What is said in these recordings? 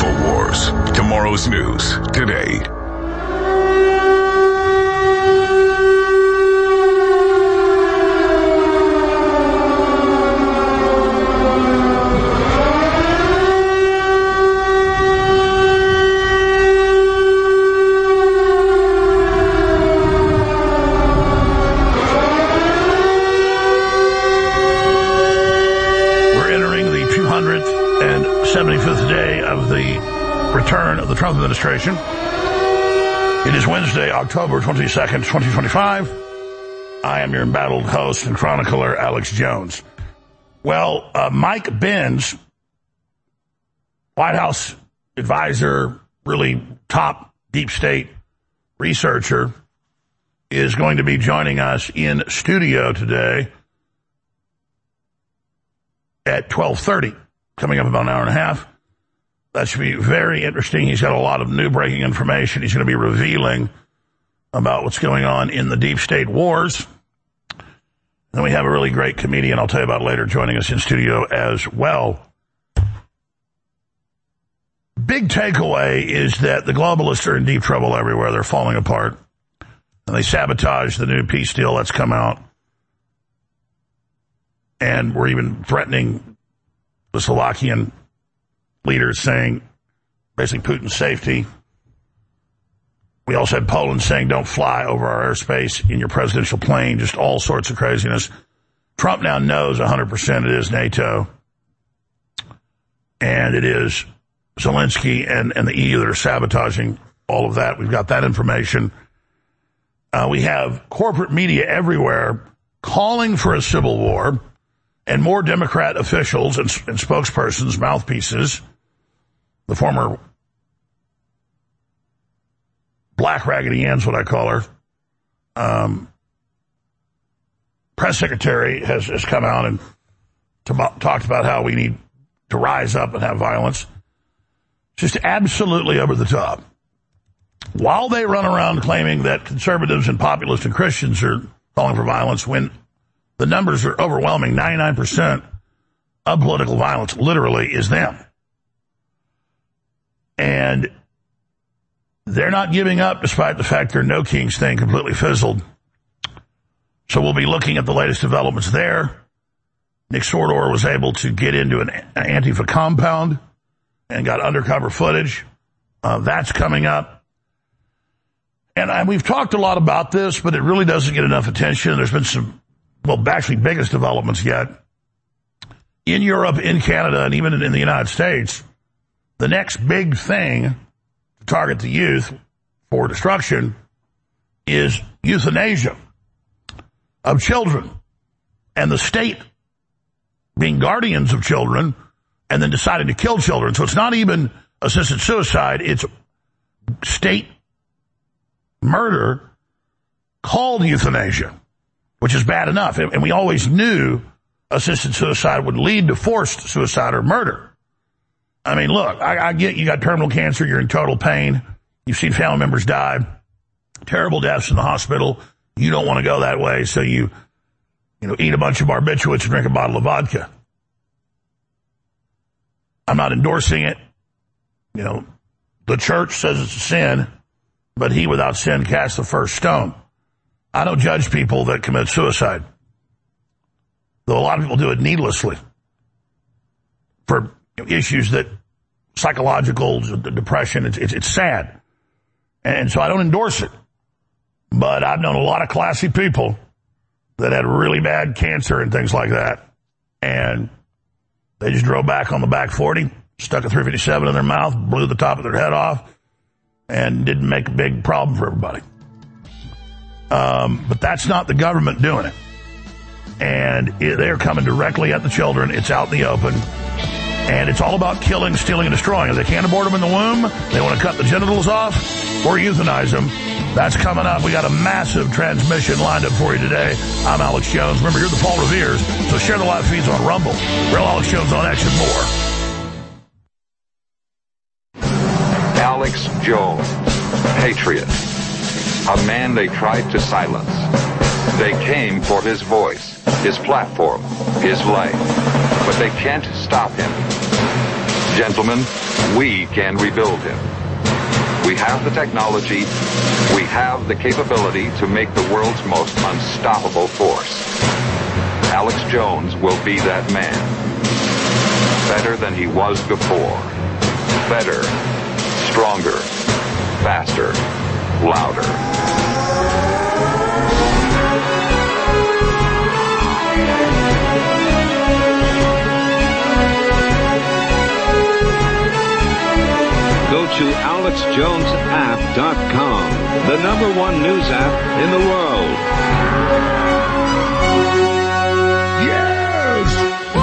InfoWars. Tomorrow's news today. We're entering the 275th day of the return of the Trump administration. It is Wednesday, October 22nd, 2025. I am your embattled host and chronicler, Alex Jones. Well, Mike Benz, White House advisor, really top deep state researcher, is going to be joining us in studio today at 12:30, coming up about an hour and a half. That should be very interesting. He's got a lot of new breaking information. He's going to be revealing about what's going on in the deep state wars. Then we have a really great comedian I'll tell you about later joining us in studio as well. Big takeaway is that the globalists are in deep trouble everywhere. They're falling apart. And they sabotage the new peace deal that's come out. And we're even threatening the Slovakian leaders, saying basically Putin's safety. We also had Poland saying don't fly over our airspace in your presidential plane, just all sorts of craziness. Trump now knows 100% it is NATO, and it is Zelensky and the EU that are sabotaging all of that. We've got that information. We have corporate media everywhere calling for a civil war, and more Democrat officials and spokespersons, mouthpieces, the former Black Raggedy Ann's what I call her, press secretary has come out and talked about how we need to rise up and have violence. Just absolutely over the top. While they run around claiming that conservatives and populists and Christians are calling for violence, when the numbers are overwhelming, 99% of political violence literally is them. And they're not giving up despite the fact their No Kings thing completely fizzled. So we'll be looking at the latest developments there. Nick Sordor was able to get into an Antifa compound and got undercover footage. That's coming up. And we've talked a lot about this, but it really doesn't get enough attention. There's been some, well, actually biggest developments yet. In Europe, in Canada, and even in the United States, the next big thing to target the youth for destruction is euthanasia of children, and the state being guardians of children and then deciding to kill children. So it's not even assisted suicide, it's state murder called euthanasia, which is bad enough. And we always knew assisted suicide would lead to forced suicide or murder. I mean, look, I get you got terminal cancer, you're in total pain, you've seen family members die, terrible deaths in the hospital, you don't want to go that way, so you eat a bunch of barbiturates and drink a bottle of vodka. I'm not endorsing it. The church says it's a sin, but he without sin cast the first stone. I don't judge people that commit suicide, though a lot of people do it needlessly for issues that psychological depression. It's sad, and so I don't endorse it. But I've known a lot of classy people that had really bad cancer and things like that, and they just drove back on the back 40, stuck a 357 in their mouth, blew the top of their head off, and didn't make a big problem for everybody. But that's not the government doing it. And they're coming directly at the children. It's out in the open. And it's all about killing, stealing, and destroying. If they can't abort them in the womb, they want to cut the genitals off or euthanize them. That's coming up. We got a massive transmission lined up for you today. I'm Alex Jones. Remember, you're the Paul Revere's, so share the live feeds on Rumble. Real Alex Jones on X and more. Alex Jones, patriot, a man they tried to silence. They came for his voice, his platform, his life, but they can't stop him. Gentlemen, we can rebuild him. We have the technology, we have the capability to make the world's most unstoppable force. Alex Jones will be that man. Better than he was before. Better, stronger, faster, louder. Go to AlexJonesApp.com, the #1 news app in the world. Yes!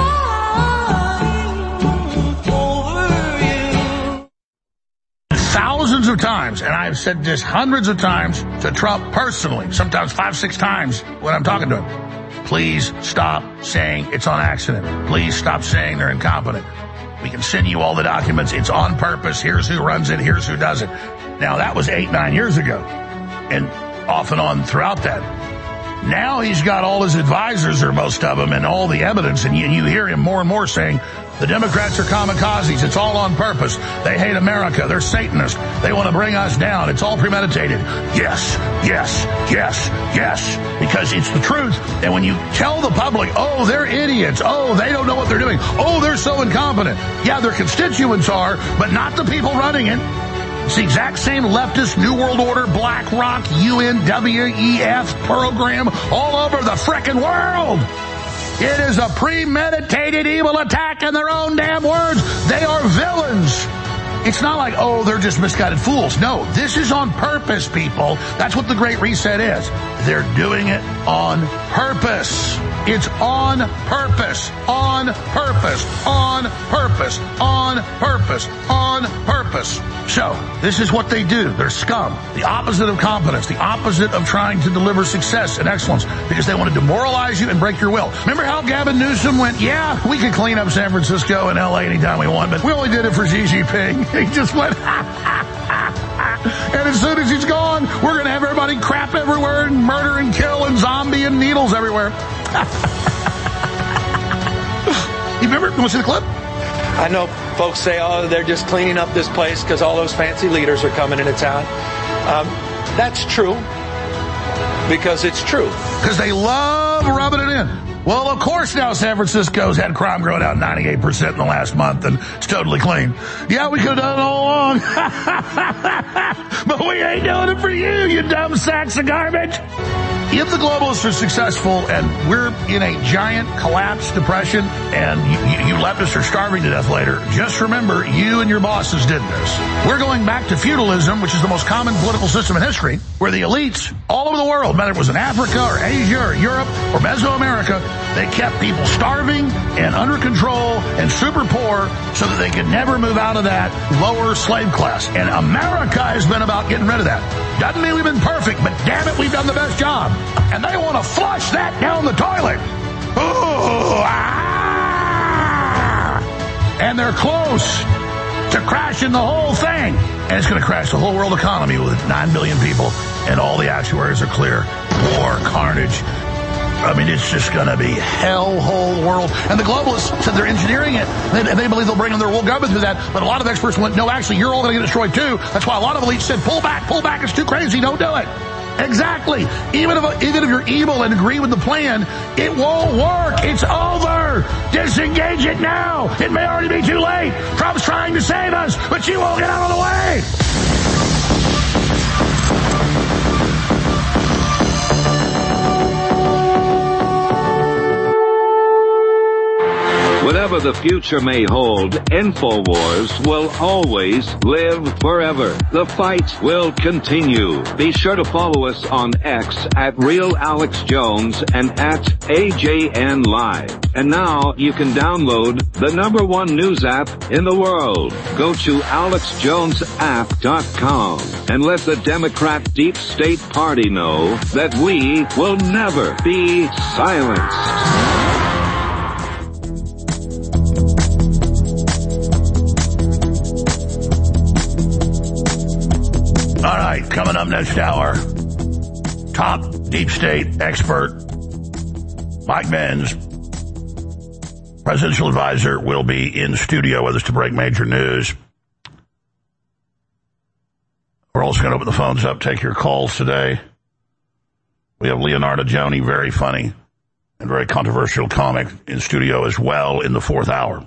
Thousands of times, and I've said this hundreds of times to Trump personally, sometimes 5-6 times when I'm talking to him. Please stop saying it's on accident. Please stop saying they're incompetent. We can send you all the documents. It's on purpose. Here's who runs it. Here's who does it. Now, that was 8-9 years ago, and off and on throughout that. Now he's got all his advisors, or most of them, and all the evidence, and you hear him more and more saying, the Democrats are kamikazes. It's all on purpose. They hate America. They're Satanists. They want to bring us down. It's all premeditated. Yes, yes, yes, yes, because it's the truth. And when you tell the public, oh, they're idiots. Oh, they don't know what they're doing. Oh, they're so incompetent. Yeah, their constituents are, but not the people running it. It's the exact same leftist, New World Order, BlackRock, UNWEF program all over the frickin' world. It is a premeditated evil attack in their own damn words. They are villains. It's not like, oh, they're just misguided fools. No, this is on purpose, people. That's what the Great Reset is. They're doing it on purpose. It's on purpose, on purpose, on purpose, on purpose, on purpose. So, this is what they do. They're scum. The opposite of competence. The opposite of trying to deliver success and excellence. Because they want to demoralize you and break your will. Remember how Gavin Newsom went, yeah, we could clean up San Francisco and LA anytime we want, but we only did it for Xi Jinping. He just went, and as soon as he's gone, we're going to have everybody crap everywhere and murder and kill and zombie and needles everywhere. You remember? You want to see the clip? I know folks say, oh, they're just cleaning up this place because all those fancy leaders are coming into town. That's true, because it's true. Because they love rubbing it in. Well, of course now San Francisco's had crime growing out 98% in the last month, and it's totally clean. Yeah, we could have done it all along. But we ain't doing it for you dumb sacks of garbage. If the globalists are successful and we're in a giant collapse depression and you leftists are starving to death later, just remember you and your bosses did this. We're going back to feudalism, which is the most common political system in history, where the elites all over the world, whether it was in Africa or Asia or Europe or Mesoamerica, they kept people starving and under control and super poor so that they could never move out of that lower slave class. And America has been about getting rid of that. Doesn't mean we've been perfect, but damn it, we've done the best job. And they want to flush that down the toilet. Ooh, ah! And they're close to crashing the whole thing. And it's going to crash the whole world economy with 9 billion people, and all the actuaries are clear. War, carnage. I mean, it's just going to be hellhole world. And the globalists said they're engineering it. They believe they'll bring in their world government through that. But a lot of experts went, no, actually, you're all going to get destroyed too. That's why a lot of elites said, pull back, it's too crazy, don't do it. Exactly. Even if you're evil and agree with the plan, it won't work. It's over. Disengage it now. It may already be too late. Trump's trying to save us, but you won't get out of the way. Whatever the future may hold, InfoWars will always live forever. The fight will continue. Be sure to follow us on X at RealAlexJones and at AJN Live. And now you can download the #1 news app in the world. Go to AlexJonesApp.com and let the Democrat Deep State Party know that we will never be silenced. All right, coming up next hour, top deep state expert, Mike Benz, presidential advisor, will be in studio with us to break major news. We're also going to open the phones up, take your calls today. We have Leonardo Joni, very funny and very controversial comic, in studio as well in the fourth hour.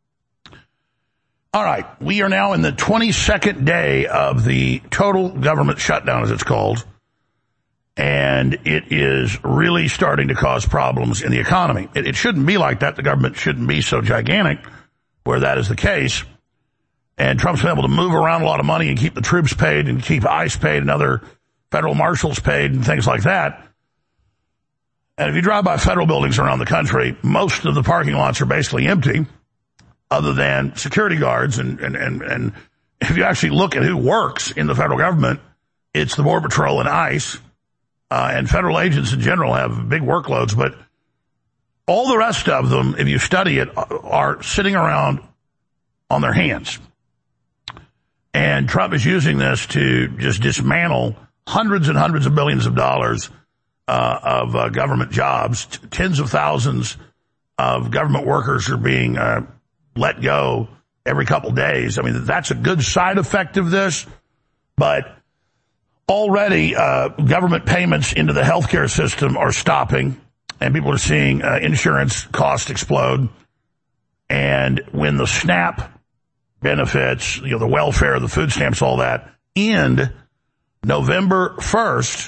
All right, we are now in the 22nd day of the total government shutdown, as it's called, and it is really starting to cause problems in the economy. It shouldn't be like that. The government shouldn't be so gigantic where that is the case. And Trump's been able to move around a lot of money and keep the troops paid and keep ICE paid and other federal marshals paid and things like that. And if you drive by federal buildings around the country, most of the parking lots are basically empty other than security guards. And if you actually look at who works in the federal government, it's the Border Patrol and ICE. And federal agents in general have big workloads. But all the rest of them, if you study it, are sitting around on their hands. And Trump is using this to just dismantle hundreds and hundreds of billions of dollars of government jobs. Tens of thousands of government workers are being let go every couple days. I mean, that's a good side effect of this. But already government payments into the healthcare system are stopping, and people are seeing insurance costs explode. And when the SNAP benefits, the welfare, the food stamps, all that, end November 1st,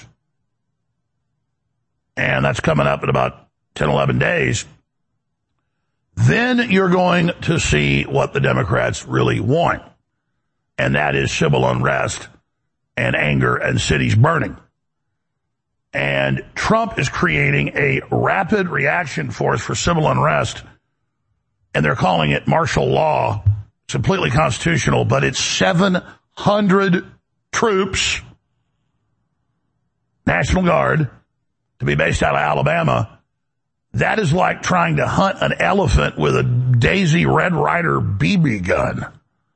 and that's coming up in about 10, 11 days, then you're going to see what the Democrats really want, and that is civil unrest and anger and cities burning. And Trump is creating a rapid reaction force for civil unrest, and they're calling it martial law. It's completely constitutional, but it's 700 troops, National Guard, to be based out of Alabama. That is like trying to hunt an elephant with a Daisy Red Ryder BB gun.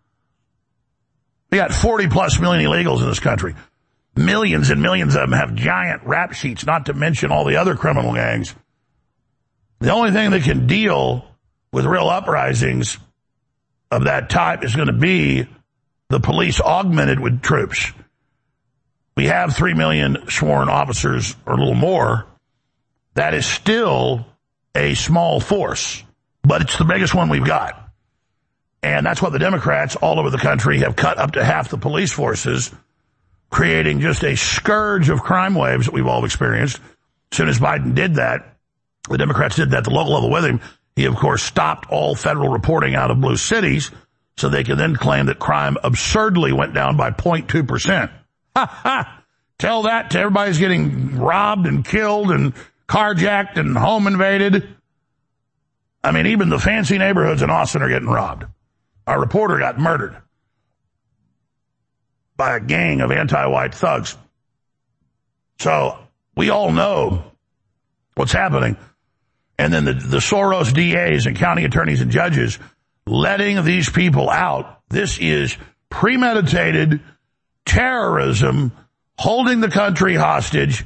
We got 40+ million illegals in this country. Millions and millions of them have giant rap sheets, not to mention all the other criminal gangs. The only thing that can deal with real uprisings of that type is going to be the police augmented with troops. We have 3 million sworn officers or a little more. That is still a small force, but it's the biggest one we've got. And that's what the Democrats all over the country have cut up to half the police forces, creating just a scourge of crime waves that we've all experienced. As soon as Biden did that, the Democrats did that at the local level with him. He, of course, stopped all federal reporting out of blue cities so they could then claim that crime absurdly went down by 0.2%. Ha ha! Tell that to everybody who's getting robbed and killed and carjacked and home invaded. I mean, even the fancy neighborhoods in Austin are getting robbed. Our reporter got murdered by a gang of anti-white thugs. So we all know what's happening. And then the Soros DAs and county attorneys and judges letting these people out. This is premeditated terrorism, holding the country hostage,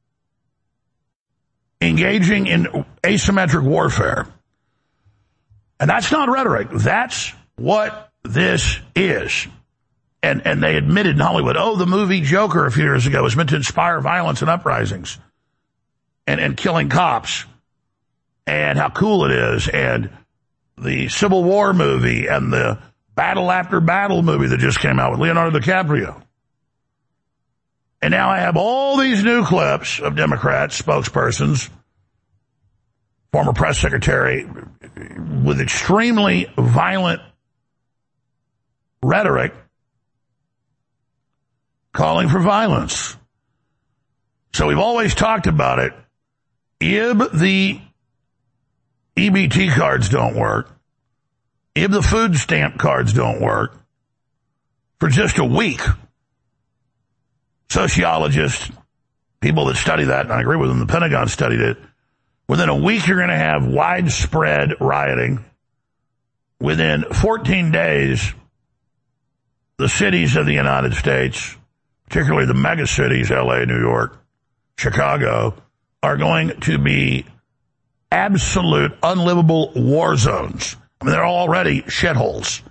engaging in asymmetric warfare. And that's not rhetoric. That's what this is. And they admitted in Hollywood, the movie Joker a few years ago was meant to inspire violence and uprisings and killing cops. And how cool it is, and the Civil War movie, and the Battle After Battle movie that just came out with Leonardo DiCaprio. And now I have all these new clips of Democrat spokespersons, former press secretary, with extremely violent rhetoric, calling for violence. So we've always talked about it. If the EBT cards don't work, if the food stamp cards don't work, for just a week, sociologists, people that study that, and I agree with them, the Pentagon studied it, within a week you're going to have widespread rioting. Within 14 days, the cities of the United States, particularly the mega cities, LA, New York, Chicago, are going to be absolute unlivable war zones. I mean, they're already shitholes.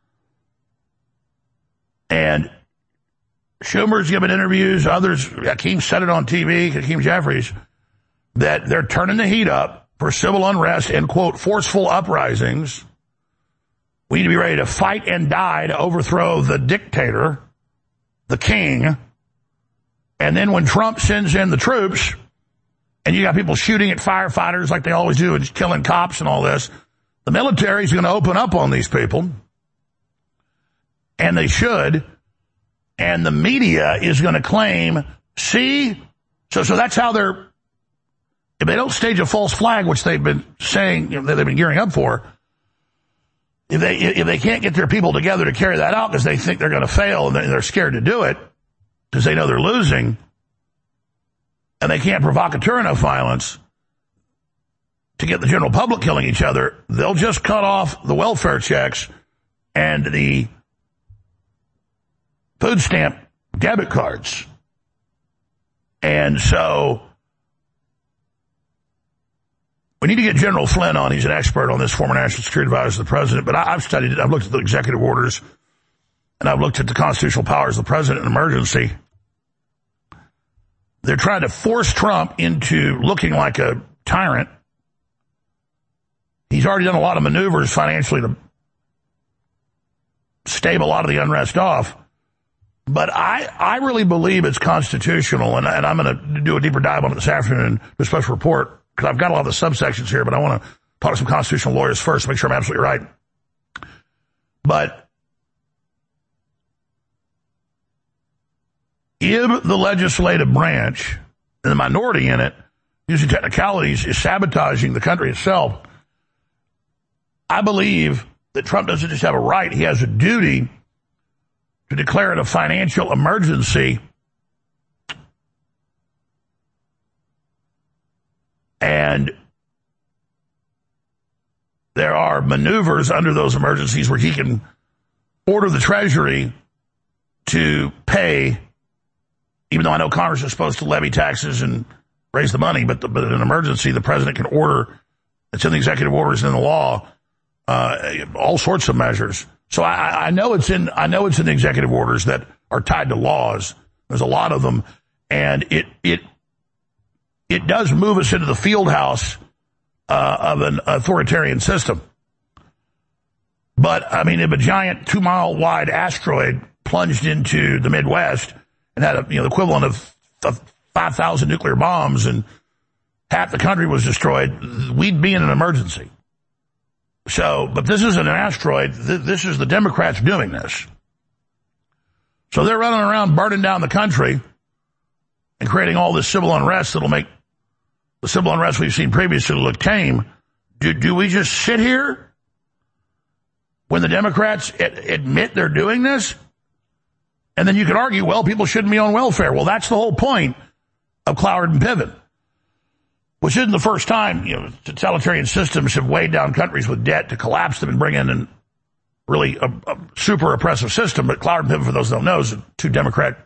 And Schumer's given interviews, others, Hakeem said it on TV, Hakeem Jeffries, that they're turning the heat up for civil unrest and, quote, forceful uprisings. We need to be ready to fight and die to overthrow the dictator, the king. And then when Trump sends in the troops, and you got people shooting at firefighters like they always do and killing cops and all this, the military is going to open up on these people. And they should. And the media is going to claim, see? So that's how they're, if they don't stage a false flag, which they've been saying, they've been gearing up for, if they can't get their people together to carry that out because they think they're going to fail and they're scared to do it because they know they're losing and they can't provocateur enough violence to get the general public killing each other, they'll just cut off the welfare checks and the food stamp debit cards. And so we need to get General Flynn on. He's an expert on this, former National Security Advisor to the President. But I've studied it. I've looked at the executive orders, and I've looked at the constitutional powers of the President in emergency. They're trying to force Trump into looking like a tyrant. He's already done a lot of maneuvers financially to stave a lot of the unrest off. But I really believe it's constitutional, and I'm going to do a deeper dive on it this afternoon, do a special report, because I've got a lot of the subsections here, but I want to talk to some constitutional lawyers first to make sure I'm absolutely right. But if the legislative branch and the minority in it, using technicalities, is sabotaging the country itself, I believe that Trump doesn't just have a right, he has a duty to declare it a financial emergency. And there are maneuvers under those emergencies where he can order the Treasury to pay, even though I know Congress is supposed to levy taxes and raise the money, but in an emergency, the president can order, it's in the executive orders and in the law, all sorts of measures. So I know it's in the executive orders that are tied to laws. There's a lot of them, and it does move us into the field house of an authoritarian system. But I mean, if a giant 2-mile wide asteroid plunged into the Midwest and had the equivalent of 5,000 nuclear bombs and half the country was destroyed, we'd be in an emergency. So, but this isn't an asteroid. This is the Democrats doing this. So they're running around burning down the country and creating all this civil unrest that'll make the civil unrest we've seen previously look tame. Do we just sit here when the Democrats admit they're doing this? And then you could argue, well, people shouldn't be on welfare. Well, that's the whole point of Cloward and Piven. Which isn't the first time, totalitarian systems have weighed down countries with debt to collapse them and bring in a really a super oppressive system. But Cloward and Piven, for those who don't know, is two Democrat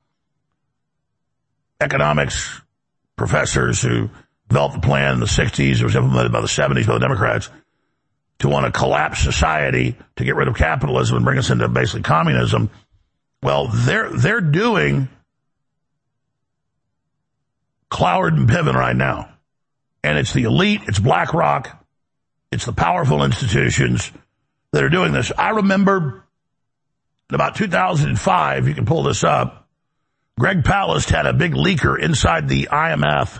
economics professors who developed the plan in the 60s. It was implemented by the 70s by the Democrats to want to collapse society to get rid of capitalism and bring us into basically communism. Well, they're doing Cloward and Piven right now. And it's the elite, it's BlackRock, it's the powerful institutions that are doing this. I remember in about 2005, you can pull this up, Greg Palast had a big leaker inside the IMF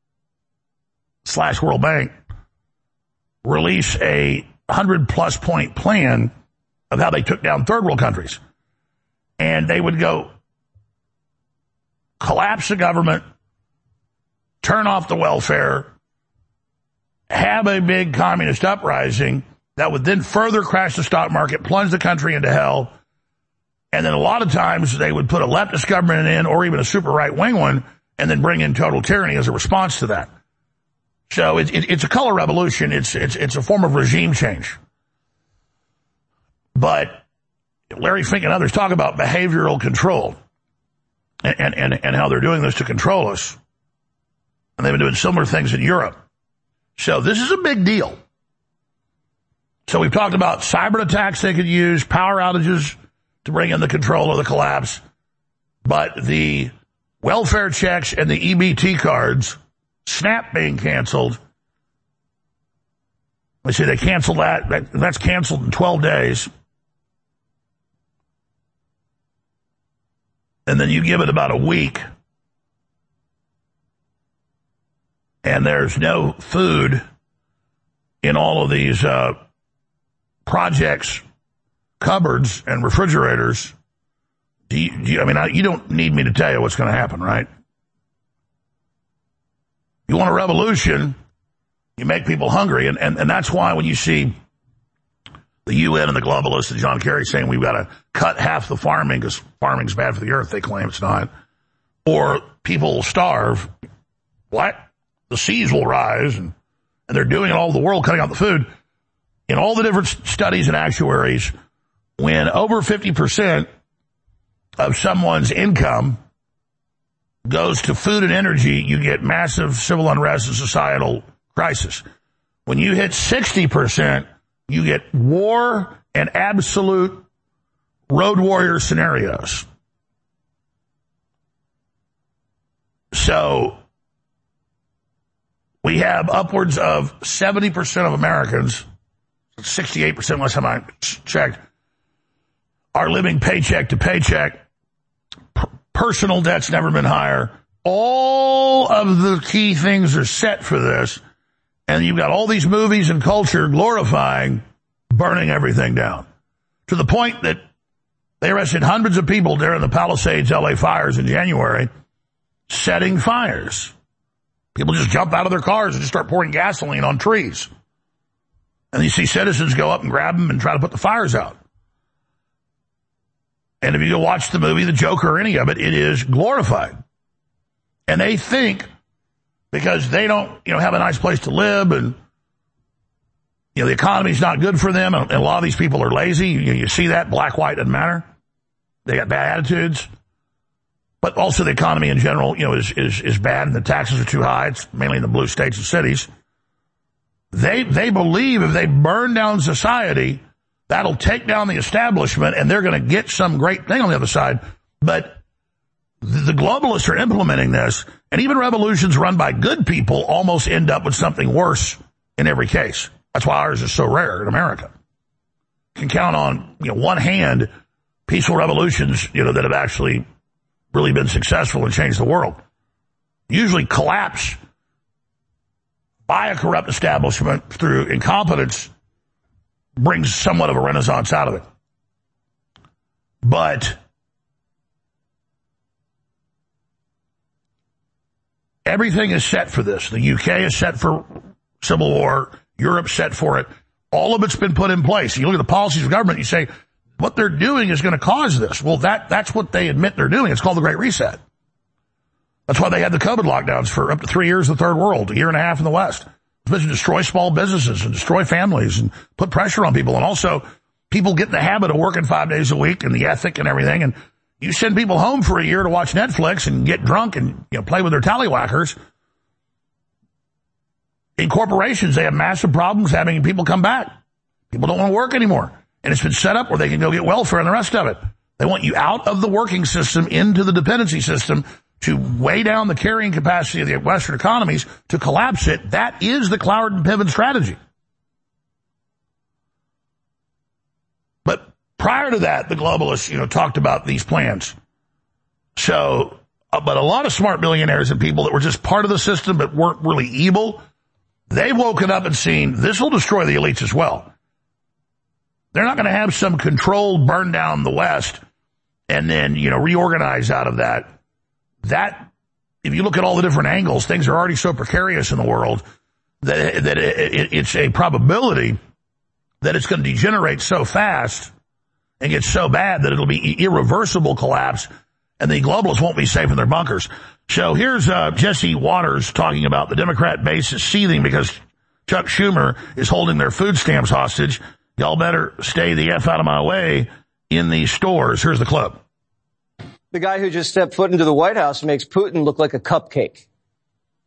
/ World Bank release a 100+ point plan of how they took down third world countries. And they would go collapse the government, turn off the welfare, have a big communist uprising that would then further crash the stock market, plunge the country into hell. And then a lot of times they would put a leftist government in or even a super right-wing one and then bring in total tyranny as a response to that. So it's a color revolution. It's a form of regime change. But Larry Fink and others talk about behavioral control and how they're doing this to control us. And they've been doing similar things in Europe. So this is a big deal. So we've talked about cyber attacks they could use, power outages to bring in the control of the collapse. But the welfare checks and the EBT cards, SNAP being canceled. Let's see, they canceled that. That's canceled in 12 days. And then you give it about a week. And there's no food in all of these projects, cupboards, and refrigerators. You don't need me to tell you what's going to happen, right? You want a revolution, you make people hungry. And that's why when you see the UN and the globalists and John Kerry saying we've got to cut half the farming because farming's bad for the earth, they claim it's not. Or people will starve. What? The seas will rise, and they're doing it all over the world, cutting out the food. In all the different studies and actuaries, when over 50% of someone's income goes to food and energy, you get massive civil unrest and societal crisis. When you hit 60%, you get war and absolute road warrior scenarios. So we have upwards of 70% of Americans, 68% last time I checked, are living paycheck to paycheck. Personal debt's never been higher. All of the key things are set for this. And you've got all these movies and culture glorifying burning everything down. To the point that they arrested hundreds of people during the Palisades LA fires in January, setting fires. People just jump out of their cars and just start pouring gasoline on trees. And you see citizens go up and grab them and try to put the fires out. And if you go watch the movie, The Joker, or any of it, it is glorified. And they think because they don't, have a nice place to live and, the economy's not good for them, and a lot of these people are lazy. You see that, black, white, doesn't matter. They got bad attitudes. But also the economy in general, is bad, and the taxes are too high. It's mainly in the blue states and cities. They believe if they burn down society, that'll take down the establishment, and they're going to get some great thing on the other side. But the globalists are implementing this, and even revolutions run by good people almost end up with something worse in every case. That's why ours is so rare in America. You can count on, one hand peaceful revolutions, that have actually really been successful and changed the world. Usually collapse by a corrupt establishment through incompetence brings somewhat of a renaissance out of it. But everything is set for this. The UK is set for civil war. Europe's set for it. All of it's been put in place. You look at the policies of government, you say, what they're doing is going to cause this. Well, that's what they admit they're doing. It's called the Great Reset. That's why they had the COVID lockdowns for up to 3 years in the third world, a year and a half in the West. It's supposed to destroy small businesses and destroy families and put pressure on people. And also, people get in the habit of working 5 days a week and the ethic and everything. And you send people home for a year to watch Netflix and get drunk and play with their tallywhackers. In corporations, they have massive problems having people come back. People don't want to work anymore. And it's been set up where they can go get welfare and the rest of it. They want you out of the working system into the dependency system to weigh down the carrying capacity of the Western economies to collapse it. That is the Cloward and Piven strategy. But prior to that, the globalists, talked about these plans. So, but a lot of smart billionaires and people that were just part of the system but weren't really evil, they've woken up and seen this will destroy the elites as well. They're not going to have some controlled burn down the West and then, reorganize out of that. That, if you look at all the different angles, things are already so precarious in the world that it's a probability that it's going to degenerate so fast and get so bad that it'll be irreversible collapse and the globalists won't be safe in their bunkers. So here's Jesse Waters talking about the Democrat base is seething because Chuck Schumer is holding their food stamps hostage. Y'all better stay the F out of my way in these stores. Here's the clip. The guy who just stepped foot into the White House makes Putin look like a cupcake.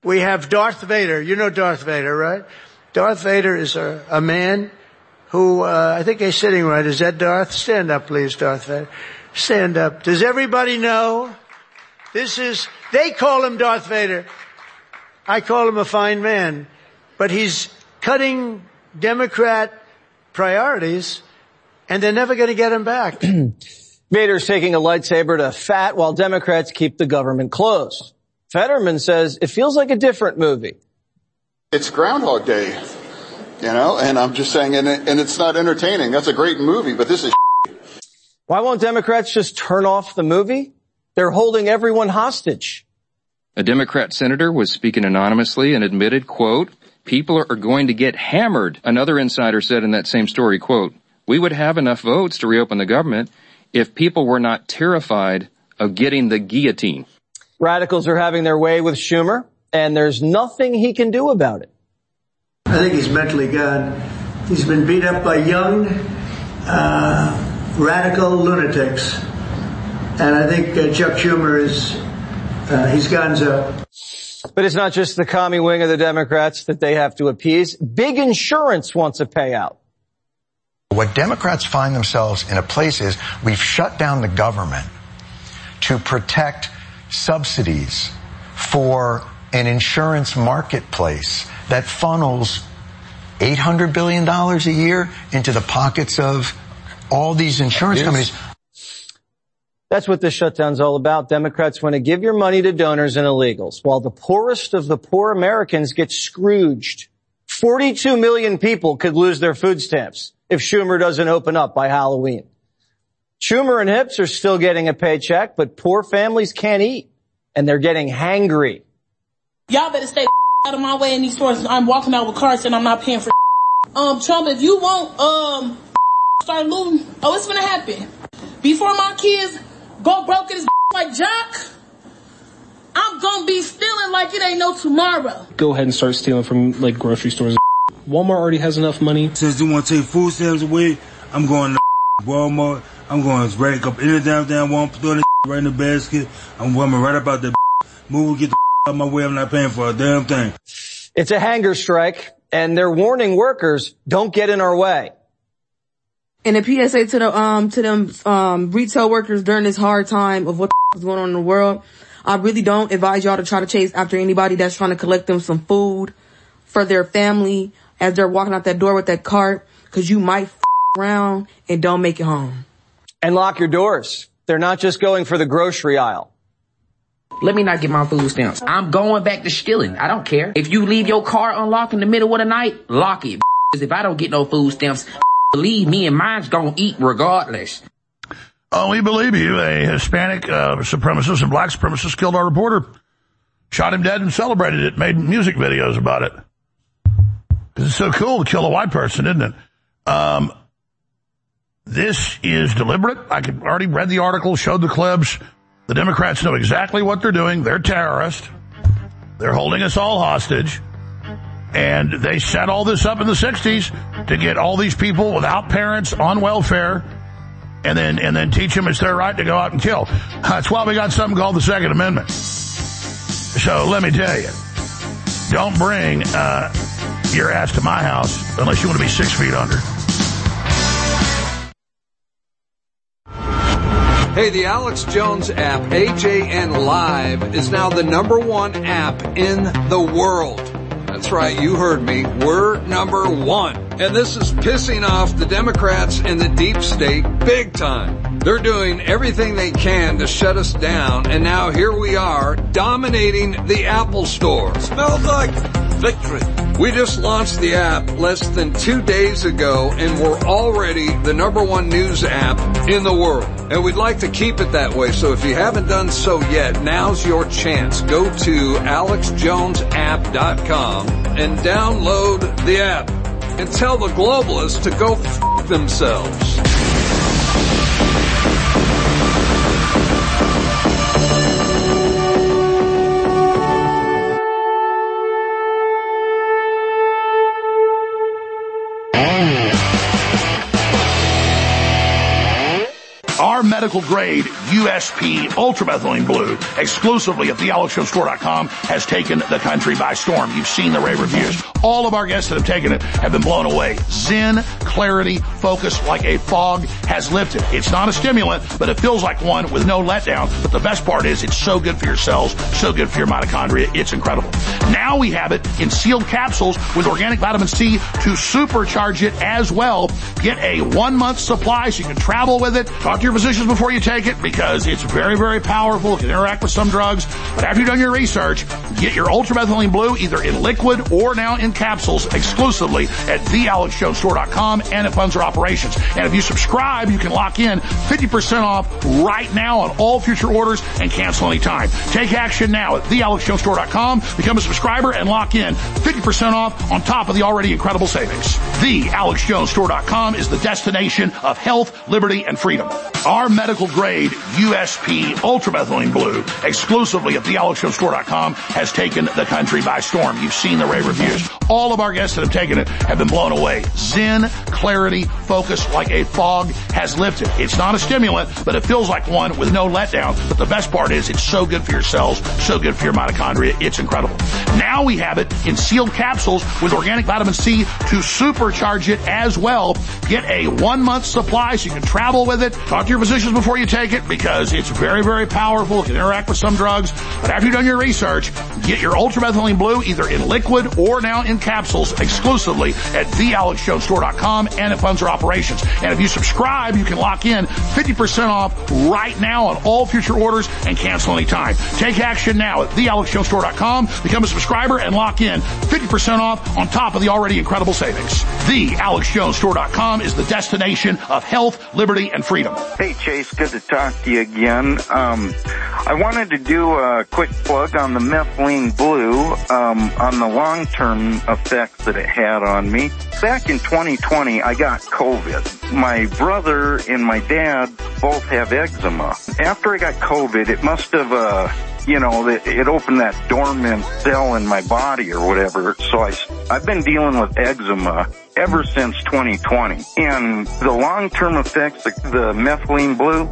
We have Darth Vader. You know Darth Vader, right? Darth Vader is a man who, I think he's sitting right. Is that Darth? Stand up, please, Darth Vader. Stand up. Does everybody know? They call him Darth Vader. I call him a fine man. But he's cutting Democrat priorities, and they're never going to get him back. Vader's taking a lightsaber to fat while Democrats keep the government closed. Fetterman says it feels like a different movie. It's Groundhog Day, and I'm just saying, and it's not entertaining. That's a great movie, but this is Why won't Democrats just turn off the movie? They're holding everyone hostage. A Democrat senator was speaking anonymously and admitted, quote, people are going to get hammered. Another insider said in that same story, quote, we would have enough votes to reopen the government if people were not terrified of getting the guillotine. Radicals are having their way with Schumer, and there's nothing he can do about it. I think he's mentally gone. He's been beat up by young, radical lunatics. And I think Chuck Schumer he's gonzo. But it's not just the commie wing of the Democrats that they have to appease. Big insurance wants a payout. What Democrats find themselves in a place is we've shut down the government to protect subsidies for an insurance marketplace that funnels $800 billion a year into the pockets of all these insurance companies. That's what this shutdown's all about. Democrats want to give your money to donors and illegals, while the poorest of the poor Americans get scrooged. 42 million people could lose their food stamps if Schumer doesn't open up by Halloween. Schumer and Hips are still getting a paycheck, but poor families can't eat, and they're getting hangry. Y'all better stay out of my way in these stores. I'm walking out with cards and I'm not paying for Trump, if you won't start looting, it's gonna happen. Before my kids go broke in this like Jock, I'm gonna be stealing like it ain't no tomorrow. Go ahead and start stealing from like grocery stores. Walmart already has enough money. Since they want to take food stamps away, I'm going to Walmart. I'm going to rack up any damn Walmart, throw the right in the basket. I'm coming right about that move, get the out of my way. I'm not paying for a damn thing. It's a hanger strike, and they're warning workers, don't get in our way. And a PSA to them retail workers during this hard time of what is going on in the world. I really don't advise y'all to try to chase after anybody that's trying to collect them some food for their family as they're walking out that door with that cart, because you might around and don't make it home. And lock your doors. They're not just going for the grocery aisle. Let me not get my food stamps. I'm going back to stealing. I don't care. If you leave your car unlocked in the middle of the night, lock it. If I don't get no food stamps, believe me and mine's gonna eat regardless. Oh, we believe you. A Hispanic supremacist and black supremacist killed our reporter. Shot him dead and celebrated it. Made music videos about it. Because it's so cool to kill a white person, isn't it? This is deliberate. I could already read the article, showed the clips. The Democrats know exactly what they're doing. They're terrorists. They're holding us all hostage. And they set all this up in the 60s to get all these people without parents on welfare and then teach them it's their right to go out and kill. That's why we got something called the Second Amendment. So let me tell you, don't bring your ass to my house unless you want to be 6 feet under. Hey, the Alex Jones app, AJN Live, is now the #1 app in the world. That's right, you heard me. We're #1. And this is pissing off the Democrats and the deep state big time. They're doing everything they can to shut us down, and now here we are, dominating the Apple Store. Smells like victory. We just launched the app less than 2 days ago, and we're already the #1 news app in the world. And we'd like to keep it that way, so if you haven't done so yet, now's your chance. Go to AlexJonesApp.com and download the app. And tell the globalists to go f*** themselves. Our medical-grade USP ultramethylene blue, exclusively at thealexshowstore.com, has taken the country by storm. You've seen the rave reviews. All of our guests that have taken it have been blown away. Zen, clarity, focus like a fog has lifted. It's not a stimulant, but it feels like one with no letdown. But the best part is it's so good for your cells, so good for your mitochondria. It's incredible. Now we have it in sealed capsules with organic vitamin C to supercharge it as well. Get a 1-month supply so you can travel with it. Talk to your physicians before you take it because it's very, very powerful. It can interact with some drugs. But after you've done your research, get your ultramethylene blue either in liquid or now in capsules exclusively at thealexshowstore.com and it funds our operations. And if you subscribe, you can lock in 50% off right now on all future orders and cancel anytime. Take action now at thealexshowstore.com. Become a subscriber and lock in 50% off on top of the already incredible savings. TheAlexJonesStore.com is the destination of health, liberty, and freedom. Our medical-grade USP ultramethylene blue, exclusively at thealexshowstore.com, has taken the country by storm. You've seen the rave reviews. All of our guests that have taken it have been blown away. Zen, clarity, focus like a fog has lifted. It's not a stimulant, but it feels like one with no letdown. But the best part is it's so good for your cells, so good for your mitochondria. It's incredible. Now we have it in sealed capsules with organic vitamin C to supercharge it as well. Get a 1-month supply so you can travel with it. Talk to your physicians before you take it because it's very, very powerful. It can interact with some drugs. But after you've done your research, get your ultramethylene blue either in liquid or now in capsules exclusively at thealexshowstore.com and it funds our operations. And if you subscribe, you can lock in 50% off right now on all future orders and cancel anytime. Take action now at thealexshowstore.com. Become a subscriber and lock in 50% off on top of the already incredible savings. TheAlexJonesStore.com is the destination of health, liberty, and freedom. Hey, Chase, good to talk to you again. I wanted to do a quick plug on the methylene blue, on the long-term effects that it had on me. Back in 2020, I got COVID. My brother and my dad both have eczema. After I got COVID, it must have, it opened that dormant cell in my body or whatever. So I've been dealing with eczema ever since 2020. And the long-term effects, the methylene blue,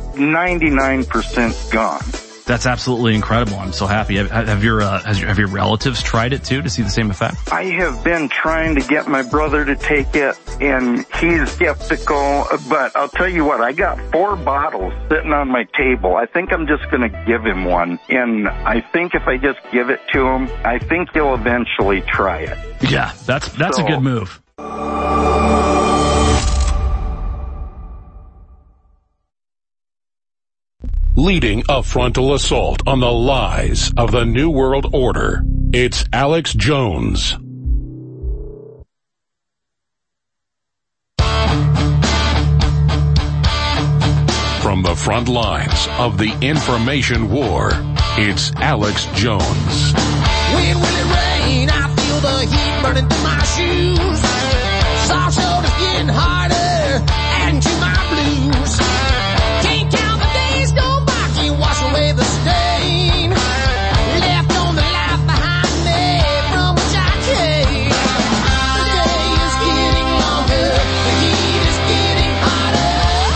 99% gone. That's absolutely incredible. I'm so happy. Have your relatives tried it too to see the same effect? I have been trying to get my brother to take it, and he's skeptical. But I'll tell you what, I got 4 bottles sitting on my table. I think I'm just going to give him one, and I think if I just give it to him, I think he'll eventually try it. Yeah, that's a good move. Leading a frontal assault on the lies of the New World Order, it's Alex Jones. From the front lines of the information war, it's Alex Jones. When will it rain? I feel the heat burning through my shoes. Soft shoulders getting harder, adding to my blues. Can't count the days go by, can't wash away the stain. Left on the life behind me from which I came. The day is getting longer, the heat is getting hotter.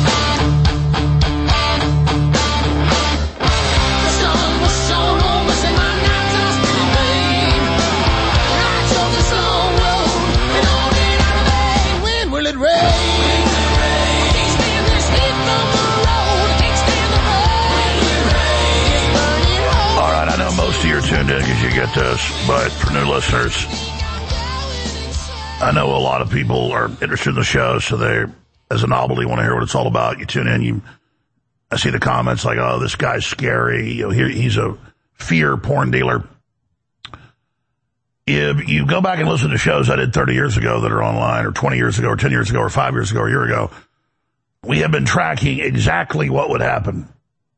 The sun was shone over, and my nights are still rain. I chose this long road, and on it I remain. When will it rain? Can't stand this heat from the road, can't stand the rain. It's burning hole. All right, I know most of you are tuned in because you get this, but for new listeners, I know a lot of people are interested in the show, so they, as a novelty, want to hear what it's all about. You tune in, I see the comments like, oh, this guy's scary. He's a fear porn dealer. If you go back and listen to shows I did 30 years ago that are online, or 20 years ago, or 10 years ago, or 5 years ago, or a year ago, we have been tracking exactly what would happen.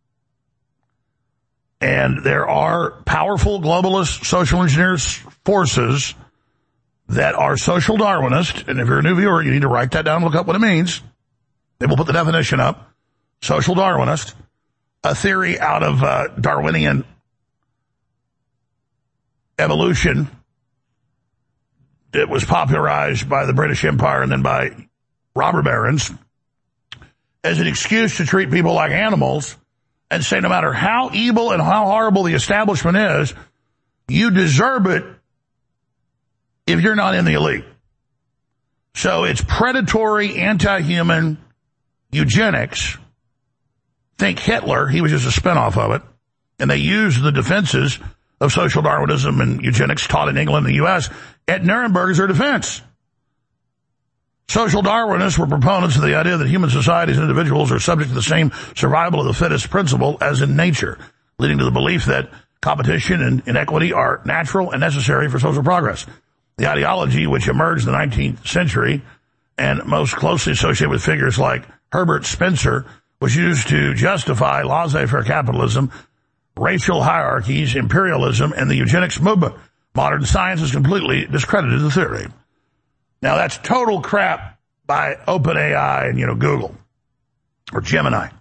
And there are powerful globalist social engineers forces that are social Darwinist. And if you're a new viewer, you need to write that down and look up what it means. They will put the definition up. Social Darwinist, a theory out of Darwinian evolution that was popularized by the British Empire and then by robber barons. as an excuse to treat people like animals and say no matter how evil and how horrible the establishment is, you deserve it if you're not in the elite. So it's predatory, anti-human eugenics. Think Hitler, he was just a spinoff of it. And they used the defenses of social Darwinism and eugenics taught in England and the U.S. at Nuremberg as their defense. Social Darwinists were proponents of the idea that human societies and individuals are subject to the same survival of the fittest principle as in nature, leading to the belief that competition and inequity are natural and necessary for social progress. The ideology, which emerged in the 19th century and most closely associated with figures like Herbert Spencer, was used to justify laissez-faire capitalism, racial hierarchies, imperialism, and the eugenics movement. Modern science has completely discredited the theory. Now, that's total crap by OpenAI and, Google or Gemini.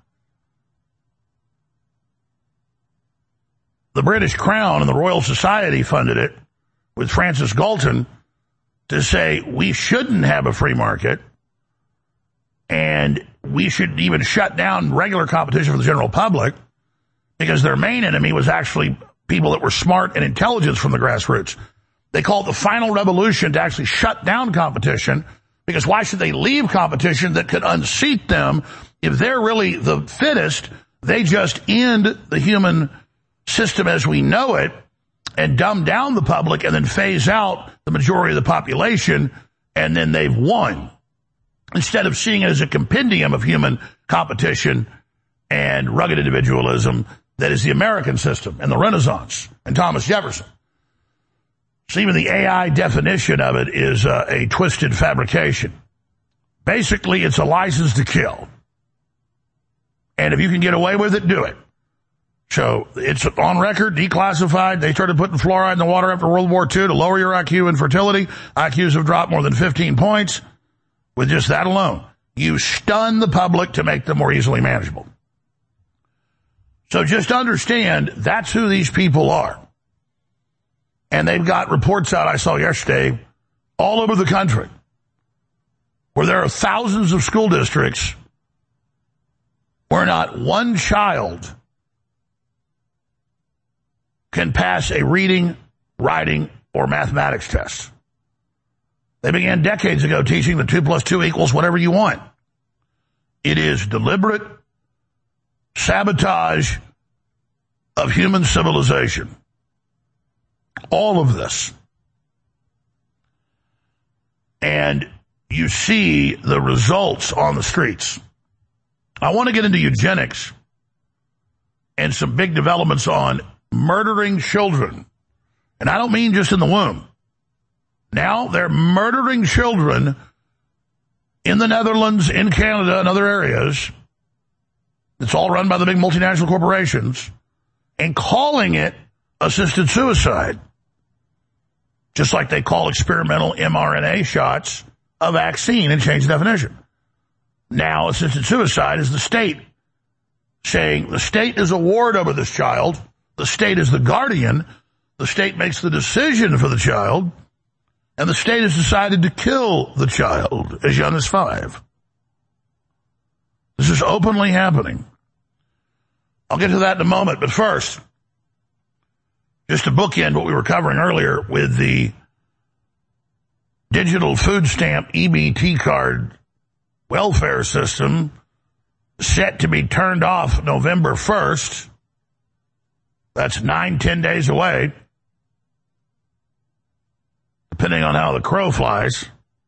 The British Crown and the Royal Society funded it with Francis Galton to say we shouldn't have a free market and we should even shut down regular competition for the general public because their main enemy was actually people that were smart and intelligent from the grassroots. They call it the final revolution to actually shut down competition because why should they leave competition that could unseat them? If they're really the fittest, they just end the human system as we know it and dumb down the public and then phase out the majority of the population, and then they've won. Instead of seeing it as a compendium of human competition and rugged individualism that is the American system and the Renaissance and Thomas Jefferson. So even the AI definition of it is a twisted fabrication. Basically, it's a license to kill. And if you can get away with it, do it. So it's on record, declassified. They started putting fluoride in the water after World War II to lower your IQ and fertility. IQs have dropped more than 15 points with just that alone. You stun the public to make them more easily manageable. So just understand that's who these people are. And they've got reports out I saw yesterday all over the country where there are thousands of school districts where not one child can pass a reading, writing, or mathematics test. They began decades ago teaching that 2 + 2 = whatever you want. It is deliberate sabotage of human civilization. All of this. And you see the results on the streets. I want to get into eugenics and some big developments on murdering children. And I don't mean just in the womb. Now they're murdering children in the Netherlands, in Canada, and other areas. It's all run by the big multinational corporations and calling it assisted suicide. Just like they call experimental mRNA shots a vaccine and change the definition. Now assisted suicide is the state saying the state is a ward over this child. The state is the guardian. The state makes the decision for the child. And the state has decided to kill the child as young as 5. This is openly happening. I'll get to that in a moment. But first, just to bookend what we were covering earlier with the digital food stamp EBT card welfare system set to be turned off November 1st. That's 9-10 days away, depending on how the crow flies.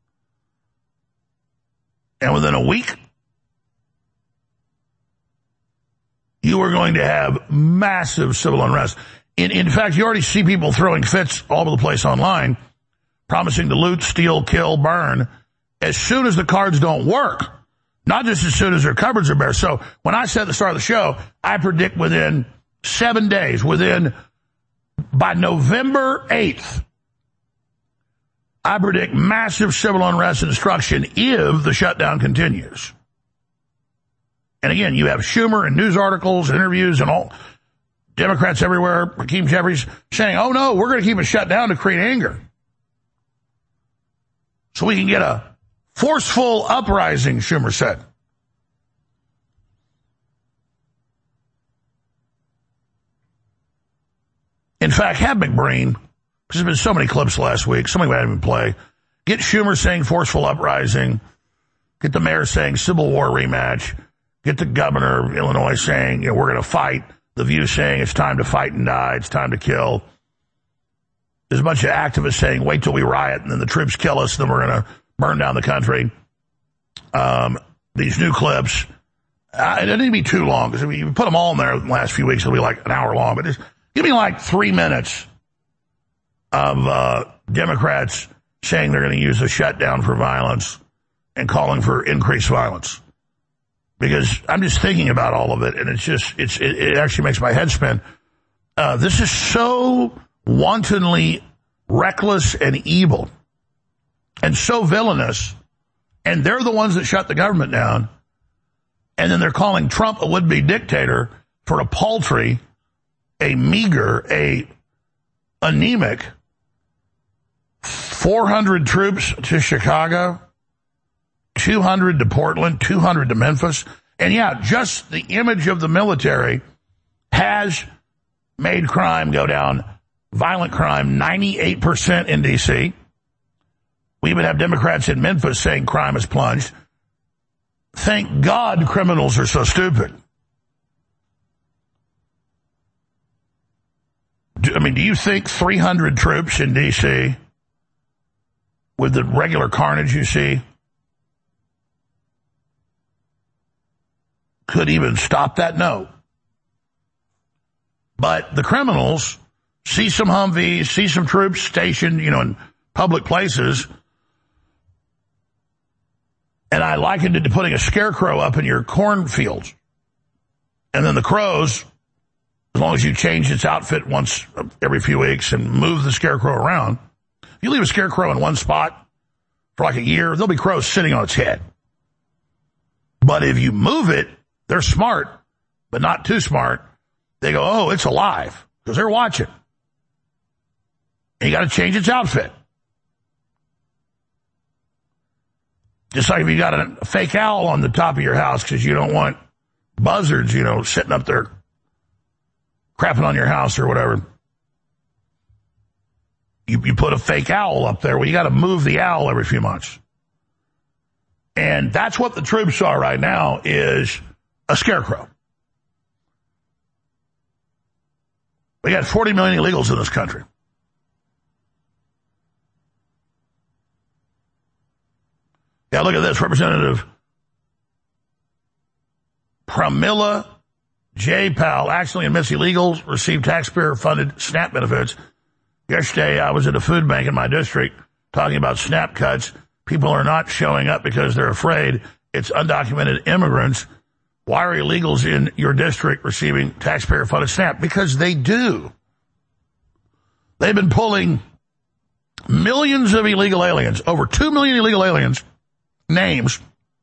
And within a week, you are going to have massive civil unrest. In fact, you already see people throwing fits all over the place online, promising to loot, steal, kill, burn, as soon as the cards don't work. Not just as soon as their cupboards are bare. So when I said at the start of the show, I predict within 7 days, by November 8th, I predict massive civil unrest and destruction if the shutdown continues. And again, you have Schumer and news articles and interviews and all Democrats everywhere, Hakeem Jeffries, saying, oh no, we're going to keep it shut down to create anger. So we can get a forceful uprising, Schumer said. In fact, have McBreen, because there's been so many clips last week, somebody might even play. Get Schumer saying forceful uprising. Get the mayor saying Civil War rematch. Get the governor of Illinois saying, we're going to fight. The View saying it's time to fight and die. It's time to kill. There's a bunch of activists saying, wait till we riot and then the troops kill us, then we're going to burn down the country. These new clips, it doesn't need to be too long, because if you put them all in there in the last few weeks, it'll be like an hour long. But just give me like 3 minutes of Democrats saying they're going to use a shutdown for violence and calling for increased violence. Because I'm just thinking about all of it, and it actually makes my head spin. This is so wantonly reckless and evil and so villainous, and they're the ones that shut the government down, and then they're calling Trump a would-be dictator for a paltry, a meager, a anemic 400 troops to Chicago, 200 to Portland, 200 to Memphis. And yeah, just the image of the military has made crime go down, violent crime, 98% in D.C. We even have Democrats in Memphis saying crime has plunged. Thank God criminals are so stupid. Do you think 300 troops in D.C., with the regular carnage you see, could even stop that? No. But the criminals see some Humvees, see some troops stationed, in public places, and I likened it to putting a scarecrow up in your cornfields. And then the crows, as long as you change its outfit once every few weeks and move the scarecrow around, if you leave a scarecrow in one spot for like a year, there'll be crows sitting on its head. But if you move it, they're smart, but not too smart. They go, oh, it's alive, because they're watching. And you got to change its outfit. Just like if you got a fake owl on the top of your house because you don't want buzzards, sitting up there crapping on your house or whatever. You put a fake owl up there. Well, you got to move the owl every few months. And that's what the troops are right now, is a scarecrow. We got 40 million illegals in this country. Yeah, look at this. Representative Pramila Jayapal actually admits illegals receive taxpayer-funded SNAP benefits. Yesterday, I was at a food bank in my district talking about SNAP cuts. People are not showing up because they're afraid it's undocumented immigrants. Why are illegals in your district receiving taxpayer-funded SNAP? Because they do. They've been pulling millions of illegal aliens, over 2 million illegal aliens, names,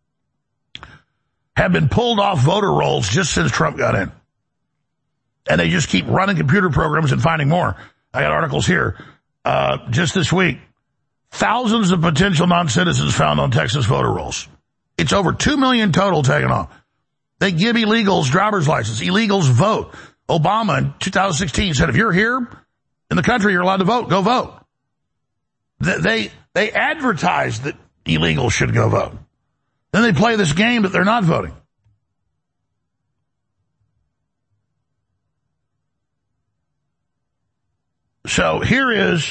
have been pulled off voter rolls just since Trump got in. And they just keep running computer programs and finding more. I got articles here. Just this week, thousands of potential non-citizens found on Texas voter rolls. It's over 2 million total taken off. They give illegals driver's license. Illegals vote. Obama in 2016 said, if you're here in the country, you're allowed to vote. Go vote. They advertise that illegals should go vote. Then they play this game that they're not voting. So here is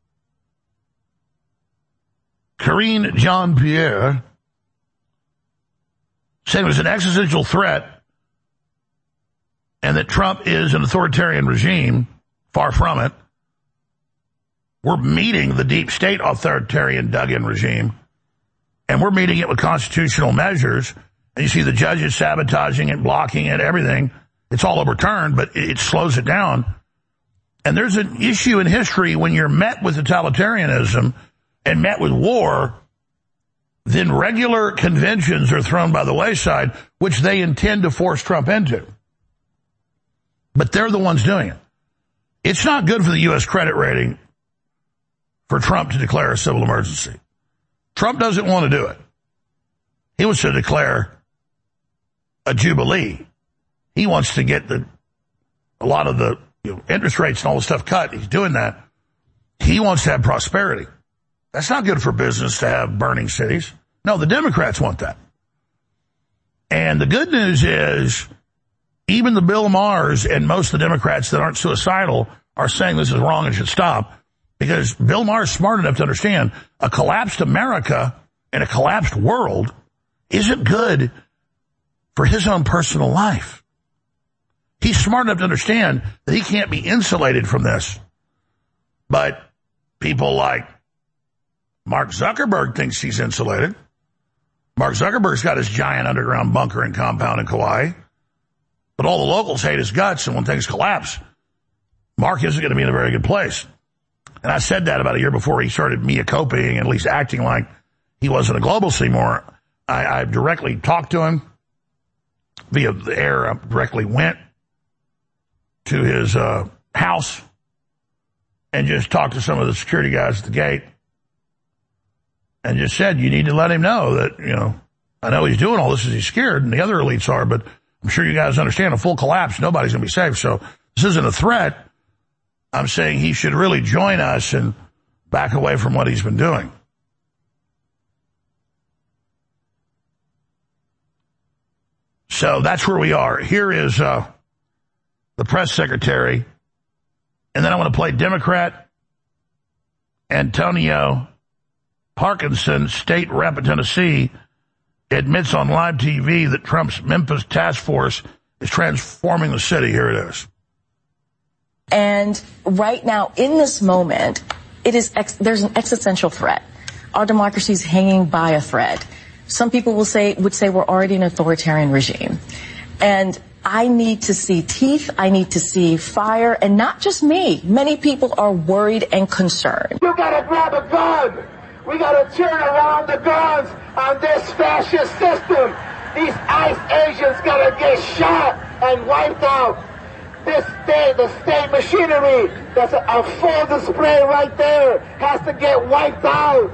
Karine Jean-Pierre saying it was an existential threat and that Trump is an authoritarian regime. Far from it. We're meeting the deep state authoritarian dug-in regime, and we're meeting it with constitutional measures. And you see the judges sabotaging it, blocking it, everything. It's all overturned, but it slows it down. And there's an issue in history when you're met with totalitarianism and met with war, then regular conventions are thrown by the wayside, which they intend to force Trump into. But they're the ones doing it. It's not good for the U.S. credit rating for Trump to declare a civil emergency. Trump doesn't want to do it. He wants to declare a jubilee. He wants to get a lot of the interest rates and all the stuff cut. He's doing that. He wants to have prosperity. That's not good for business to have burning cities. No, the Democrats want that. And the good news is even the Bill Maher's and most of the Democrats that aren't suicidal are saying this is wrong and should stop, because Bill Maher's smart enough to understand a collapsed America and a collapsed world isn't good for his own personal life. He's smart enough to understand that he can't be insulated from this. But people like Mark Zuckerberg thinks he's insulated. Mark Zuckerberg's got his giant underground bunker and compound in Kauai. But all the locals hate his guts, and when things collapse, Mark isn't going to be in a very good place. And I said that about a year before he started mea culpaing, at least acting like he wasn't a globalist anymore. I directly talked to him via the air. I directly went to his house and just talked to some of the security guys at the gate and just said, you need to let him know that, I know he's doing all this because he's scared, and the other elites are, but I'm sure you guys understand a full collapse, nobody's going to be safe. So this isn't a threat. I'm saying he should really join us and back away from what he's been doing. So that's where we are. Here is the press secretary. And then I want to play Democrat Antonio Parkinson, state rep in Tennessee, admits on live TV that Trump's Memphis task force is transforming the city. Here it is. And right now, in this moment, there's an existential threat. Our democracy is hanging by a thread. Some people would say we're already an authoritarian regime. And I need to see teeth. I need to see fire. And not just me. Many people are worried and concerned. You gotta grab a gun. We gotta turn around the guns on this fascist system. These ICE agents gotta get shot and wiped out. The state machinery, that's a full display right there, has to get wiped out.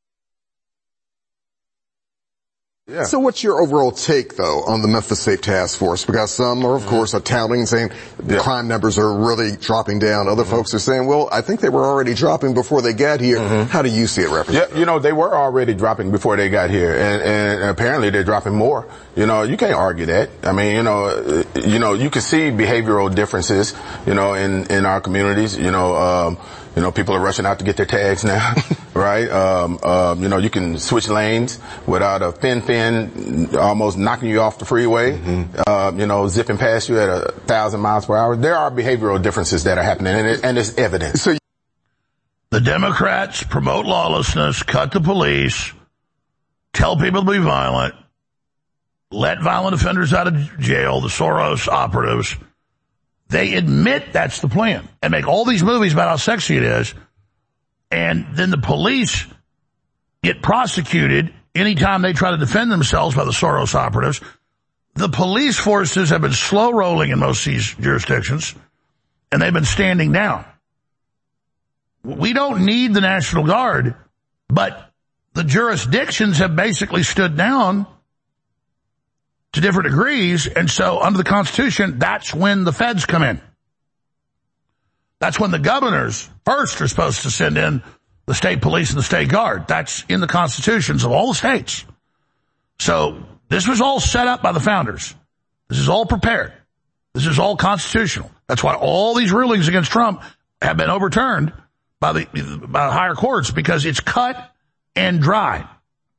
Yeah. So what's your overall take, though, on the Memphis State Task Force? Because some are, of course, touting, saying the crime numbers are really dropping down. Other folks are saying, well, I think they were already dropping before they got here. How do you see it, Representative? Yeah, they were already dropping before they got here, and apparently they're dropping more. You can't argue that. I mean, you can see behavioral differences, in our communities. People are rushing out to get their tags now, right? You can switch lanes without a fin almost knocking you off the freeway, zipping past you at 1,000 miles per hour. There are behavioral differences that are happening, and it's evident. So the Democrats promote lawlessness, cut the police, tell people to be violent, let violent offenders out of jail, the Soros operatives. They admit that's the plan and make all these movies about how sexy it is. And then the police get prosecuted anytime they try to defend themselves by the Soros operatives. The police forces have been slow rolling in most of these jurisdictions, and they've been standing down. We don't need the National Guard, but the jurisdictions have basically stood down to different degrees, and so under the Constitution, that's when the feds come in. That's when the governors first are supposed to send in the state police and the state guard. That's in the constitutions of all the states. So this was all set up by the founders. This is all prepared. This is all constitutional. That's why all these rulings against Trump have been overturned by the higher courts, because it's cut and dry.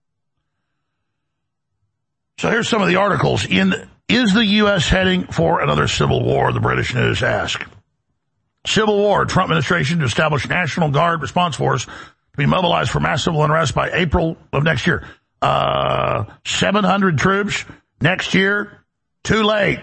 So here's some of the articles. Is the U.S. heading for another civil war? The British News ask. Civil war. Trump administration to establish National Guard response force to be mobilized for mass civil unrest by April of next year. 700 troops next year. Too late.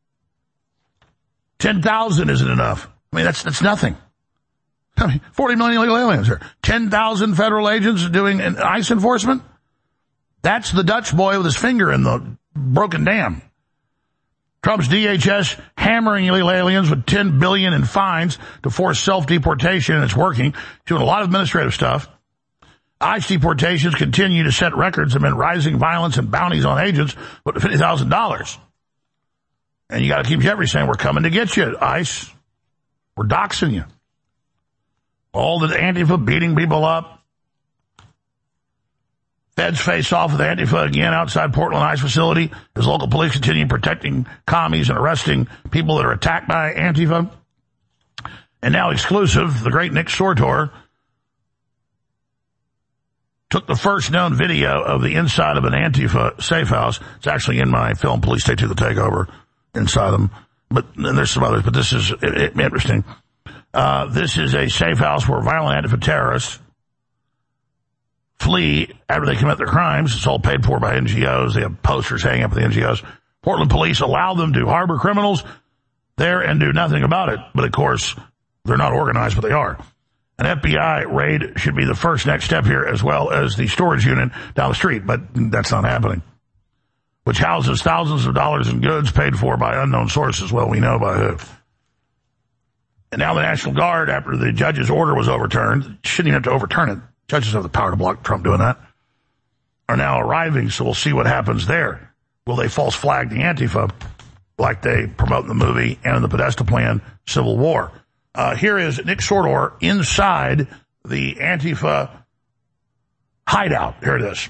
10,000 isn't enough. I mean, that's nothing. 40 million illegal aliens here. 10,000 federal agents doing ICE enforcement. That's the Dutch boy with his finger in the broken dam. Trump's DHS hammering illegal aliens with $10 billion in fines to force self-deportation, and it's working. Doing a lot of administrative stuff. ICE deportations continue to set records amid rising violence and bounties on agents, but $50,000. And you got to keep Jeffrey saying, we're coming to get you, ICE. We're doxing you. All the Antifa beating people up. Feds face off with Antifa again outside Portland ICE facility as local police continue protecting commies and arresting people that are attacked by Antifa. And now exclusive, the great Nick Sortor took the first known video of the inside of an Antifa safe house. It's actually in my film, Police Take to the Takeover, inside them. But and there's some others, but this is interesting. This is a safe house where violent Antifa terrorists flee after they commit their crimes. It's all paid for by NGOs. They have posters hanging up at the NGOs. Portland police allow them to harbor criminals there and do nothing about it. But, of course, they're not organized, but they are. An FBI raid should be the first next step here, as well as the storage unit down the street, but that's not happening, which houses thousands of dollars in goods paid for by unknown sources. Well, we know by who. And now the National Guard, after the judge's order was overturned, shouldn't even have to overturn it. Judges have the power to block Trump doing that, are now arriving, so we'll see what happens there. Will they false flag the Antifa like they promote in the movie and in the Podesta Plan, Civil War? Here is Nick Sortor inside the Antifa hideout. Here it is.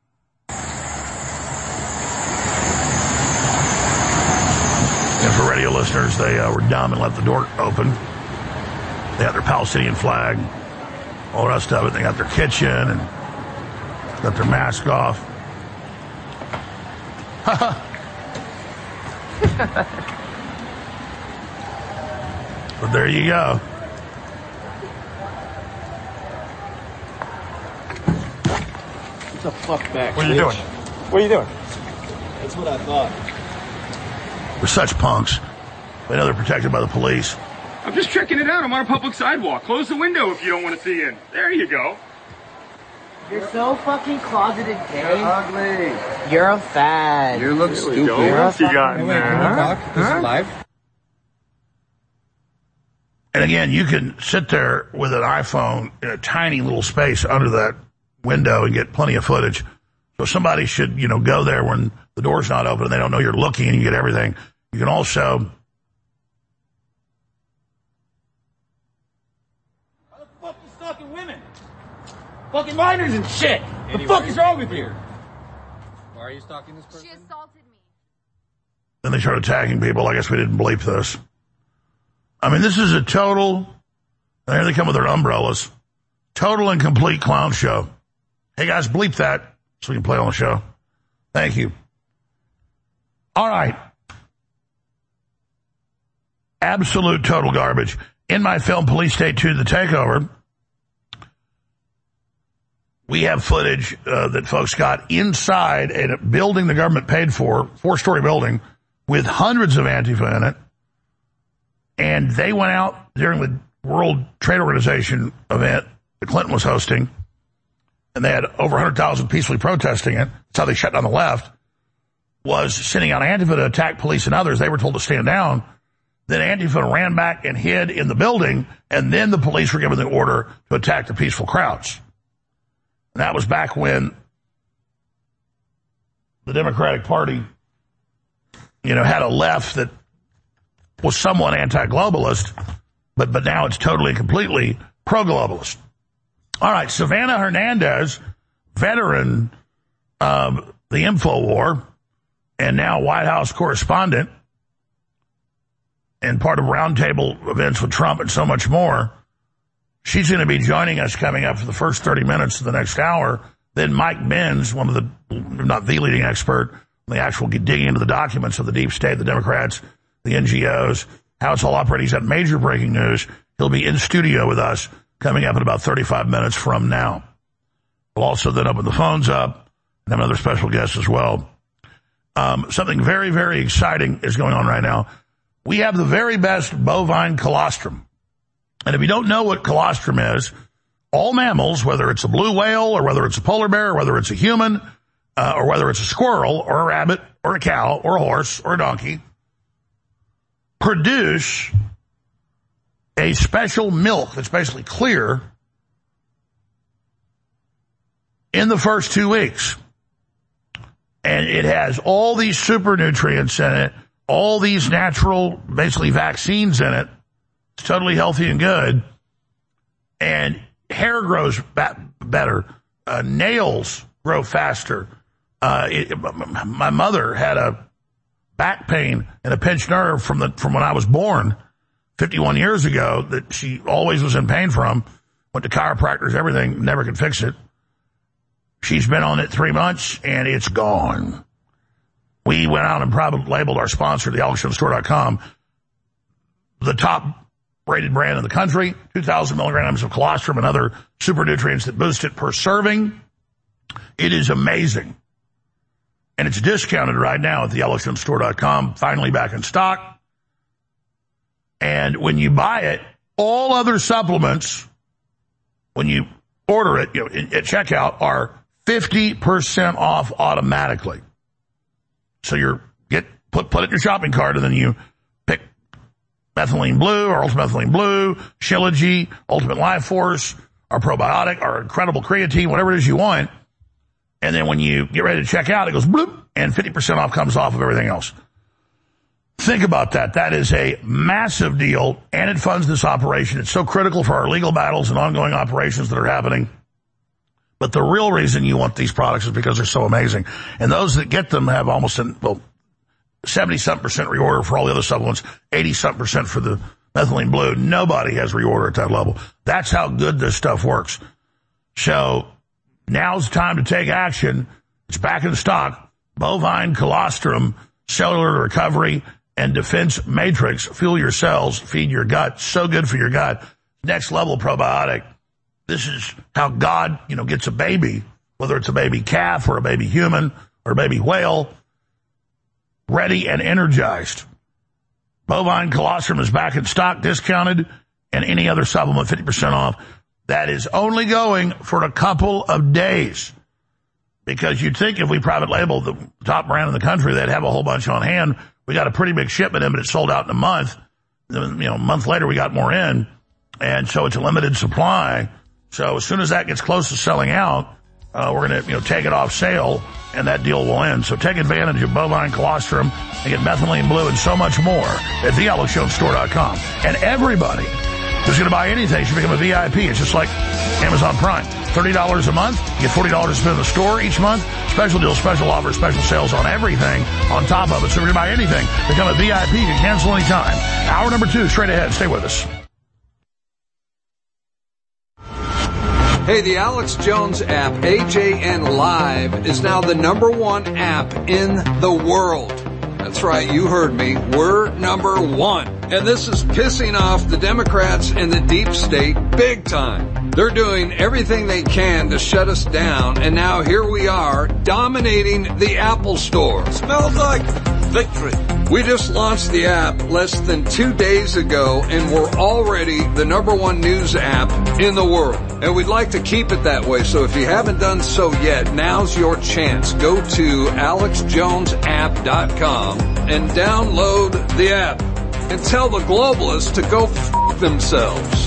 And for radio listeners, they were dumb and left the door open. They had their Palestinian flag, all the rest of it. They got their kitchen and got their mask off. But there you go. What the fuck back? What are you doing? What are you doing? That's what I thought. We're such punks. They know they're protected by the police. I'm just checking it out. I'm on a public sidewalk. Close the window if you don't want to see in. There you go. You're so fucking closeted, Kay. You're ugly. You're a fad. You look stupid. What else you got in there? Can we talk? This is live? And again, you can sit there with an iPhone in a tiny little space under that window and get plenty of footage. So somebody should, go there when the door's not open and they don't know you're looking and you get everything. You can also... How the fuck you stalking women? Fucking minors and shit. What the fuck is wrong with you? Why are you stalking this person? She assaulted me. Then they start attacking people. I guess we didn't bleep this. I mean, this is a total, and here they come with their umbrellas, total and complete clown show. Hey, guys, bleep that so we can play on the show. Thank you. All right. Absolute total garbage. In my film, Police Take to the Takeover, we have footage that folks got inside a building the government paid for, 4-story building, with hundreds of Antifa in it. And they went out during the World Trade Organization event that Clinton was hosting, and they had over 100,000 peacefully protesting it. That's how they shut down the left, was sending out Antifa to attack police and others. They were told to stand down. Then Antifa ran back and hid in the building, and then the police were given the order to attack the peaceful crowds. And that was back when the Democratic Party, had a left that was somewhat anti-globalist, but now it's totally and completely pro-globalist. All right, Savannah Hernandez, veteran of the InfoWar and now White House correspondent and part of roundtable events with Trump and so much more, she's going to be joining us coming up for the first 30 minutes of the next hour. Then Mike Benz, one of the, not the leading expert, the actual digging into the documents of the deep state, the Democrats, the NGOs, how it's all operating. He's got major breaking news. He'll be in studio with us coming up in about 35 minutes from now. We'll also then open the phones up and have another special guest as well. Something very, very exciting is going on right now. We have the very best bovine colostrum. And if you don't know what colostrum is, all mammals, whether it's a blue whale or whether it's a polar bear or whether it's a human or whether it's a squirrel or a rabbit or a cow or a horse or a donkey, produce a special milk that's basically clear in the first 2 weeks. And it has all these super nutrients in it, all these natural, basically vaccines in it, It's totally healthy and good. And hair grows better. Nails grow faster. My mother had a back pain and a pinched nerve from when I was born 51 years ago that she always was in pain from. Went to chiropractors, everything, never could fix it. She's been on it 3 months, and it's gone. We went out and private labeled our sponsor, thealexjonesstore.com, the top-rated brand in the country, 2,000 milligrams of colostrum and other super nutrients that boost it per serving. It is amazing. And it's discounted right now at thealexjonesstore.com, finally back in stock. And when you buy it, all other supplements, when you order it, at checkout, are 50% off automatically. So put it in your shopping cart, and then you pick Methylene Blue or Ultimate Methylene Blue, Shilajit, Ultimate Life Force, our probiotic, our incredible creatine, whatever it is you want. And then when you get ready to check out, it goes bloop, and 50% off comes off of everything else. Think about that. That is a massive deal, and it funds this operation. It's so critical for our legal battles and ongoing operations that are happening. But the real reason you want these products is because they're so amazing. And those that get them have almost 70-something% reorder for all the other supplements, 80-something% for the Methylene Blue. Nobody has reorder at that level. That's how good this stuff works. So now's the time to take action. It's back in stock. Bovine colostrum, cellular recovery, and defense matrix. Fuel your cells, feed your gut. So good for your gut. Next level probiotic. This is how God, gets a baby, whether it's a baby calf or a baby human or a baby whale, ready and energized. Bovine colostrum is back in stock, discounted, and any other supplement 50% off. That is only going for a couple of days. Because you'd think if we private labeled the top brand in the country, they'd have a whole bunch on hand. We got a pretty big shipment in, but it sold out in a month. A month later, we got more in. And so it's a limited supply. So as soon as that gets close to selling out, we're going to, take it off sale, and that deal will end. So take advantage of Bovine colostrum and get Methylene Blue and so much more at thealexjonesstore.com. And everybody who's going to buy anything should become a VIP. It's just like Amazon Prime. $30 a month. You get $40 to spend in the store each month. Special deals, special offers, special sales on everything on top of it. So if you're going to buy anything, become a VIP. You can cancel anytime. Hour number 2, straight ahead. Stay with us. Hey, the Alex Jones app, AJN Live, is now the #1 app in the world. That's right, you heard me. We're #1. And this is pissing off the Democrats and the deep state big time. They're doing everything they can to shut us down, and now here we are, dominating the Apple Store. Smells like victory. We just launched the app less than 2 days ago, and we're already the #1 news app in the world. And we'd like to keep it that way, so if you haven't done so yet, now's your chance. Go to alexjonesapp.com and download the app. And tell the globalists to go f*** themselves.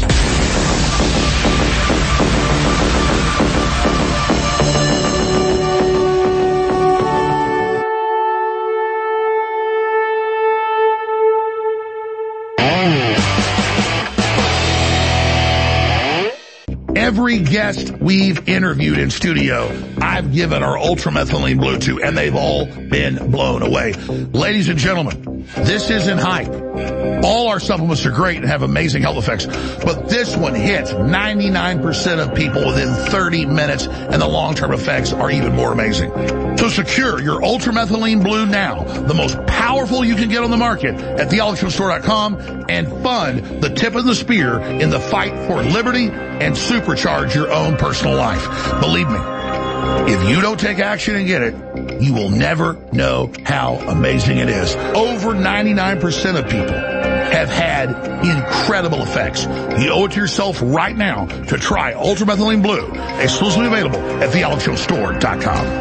Every guest we've interviewed in studio, I've given our Ultra Methylene Blue to, and they've all been blown away. Ladies and gentlemen, this isn't hype. All our supplements are great and have amazing health effects, but this one hits 99% of people within 30 minutes, and the long-term effects are even more amazing. So secure your Ultra Methylene Blue now, the most powerful you can get on the market at thealexjonesstore.com, and fund the tip of the spear in the fight for liberty and supercharge your own personal life. Believe me, if you don't take action and get it, you will never know how amazing it is. Over 99% of people have had incredible effects. You owe it to yourself right now to try Ultra Methylene Blue, exclusively available at thealexjonesstore.com.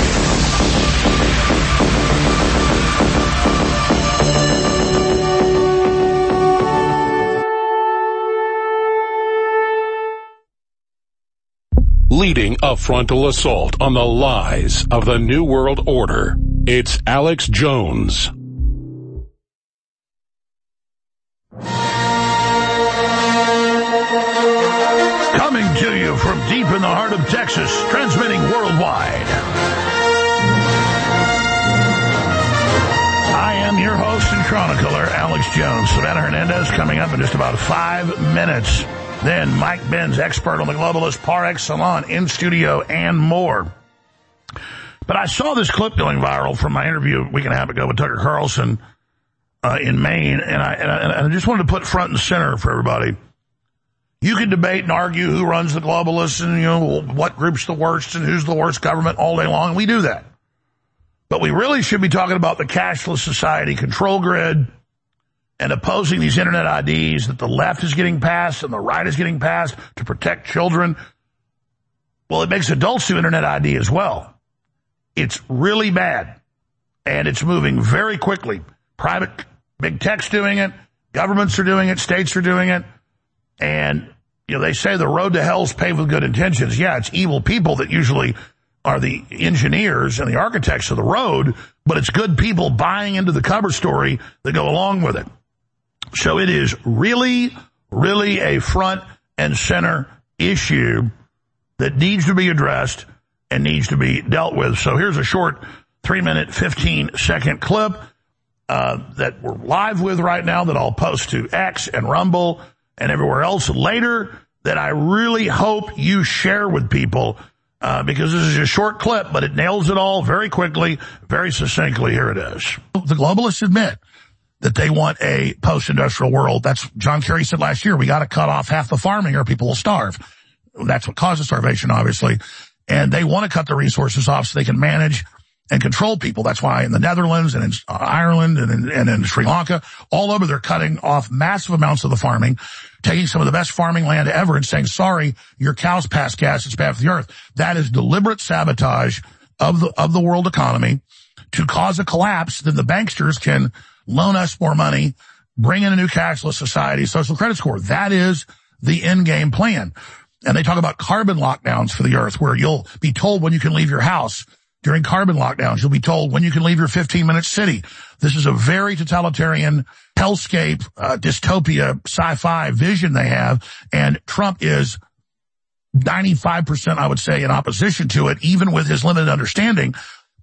Leading a frontal assault on the lies of the New World Order, it's Alex Jones. you from deep in the heart of Texas, transmitting worldwide. I am your host and chronicler, Alex Jones. Savannah Hernandez coming up in just about 5 minutes. Then Mike Benz, expert on the globalist par excellence, in studio and more. But I saw this clip going viral from my interview a week and a half ago with Tucker Carlson in Maine, and I just wanted to put front and center for everybody. You can debate and argue who runs the globalists and, you know, what group's the worst and who's the worst government all day long, and we do that. But we really should be talking about the cashless society control grid and opposing these internet IDs that the left is getting passed and the right is getting passed to protect children. Well, it makes adults do internet ID as well. It's really bad, and it's moving very quickly. Private big tech's doing it, governments are doing it, states are doing it, and you know they say the road to hell is paved with good intentions. Yeah, it's evil people that usually are the engineers and the architects of the road, but it's good people buying into the cover story that go along with it. So it is really, really a front and center issue that needs to be addressed and needs to be dealt with. So here's a short 3-minute, 15-second clip that we're live with right now that I'll post to X and Rumble and everywhere else later that I really hope you share with people because this is a short clip, but it nails it all very quickly, very succinctly. Here it is. The globalists admit that they want a post-industrial world. That's John Kerry said last year, we got to cut off half the farming or people will starve. That's what causes starvation, obviously. And they want to cut the resources off so they can manage and control people. That's why in the Netherlands and in Ireland and in Sri Lanka, all over, they're cutting off massive amounts of the farming, taking some of the best farming land ever and saying, sorry, your cows pass gas, it's bad for the earth. That is deliberate sabotage of the world economy to cause a collapse. Then the banksters can loan us more money, bring in a new cashless society, social credit score. That is the end game plan. And they talk about carbon lockdowns for the earth, where you'll be told when you can leave your house during carbon lockdowns. You'll be told when you can leave your 15-minute city. This is a very totalitarian hellscape, dystopia, sci-fi vision they have. And Trump is 95%, I would say, in opposition to it, even with his limited understanding.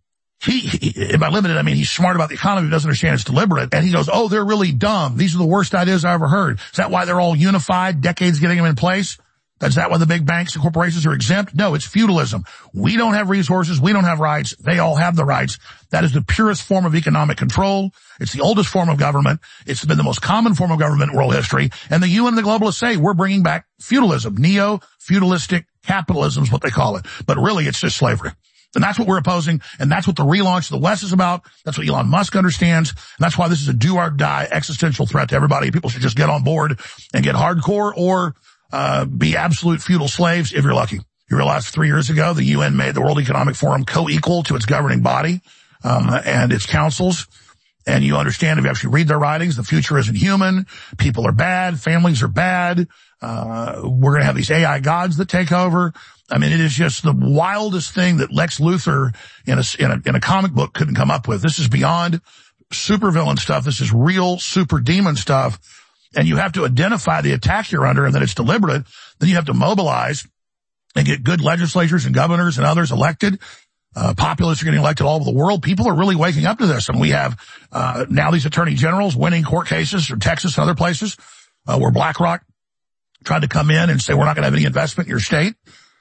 He, by limited, I mean he's smart about the economy, he doesn't understand it's deliberate. And he goes, oh, they're really dumb. These are the worst ideas I ever heard. Is that why they're all unified, decades getting them in place? Is that why the big banks and corporations are exempt? No, it's feudalism. We don't have resources. We don't have rights. They all have the rights. That is the purest form of economic control. It's the oldest form of government. It's been the most common form of government in world history. And the UN and the globalists say we're bringing back feudalism. Neo-feudalistic capitalism is what they call it. But really, it's just slavery. And that's what we're opposing, and that's what the relaunch of the West is about. That's what Elon Musk understands, and that's why this is a do-or-die existential threat to everybody. People should just get on board and get hardcore or be absolute feudal slaves if you're lucky. You realize 3 years ago, the UN made the World Economic Forum co-equal to its governing body and its councils. And you understand, if you actually read their writings, the future isn't human. People are bad. Families are bad. We're going to have these AI gods that take over. I mean, it is just the wildest thing that Lex Luthor in a comic book couldn't come up with. This is beyond supervillain stuff. This is real super demon stuff. And you have to identify the attack you're under and that it's deliberate. Then you have to mobilize and get good legislators and governors and others elected. Populists are getting elected all over the world. People are really waking up to this. And we have now these attorney generals winning court cases from Texas and other places where BlackRock tried to come in and say, we're not going to have any investment in your state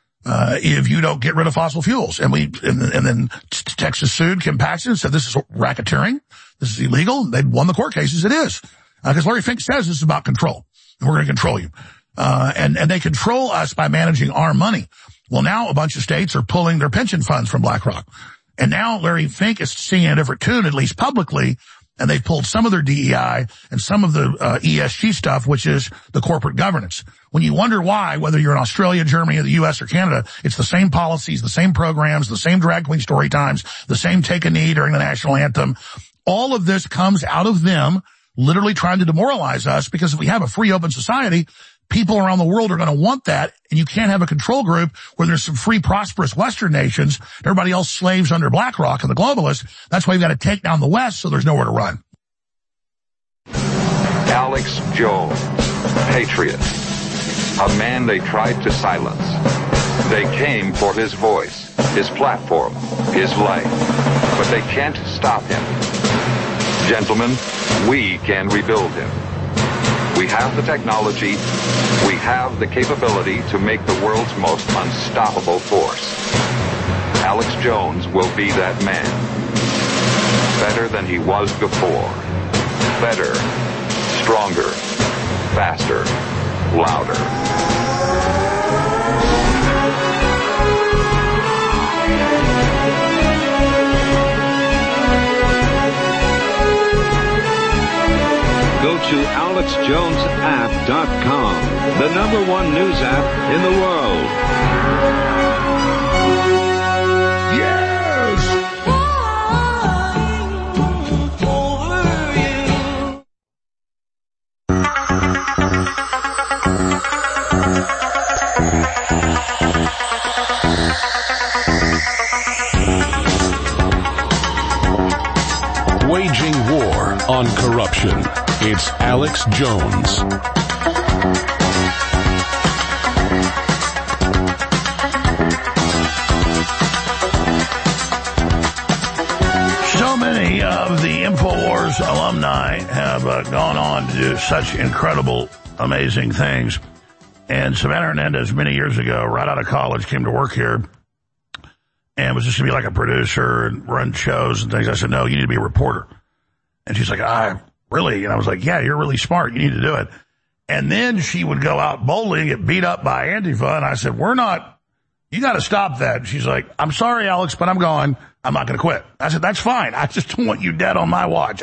if you don't get rid of fossil fuels. And then Texas sued Kim Paxton and said, this is racketeering. This is illegal. They won the court cases. It is. Because Larry Fink says this is about control. And we're going to control you. And they control us by managing our money. Well, now a bunch of states are pulling their pension funds from BlackRock. And now Larry Fink is singing a different tune, at least publicly. And they've pulled some of their DEI and some of the ESG stuff, which is the corporate governance. When you wonder why, whether you're in Australia, Germany, or the U.S. or Canada, it's the same policies, the same programs, the same drag queen story times, the same take a knee during the national anthem. All of this comes out of them literally trying to demoralize us, because if we have a free, open society, people around the world are going to want that, and you can't have a control group where there's some free, prosperous Western nations, everybody else slaves under BlackRock and the globalists. That's why you've got to take down the West so there's nowhere to run. Alex Jones, patriot, a man they tried to silence, They came for his voice, his platform, his life. But they can't stop him. Gentlemen, we can rebuild him. We have the technology, we have the capability to make the world's most unstoppable force. Alex Jones will be that man. Better than he was before. Better, stronger, faster, louder. Go to AlexJonesApp.com, the #1 news app in the world. Yes! Waging war on corruption. It's Alex Jones. So many of the InfoWars alumni have gone on to do such incredible, amazing things. And Savannah Hernandez, many years ago, right out of college, came to work here and was just going to be like a producer and run shows and things. I said, no, you need to be a reporter. And she's like, really? And I was like, yeah, you're really smart. You need to do it. And then she would go out boldly and get beat up by Antifa. And I said, you got to stop that. She's like, I'm sorry, Alex, but I'm going. I'm not going to quit. I said, that's fine. I just don't want you dead on my watch.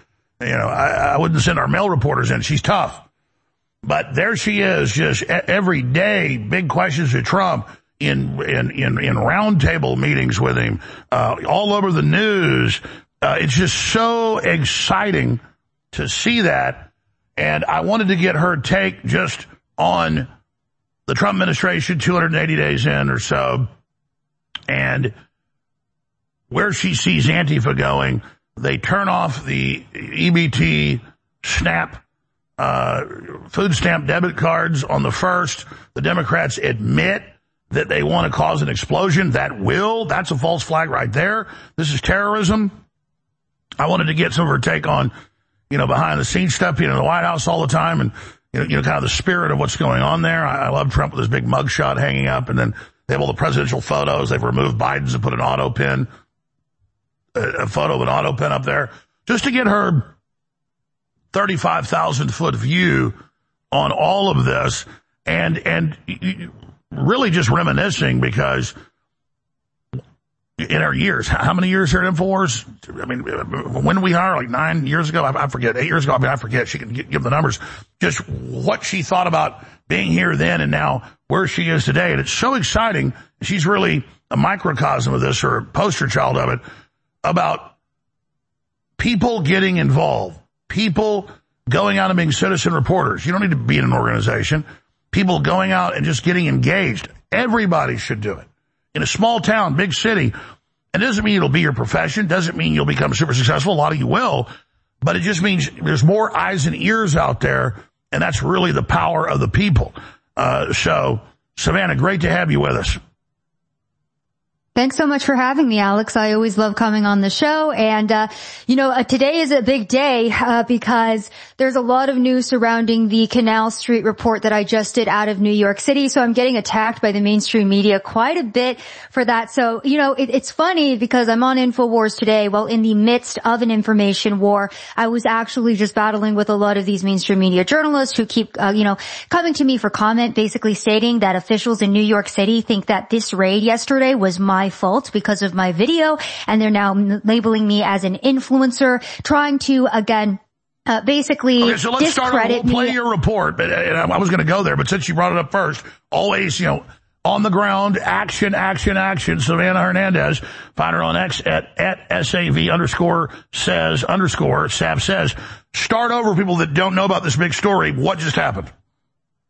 I wouldn't send our male reporters in. She's tough. But there she is, just every day, big questions to Trump in roundtable meetings with him, all over the news. It's just so exciting to see that. And I wanted to get her take just on the Trump administration, 280 days in or so, and where she sees Antifa going. They turn off the EBT SNAP, food stamp debit cards on the 1st. The Democrats admit that they want to cause an explosion. That's a false flag right there. This is terrorism. I wanted to get some of her take on, behind the scenes stuff, in the White House all the time, and, kind of the spirit of what's going on there. I love Trump with his big mugshot hanging up, and then they have all the presidential photos. They've removed Biden's and put an auto pin, a photo of an auto pin up there, just to get her 35,000-foot view on all of this, and really just reminiscing, because in our years, how many years here at InfoWars? I mean, when did we hire? Like 9 years ago? I forget. 8 years ago? I forget. She can give the numbers. Just what she thought about being here then and now where she is today. And it's so exciting. She's really a microcosm of this, or a poster child of it, about people getting involved, people going out and being citizen reporters. You don't need to be in an organization. People going out and just getting engaged. Everybody should do it. In a small town, big city, it doesn't mean it'll be your profession, doesn't mean you'll become super successful. A lot of you will, but it just means there's more eyes and ears out there, and that's really the power of the people. So, Savannah, great to have you with us. Thanks so much for having me, Alex. I always love coming on the show. And, today is a big day, because there's a lot of news surrounding the Canal Street report that I just did out of New York City. So I'm getting attacked by the mainstream media quite a bit for that. So, it's funny because I'm on InfoWars today. Well, in the midst of an information war, I was actually just battling with a lot of these mainstream media journalists who keep, coming to me for comment, basically stating that officials in New York City think that this raid yesterday was my fault because of my video, and they're now labeling me as an influencer, trying to, again, basically okay, so let's discredit we'll play me. your report, but I was going to go there, but since you brought it up first, always, on the ground, action. Savannah Hernandez, find her on X at SAV_says_Sav says. Start over, people that don't know about this big story. What just happened?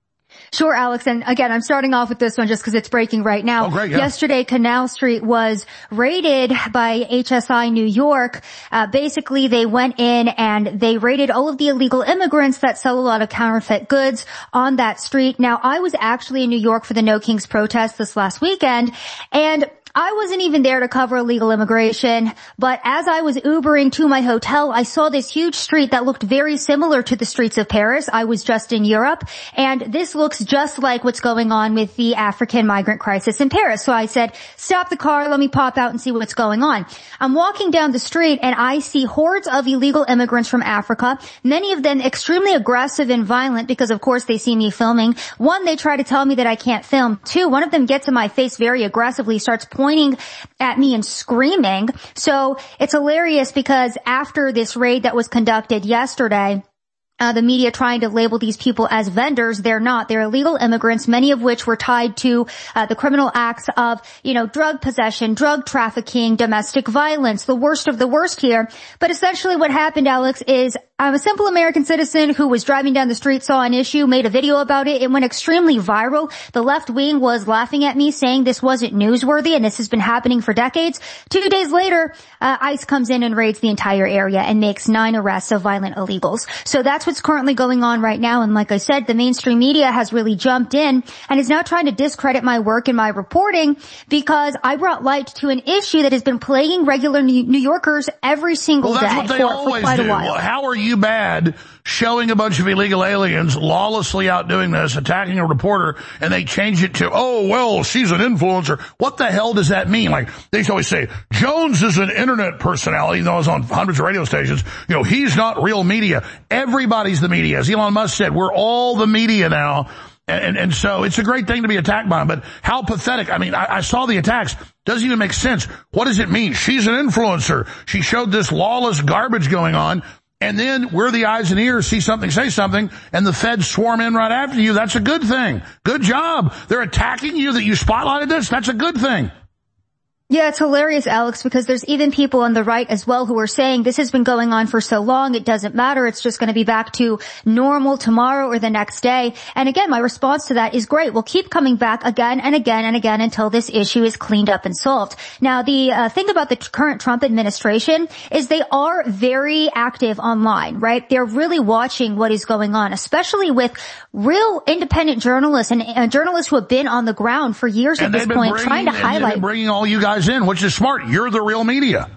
Sure, Alex. And again, I'm starting off with this one just because it's breaking right now. Oh, great, yeah. Yesterday, Canal Street was raided by HSI New York. Basically, they went in and they raided all of the illegal immigrants that sell a lot of counterfeit goods on that street. Now, I was actually in New York for the No Kings protest this last weekend, and I wasn't even there to cover illegal immigration, but as I was Ubering to my hotel, I saw this huge street that looked very similar to the streets of Paris. I was just in Europe, and this looks just like what's going on with the African migrant crisis in Paris. So I said, stop the car, let me pop out and see what's going on. I'm walking down the street, and I see hordes of illegal immigrants from Africa, many of them extremely aggressive and violent because, of course, they see me filming. One, they try to tell me that I can't film. Two, one of them gets in my face very aggressively, starts pointing at me and screaming. So it's hilarious because after this raid that was conducted yesterday, the media trying to label these people as vendors. They're not. They're illegal immigrants, many of which were tied to the criminal acts of, drug possession, drug trafficking, domestic violence, the worst of the worst here. But essentially what happened, Alex, is I'm a simple American citizen who was driving down the street, saw an issue, made a video about it. It went extremely viral. The left wing was laughing at me, saying this wasn't newsworthy and this has been happening for decades. 2 days later, ICE comes in and raids the entire area and makes 9 arrests of violent illegals. So that's what's currently going on right now. And like I said, the mainstream media has really jumped in and is now trying to discredit my work and my reporting because I brought light to an issue that has been plaguing regular New Yorkers every single day what they always for quite do. a while. Well, how are you bad showing a bunch of illegal aliens lawlessly out doing this, attacking a reporter, and they change it to, oh, well, she's an influencer. What the hell does that mean? Like, they always say, Jones is an internet personality, even though he's on hundreds of radio stations. He's not real media. Everybody's the media. As Elon Musk said, we're all the media now. And so it's a great thing to be attacked by him, but how pathetic. I mean, I saw the attacks. Doesn't even make sense. What does it mean? She's an influencer. She showed this lawless garbage going on. And then we're the eyes and ears, see something, say something, and the feds swarm in right after you. That's a good thing. Good job. They're attacking you that you spotlighted this. That's a good thing. Yeah, it's hilarious, Alex, because there's even people on the right as well who are saying this has been going on for so long, it doesn't matter, it's just going to be back to normal tomorrow or the next day. And again, my response to that is great. We'll keep coming back again and again and again until this issue is cleaned up and solved. Now, the thing about the current Trump administration is they are very active online, right? They're really watching what is going on, especially with real independent journalists and journalists who have been on the ground for years at this point, trying to highlight. And bringing all you guys in, which is smart. You're the real media.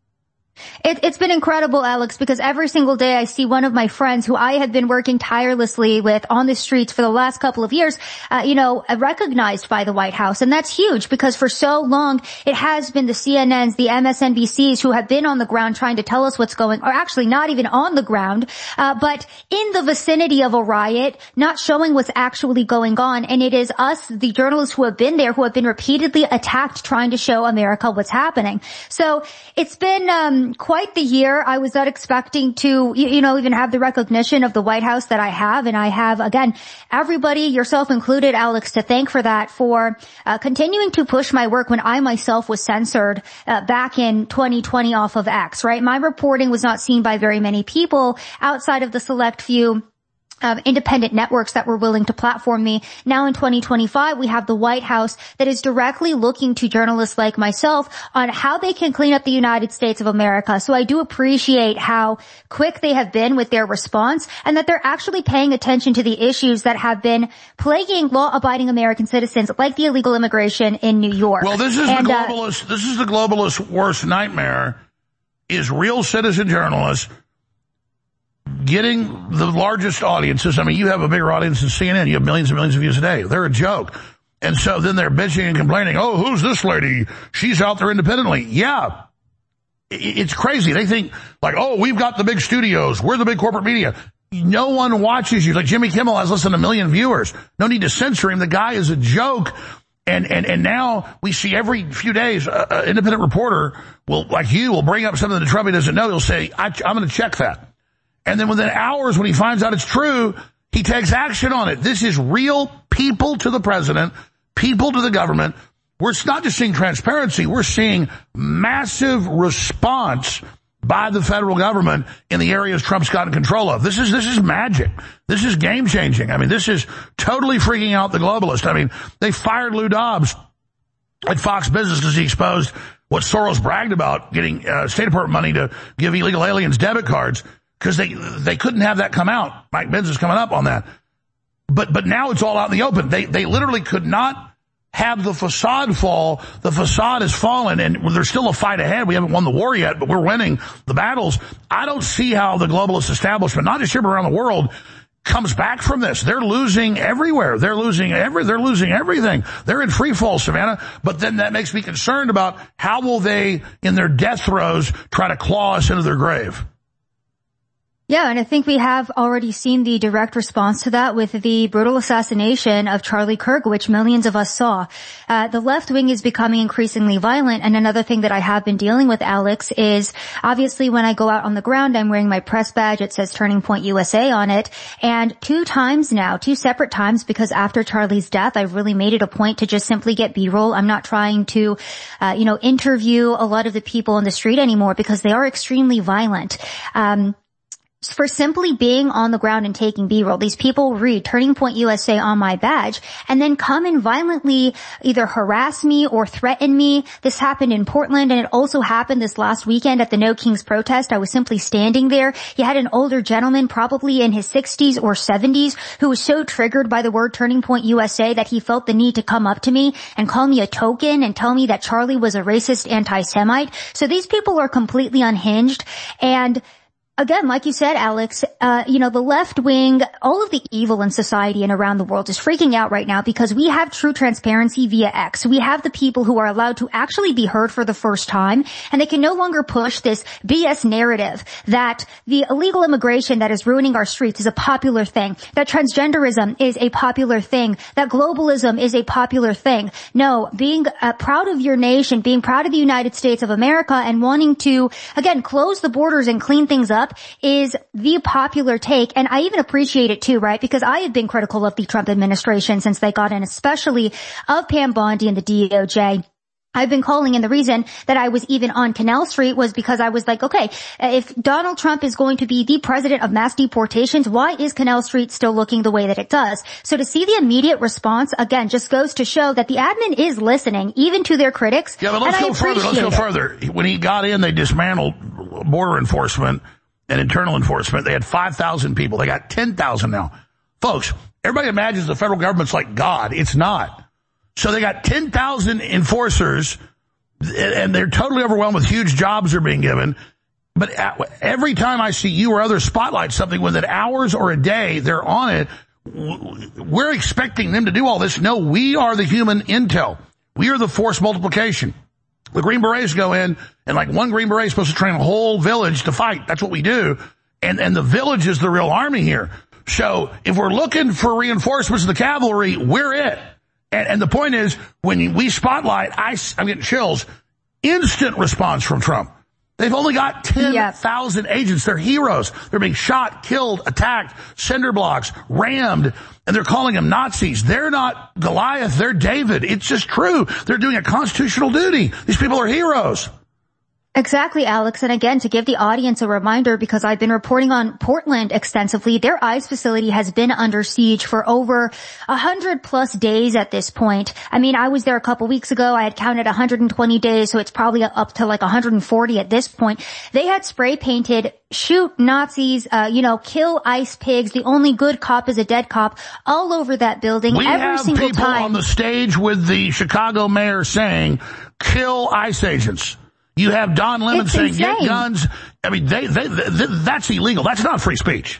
It's been incredible, Alex, because every single day I see one of my friends who I have been working tirelessly with on the streets for the last couple of years, recognized by the White House. And that's huge because for so long it has been the CNNs, the MSNBCs who have been on the ground trying to tell us what's going, or actually not even on the ground, but in the vicinity of a riot, not showing what's actually going on. And it is us, the journalists who have been there, who have been repeatedly attacked trying to show America what's happening. So it's been quite the year. I was not expecting to, even have the recognition of the White House that I have. And I have, again, everybody, yourself included, Alex, to thank for that, for continuing to push my work when I myself was censored back in 2020 off of X, right? My reporting was not seen by very many people outside of the select few independent networks that were willing to platform me. Now in 2025, we have the White House that is directly looking to journalists like myself on how they can clean up the United States of America. So I do appreciate how quick they have been with their response and that they're actually paying attention to the issues that have been plaguing law-abiding American citizens, like the illegal immigration in New York. Well, this is the globalist worst nightmare, is real citizen journalists getting the largest audiences. I mean, you have a bigger audience than CNN. You have millions and millions of views a day. They're a joke. And so then they're bitching and complaining, oh, who's this lady? She's out there independently. Yeah. It's crazy. They think like, oh, we've got the big studios. We're the big corporate media. No one watches you. Like Jimmy Kimmel has less than 1 million viewers. No need to censor him. The guy is a joke. And now we see every few days, an independent reporter will bring up something that Trump doesn't know. He'll say, I'm going to check that. And then within hours, when he finds out it's true, he takes action on it. This is real people to the president, people to the government. We're not just seeing transparency. We're seeing massive response by the federal government in the areas Trump's gotten control of. This is magic. This is game changing. I mean, this is totally freaking out the globalists. I mean, they fired Lou Dobbs at Fox Business because he exposed what Soros bragged about, getting State Department money to give illegal aliens debit cards, because they couldn't have that come out. Mike Benz is coming up on that. But now it's all out in the open. They literally could not have the facade fall. The facade has fallen, and there's still a fight ahead. We haven't won the war yet, but we're winning the battles. I don't see how the globalist establishment, not just here but around the world, comes back from this. They're losing everywhere. They're losing everything. They're in free fall, Savannah. But then that makes me concerned about how will they, in their death throes, try to claw us into their grave. Yeah, and I think we have already seen the direct response to that with the brutal assassination of Charlie Kirk, which millions of us saw. The left wing is becoming increasingly violent, and another thing that I have been dealing with, Alex, is obviously when I go out on the ground, I'm wearing my press badge. It says Turning Point USA on it, and 2 separate times, because after Charlie's death, I've really made it a point to just simply get B-roll. I'm not trying to, interview a lot of the people in the street anymore because they are extremely violent. For simply being on the ground and taking B-roll, these people read Turning Point USA on my badge and then come and violently either harass me or threaten me. This happened in Portland, and it also happened this last weekend at the No Kings protest. I was simply standing there. You had an older gentleman, probably in his 60s or 70s, who was so triggered by the word Turning Point USA that he felt the need to come up to me and call me a token and tell me that Charlie was a racist anti-Semite. So these people are completely unhinged, and again, like you said, Alex, the left wing, all of the evil in society and around the world is freaking out right now because we have true transparency via X. We have the people who are allowed to actually be heard for the first time, and they can no longer push this BS narrative that the illegal immigration that is ruining our streets is a popular thing, that transgenderism is a popular thing, that globalism is a popular thing. No, being proud of your nation, being proud of the United States of America, and wanting to, again, close the borders and clean things up is the popular take. And I even appreciate it too, right? Because I have been critical of the Trump administration since they got in, especially of Pam Bondi and the DOJ. I've been calling, and the reason that I was even on Canal Street was because I was like, okay, if Donald Trump is going to be the president of mass deportations, why is Canal Street still looking the way that it does? So to see the immediate response, again, just goes to show that the admin is listening, even to their critics. Yeah, but let's go further. When he got in, they dismantled border enforcement and internal enforcement. They had 5,000 people. They got 10,000 now. Folks, everybody imagines the federal government's like God. It's not. So they got 10,000 enforcers, and they're totally overwhelmed with huge jobs they're being given. But every time I see you or others spotlight something within hours or a day, they're on it. We're expecting them to do all this. No, we are the human intel. We are the force multiplication. The Green Berets go in, and like one Green Beret is supposed to train a whole village to fight. That's what we do. And the village is the real army here. So if we're looking for reinforcements of the cavalry, we're it. And the point is, when we spotlight, I'm getting chills, instant response from Trump. They've only got 10,000 agents. They're heroes. They're being shot, killed, attacked, cinder blocks, rammed, and they're calling them Nazis. They're not Goliath. They're David. It's just true. They're doing a constitutional duty. These people are heroes. Exactly, Alex. And again, to give the audience a reminder, because I've been reporting on Portland extensively, their ICE facility has been under siege for over 100+ days at this point. I mean, I was there a couple weeks ago. I had counted 120 days, so it's probably up to like 140 at this point. They had spray painted, shoot Nazis, kill ICE pigs. The only good cop is a dead cop all over that building. We every have single people time on the stage with the Chicago mayor saying, kill ICE agents. You have Don Lemon saying, get guns. I mean, that's illegal. That's not free speech.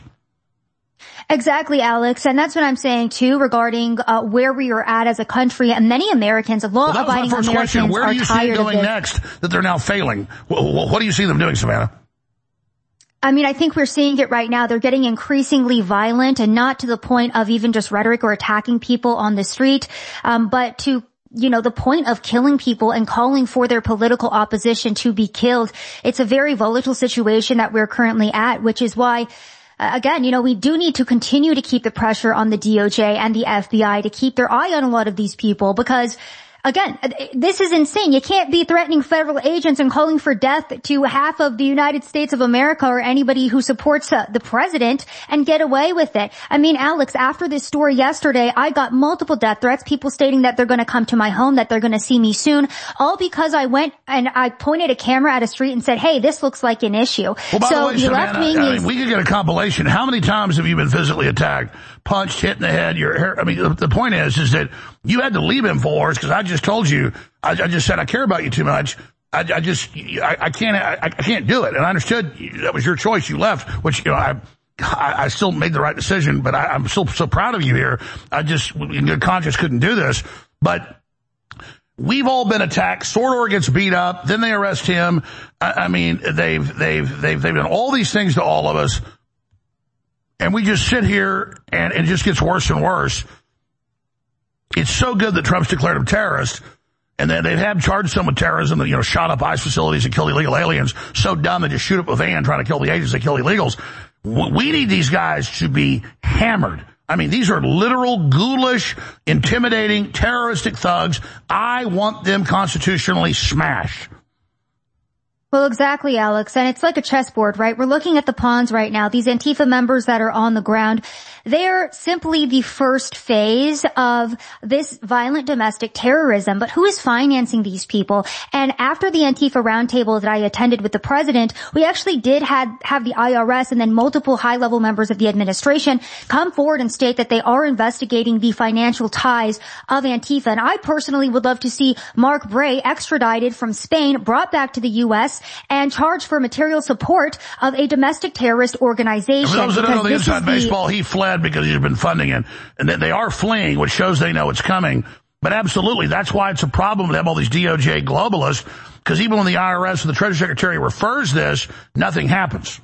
Exactly, Alex. And that's what I'm saying, too, regarding where we are at as a country. And many Americans, law-abiding Americans, question. Where do you see it going this. next that they're now failing? What do you see them doing, Savannah? I mean, I think we're seeing it right now. They're getting increasingly violent, and not to the point of even just rhetoric or attacking people on the street, but to the point of killing people and calling for their political opposition to be killed. It's a very volatile situation that we're currently at, which is why, again, we do need to continue to keep the pressure on the DOJ and the FBI to keep their eye on a lot of these people, because again, this is insane. You can't be threatening federal agents and calling for death to half of the United States of America or anybody who supports the president and get away with it. I mean, Alex, after this story yesterday, I got multiple death threats, people stating that they're going to come to my home, that they're going to see me soon, all because I went and I pointed a camera at a street and said, hey, this looks like an issue. Well, by the way, the left wing I mean, we could get a compilation. How many times have you been physically attacked, punched, hit in the head? Your hair? I mean, the point is that you had to leave InfoWars because I just told you, I just said I care about you too much. I can't do it. And I understood that was your choice. You left, which, I still made the right decision, but I'm still so proud of you here. I just, in good conscience, couldn't do this. But we've all been attacked. Sordor gets beat up, then they arrest him. I mean, they've done all these things to all of us. And we just sit here and it just gets worse and worse. It's so good that Trump's declared them terrorists. And then they have charged some with terrorism, shot up ICE facilities and killed illegal aliens. So dumb they just shoot up a van trying to kill the agents that kill illegals. We need these guys to be hammered. I mean, these are literal, ghoulish, intimidating, terroristic thugs. I want them constitutionally smashed. Well, exactly, Alex. And it's like a chessboard, right? We're looking at the pawns right now. These Antifa members that are on the ground, they're simply the first phase of this violent domestic terrorism. But who is financing these people? And after the Antifa roundtable that I attended with the president, we actually did have the IRS and then multiple high-level members of the administration come forward and state that they are investigating the financial ties of Antifa. And I personally would love to see Mark Bray extradited from Spain, brought back to the U.S., and charged for material support of a domestic terrorist organization. For those that don't know the inside baseball, he fled because he's been funding it. And they are fleeing, which shows they know it's coming. But absolutely, that's why it's a problem to have all these DOJ globalists, because even when the IRS or the Treasury Secretary refers this, nothing happens.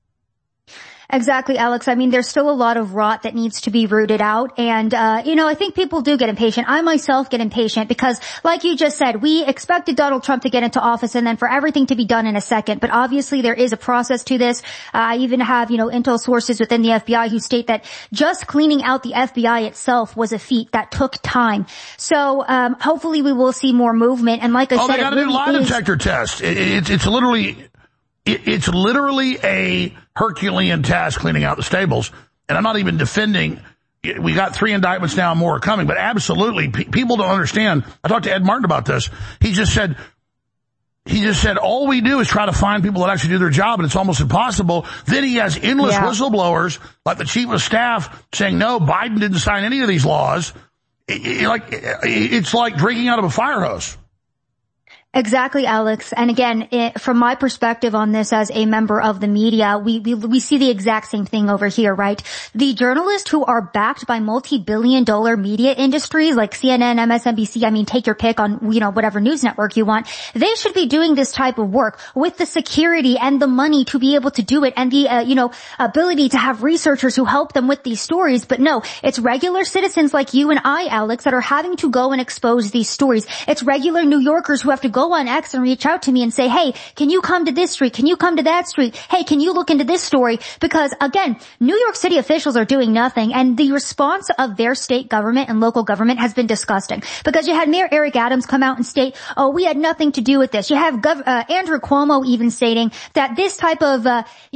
Exactly, Alex. I mean, there's still a lot of rot that needs to be rooted out. And, I think people do get impatient. I myself get impatient because, like you just said, we expected Donald Trump to get into office and then for everything to be done in a second. But obviously there is a process to this. I even have, intel sources within the FBI who state that just cleaning out the FBI itself was a feat that took time. So, hopefully we will see more movement. And like I said, they got to do lie detector tests. It's literally a Herculean task cleaning out the stables. And I'm not even defending. We got 3 indictments now and more are coming. But absolutely, people don't understand. I talked to Ed Martin about this. He just said all we do is try to find people that actually do their job, and it's almost impossible. Then he has endless whistleblowers, like the chief of staff, saying, no, Biden didn't sign any of these laws. It's like drinking out of a fire hose. Exactly, Alex. And again, from my perspective on this as a member of the media, we see the exact same thing over here, right? The journalists who are backed by multi-billion-dollar media industries like CNN, MSNBC, I mean, take your pick on, whatever news network you want. They should be doing this type of work with the security and the money to be able to do it and the, ability to have researchers who help them with these stories. But no, it's regular citizens like you and I, Alex, that are having to go and expose these stories. It's regular New Yorkers who have to go on X and reach out to me and say, hey, can you come to this street? Can you come to that street? Hey, can you look into this story? Because again, New York City officials are doing nothing, and the response of their state government and local government has been disgusting. Because you had Mayor Eric Adams come out and state, oh, we had nothing to do with this. You have Andrew Cuomo even stating that this type of,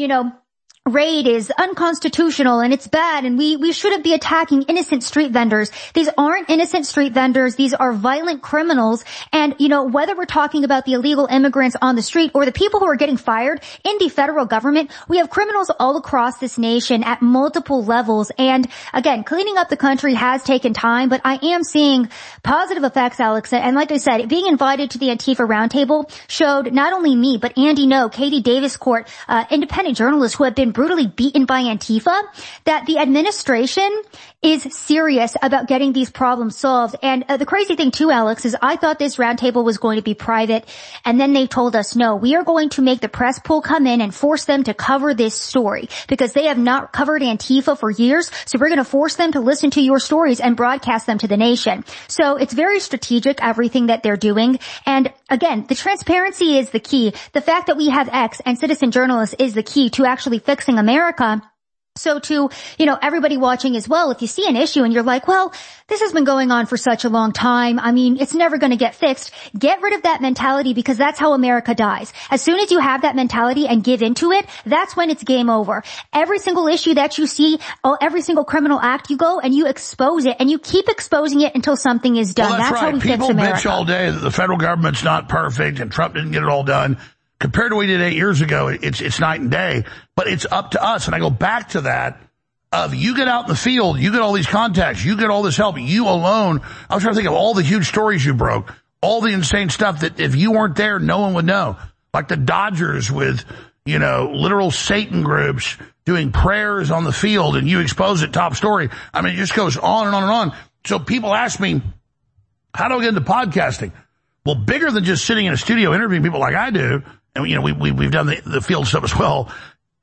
raid is unconstitutional and it's bad and we shouldn't be attacking innocent street vendors. These aren't innocent street vendors. These are violent criminals. And, whether we're talking about the illegal immigrants on the street or the people who are getting fired in the federal government, we have criminals all across this nation at multiple levels. And again, cleaning up the country has taken time, but I am seeing positive effects, Alex. And like I said, being invited to the Antifa roundtable showed not only me, but Andy Ngo, Katie Davis Court, independent journalists who have been brutally beaten by Antifa, that the administration is serious about getting these problems solved. And the crazy thing too, Alex, is I thought this roundtable was going to be private, and then they told us, no, we are going to make the press pool come in and force them to cover this story because they have not covered Antifa for years, so we're going to force them to listen to your stories and broadcast them to the nation. So it's very strategic, everything that they're doing. And again, the transparency is the key. The fact that we have X and citizen journalists is the key to actually fixing America. So to, everybody watching as well, if you see an issue and you're like, well, this has been going on for such a long time. I mean, it's never going to get fixed. Get rid of that mentality, because that's how America dies. As soon as you have that mentality and give into it, that's when it's game over. Every single issue that you see, every single criminal act, you go and you expose it, and you keep exposing it until something is done. Well, that's right. How we People fix America. bitch all day that the federal government's not perfect and Trump didn't get it all done. Compared to what he did 8 years ago, it's night and day. But it's up to us. And I go back to that of you get out in the field, you get all these contacts, you get all this help, you alone. I was trying to think of all the huge stories you broke, all the insane stuff that if you weren't there, no one would know. Like the Dodgers with, literal Satan groups doing prayers on the field, and you expose it, top story. I mean, it just goes on and on and on. So people ask me, how do I get into podcasting? Well, bigger than just sitting in a studio interviewing people like I do, and we've done the field stuff as well.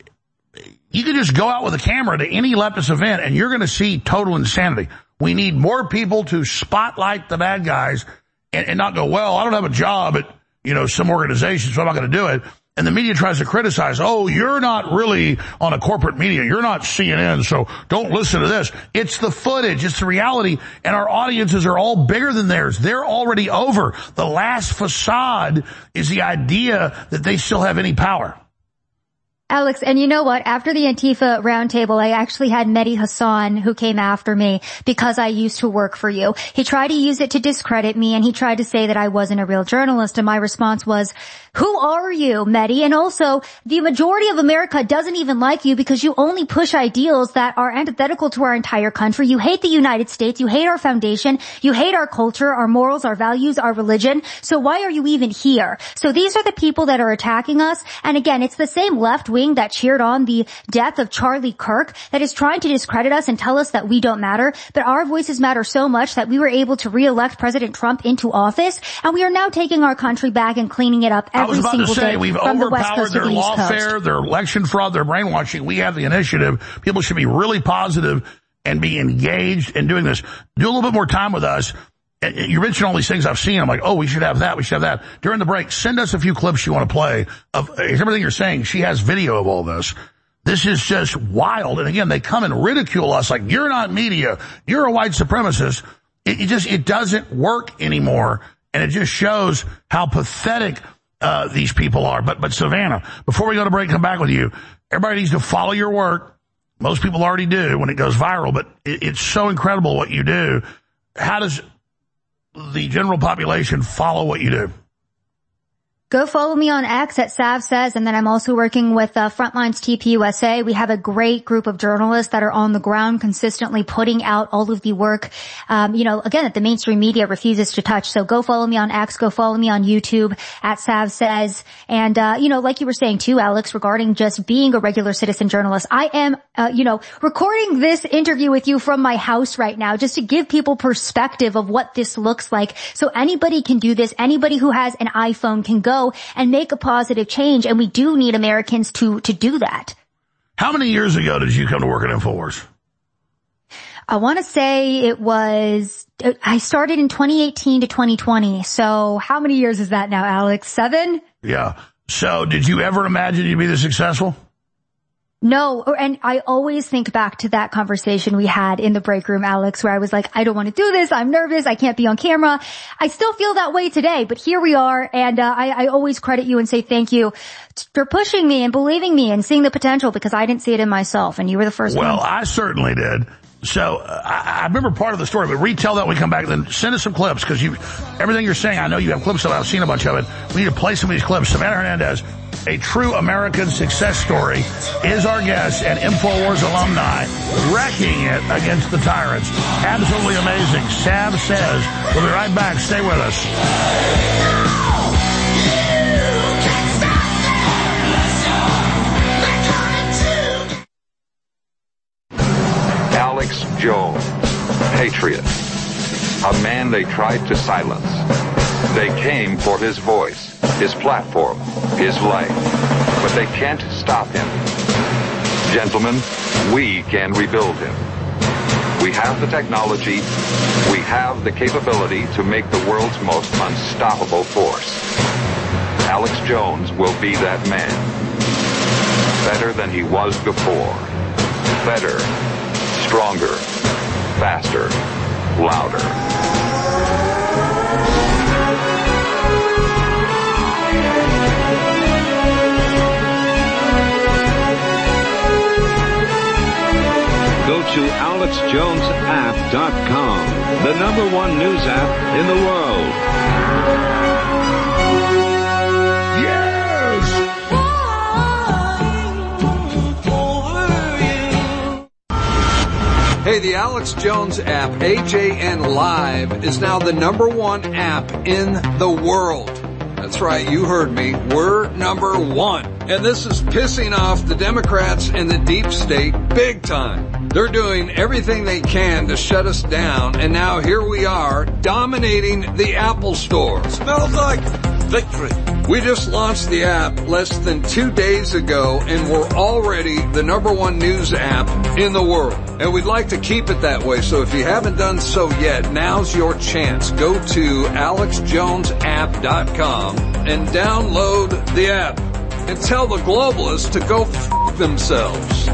You can just go out with a camera to any leftist event and you're going to see total insanity. We need more people to spotlight the bad guys and not go, well, I don't have a job at, some organization, so I'm not going to do it. And the media tries to criticize, oh, you're not really on a corporate media. You're not CNN, so don't listen to this. It's the footage. It's the reality. And our audiences are all bigger than theirs. They're already over. The last facade is the idea that they still have any power. Alex, and you know what? After the Antifa roundtable, I actually had Mehdi Hassan, who came after me because I used to work for you. He tried to use it to discredit me, and he tried to say that I wasn't a real journalist, and my response was, who are you, Mehdi? And also, the majority of America doesn't even like you because you only push ideals that are antithetical to our entire country. You hate the United States. You hate our foundation. You hate our culture, our morals, our values, our religion. So why are you even here? So these are the people that are attacking us. And again, it's the same left wing that cheered on the death of Charlie Kirk that is trying to discredit us and tell us that we don't matter. But our voices matter so much that we were able to re-elect President Trump into office, and we are now taking our country back and cleaning it up every single day. We've overpowered their lawfare, their election fraud, their brainwashing. We have the initiative. People should be really positive and be engaged in doing this. Do a little bit more time with us. You mentioned all these things I've seen. I'm like, oh, we should have that. We should have that. During the break, send us a few clips you want to play of everything you're saying. She has video of all this. This is just wild. And again, they come and ridicule us like, you're not media. You're a white supremacist. It doesn't work anymore. And it just shows how pathetic these people are. But Savannah, before we go to break, come back with you. Everybody needs to follow your work. Most people already do when it goes viral, but it's so incredible what you do. How does the general population follow what you do? Go follow me on X at Sav Says, and then I'm also working with Frontlines TPUSA. We have a great group of journalists that are on the ground consistently putting out all of the work, again, that the mainstream media refuses to touch. So go follow me on X, go follow me on YouTube at Sav Says. And, like you were saying too, Alex, regarding just being a regular citizen journalist, I am, recording this interview with you from my house right now just to give people perspective of what this looks like. So anybody can do this. Anybody who has an iPhone can go and make a positive change, and we do need Americans to do that. How many years ago did you come to work at InfoWars? I want to say I started in 2018 to 2020. So how many years is that now, Alex? 7? Yeah. So did you ever imagine you'd be this successful? No, and I always think back to that conversation we had in the break room, Alex, where I was like, I don't want to do this. I'm nervous. I can't be on camera. I still feel that way today, but here we are. And I always credit you and say thank you for pushing me and believing me and seeing the potential, because I didn't see it in myself, and you were the first one. Well, I certainly did. So I remember part of the story, but retell that when we come back. Then send us some clips, because everything you're saying, I know you have clips of it. I've seen a bunch of it. We need to play some of these clips. Savannah Hernandez, a true American success story, is our guest, and InfoWars alumni, wrecking it against the tyrants. Absolutely amazing. Sav Says. We'll be right back. Stay with us. Alex Jones, patriot, a man they tried to silence. They came for his voice, his platform, his life, but they can't stop him. Gentlemen, we can rebuild him. We have the technology, we have the capability to make the world's most unstoppable force. Alex Jones will be that man, better than he was before. Better, stronger, faster, louder. Go to AlexJonesApp.com, the #1 news app in the world. Hey, the Alex Jones app, AJN Live, is now the #1 app in the world. That's right, you heard me. We're #1. And this is pissing off the Democrats and the deep state big time. They're doing everything they can to shut us down, and now here we are, dominating the Apple Store. Smells like victory. We just launched the app less than 2 days ago, and we're already the #1 news app in the world. And we'd like to keep it that way, so if you haven't done so yet, now's your chance. Go to AlexJonesApp.com and download the app. And tell the globalists to go f*** themselves.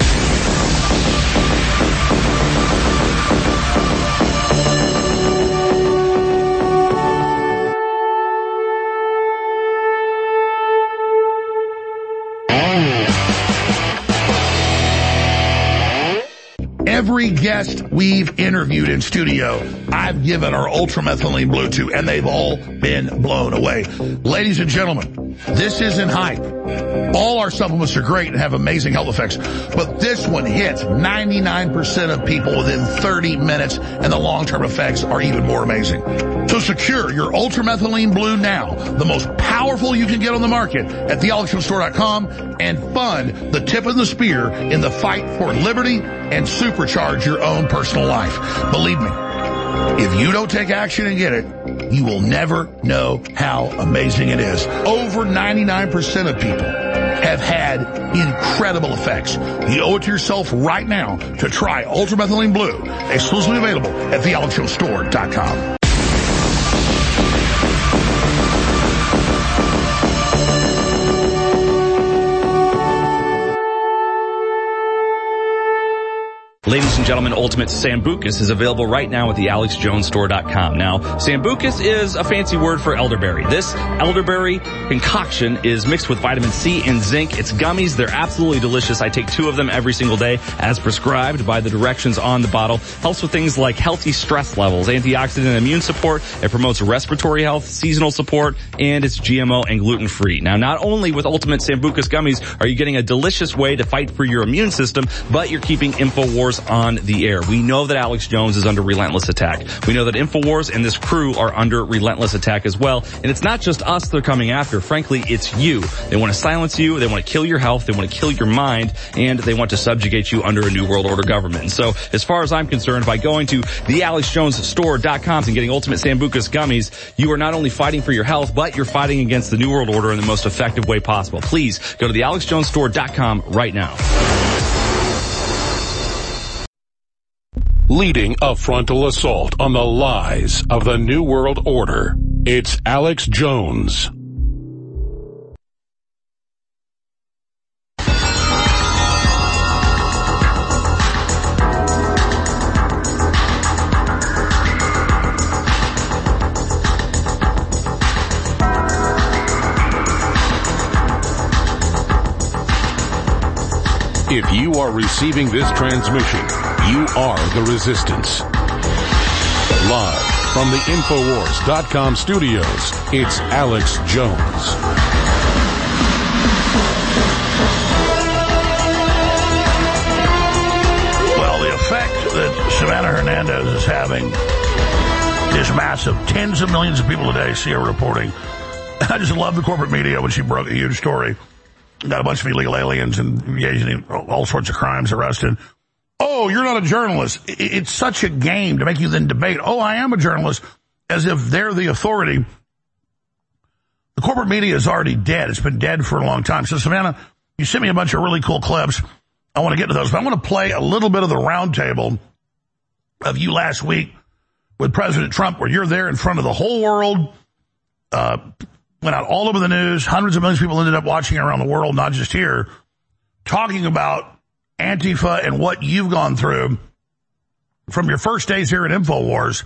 Every guest we've interviewed in studio, I've given our ultramethylene blue to, and they've all been blown away. Ladies and gentlemen, this isn't hype. All our supplements are great and have amazing health effects, but this one hits 99% of people within 30 minutes, and the long-term effects are even more amazing. So secure your ultramethylene blue now, the most powerful you can get on the market at thealexjonesstore.com, and fund the tip of the spear in the fight for liberty and supercharge your own personal life. Believe me, if you don't take action and get it, you will never know how amazing it is. Over 99% of people have had incredible effects. You owe it to yourself right now to try Ultramethylene Blue, exclusively available at thealexjonesstore.com. Ladies and gentlemen, Ultimate Sambucus is available right now at the AlexJonesStore.com. Now, Sambucus is a fancy word for elderberry. This elderberry concoction is mixed with vitamin C and zinc. It's gummies. They're absolutely delicious. I take 2 of them every single day as prescribed by the directions on the bottle. Helps with things like healthy stress levels, antioxidant and immune support. It promotes respiratory health, seasonal support, and it's GMO and gluten-free. Now, not only with Ultimate Sambucus gummies are you getting a delicious way to fight for your immune system, but you're keeping InfoWars on the air. We know that Alex Jones is under relentless attack. We know that InfoWars and this crew are under relentless attack as well. And it's not just us they're coming after. Frankly, it's you. They want to silence you. They want to kill your health. They want to kill your mind. And they want to subjugate you under a New World Order government. And so, as far as I'm concerned, by going to thealexjonesstore.com and getting Ultimate Sambucus gummies, you are not only fighting for your health, but you're fighting against the New World Order in the most effective way possible. Please go to thealexjonesstore.com right now. Leading a frontal assault on the lies of the New World Order, it's Alex Jones. If you are receiving this transmission, you are the resistance. Live from the Infowars.com studios, it's Alex Jones. Well, the effect that Savannah Hernandez is having is massive. Tens of millions of people a day see her reporting. I just love the corporate media when she broke a huge story. Got a bunch of illegal aliens and engaging in all sorts of crimes arrested. Oh, you're not a journalist. It's such a game to make you then debate, oh, I am a journalist, as if they're the authority. The corporate media is already dead. It's been dead for a long time. So, Savannah, you sent me a bunch of really cool clips. I want to get to those, but I want to play a little bit of the roundtable of you last week with President Trump, where you're there in front of the whole world, went out all over the news. Hundreds of millions of people ended up watching around the world, not just here, talking about Antifa and what you've gone through from your first days here at InfoWars,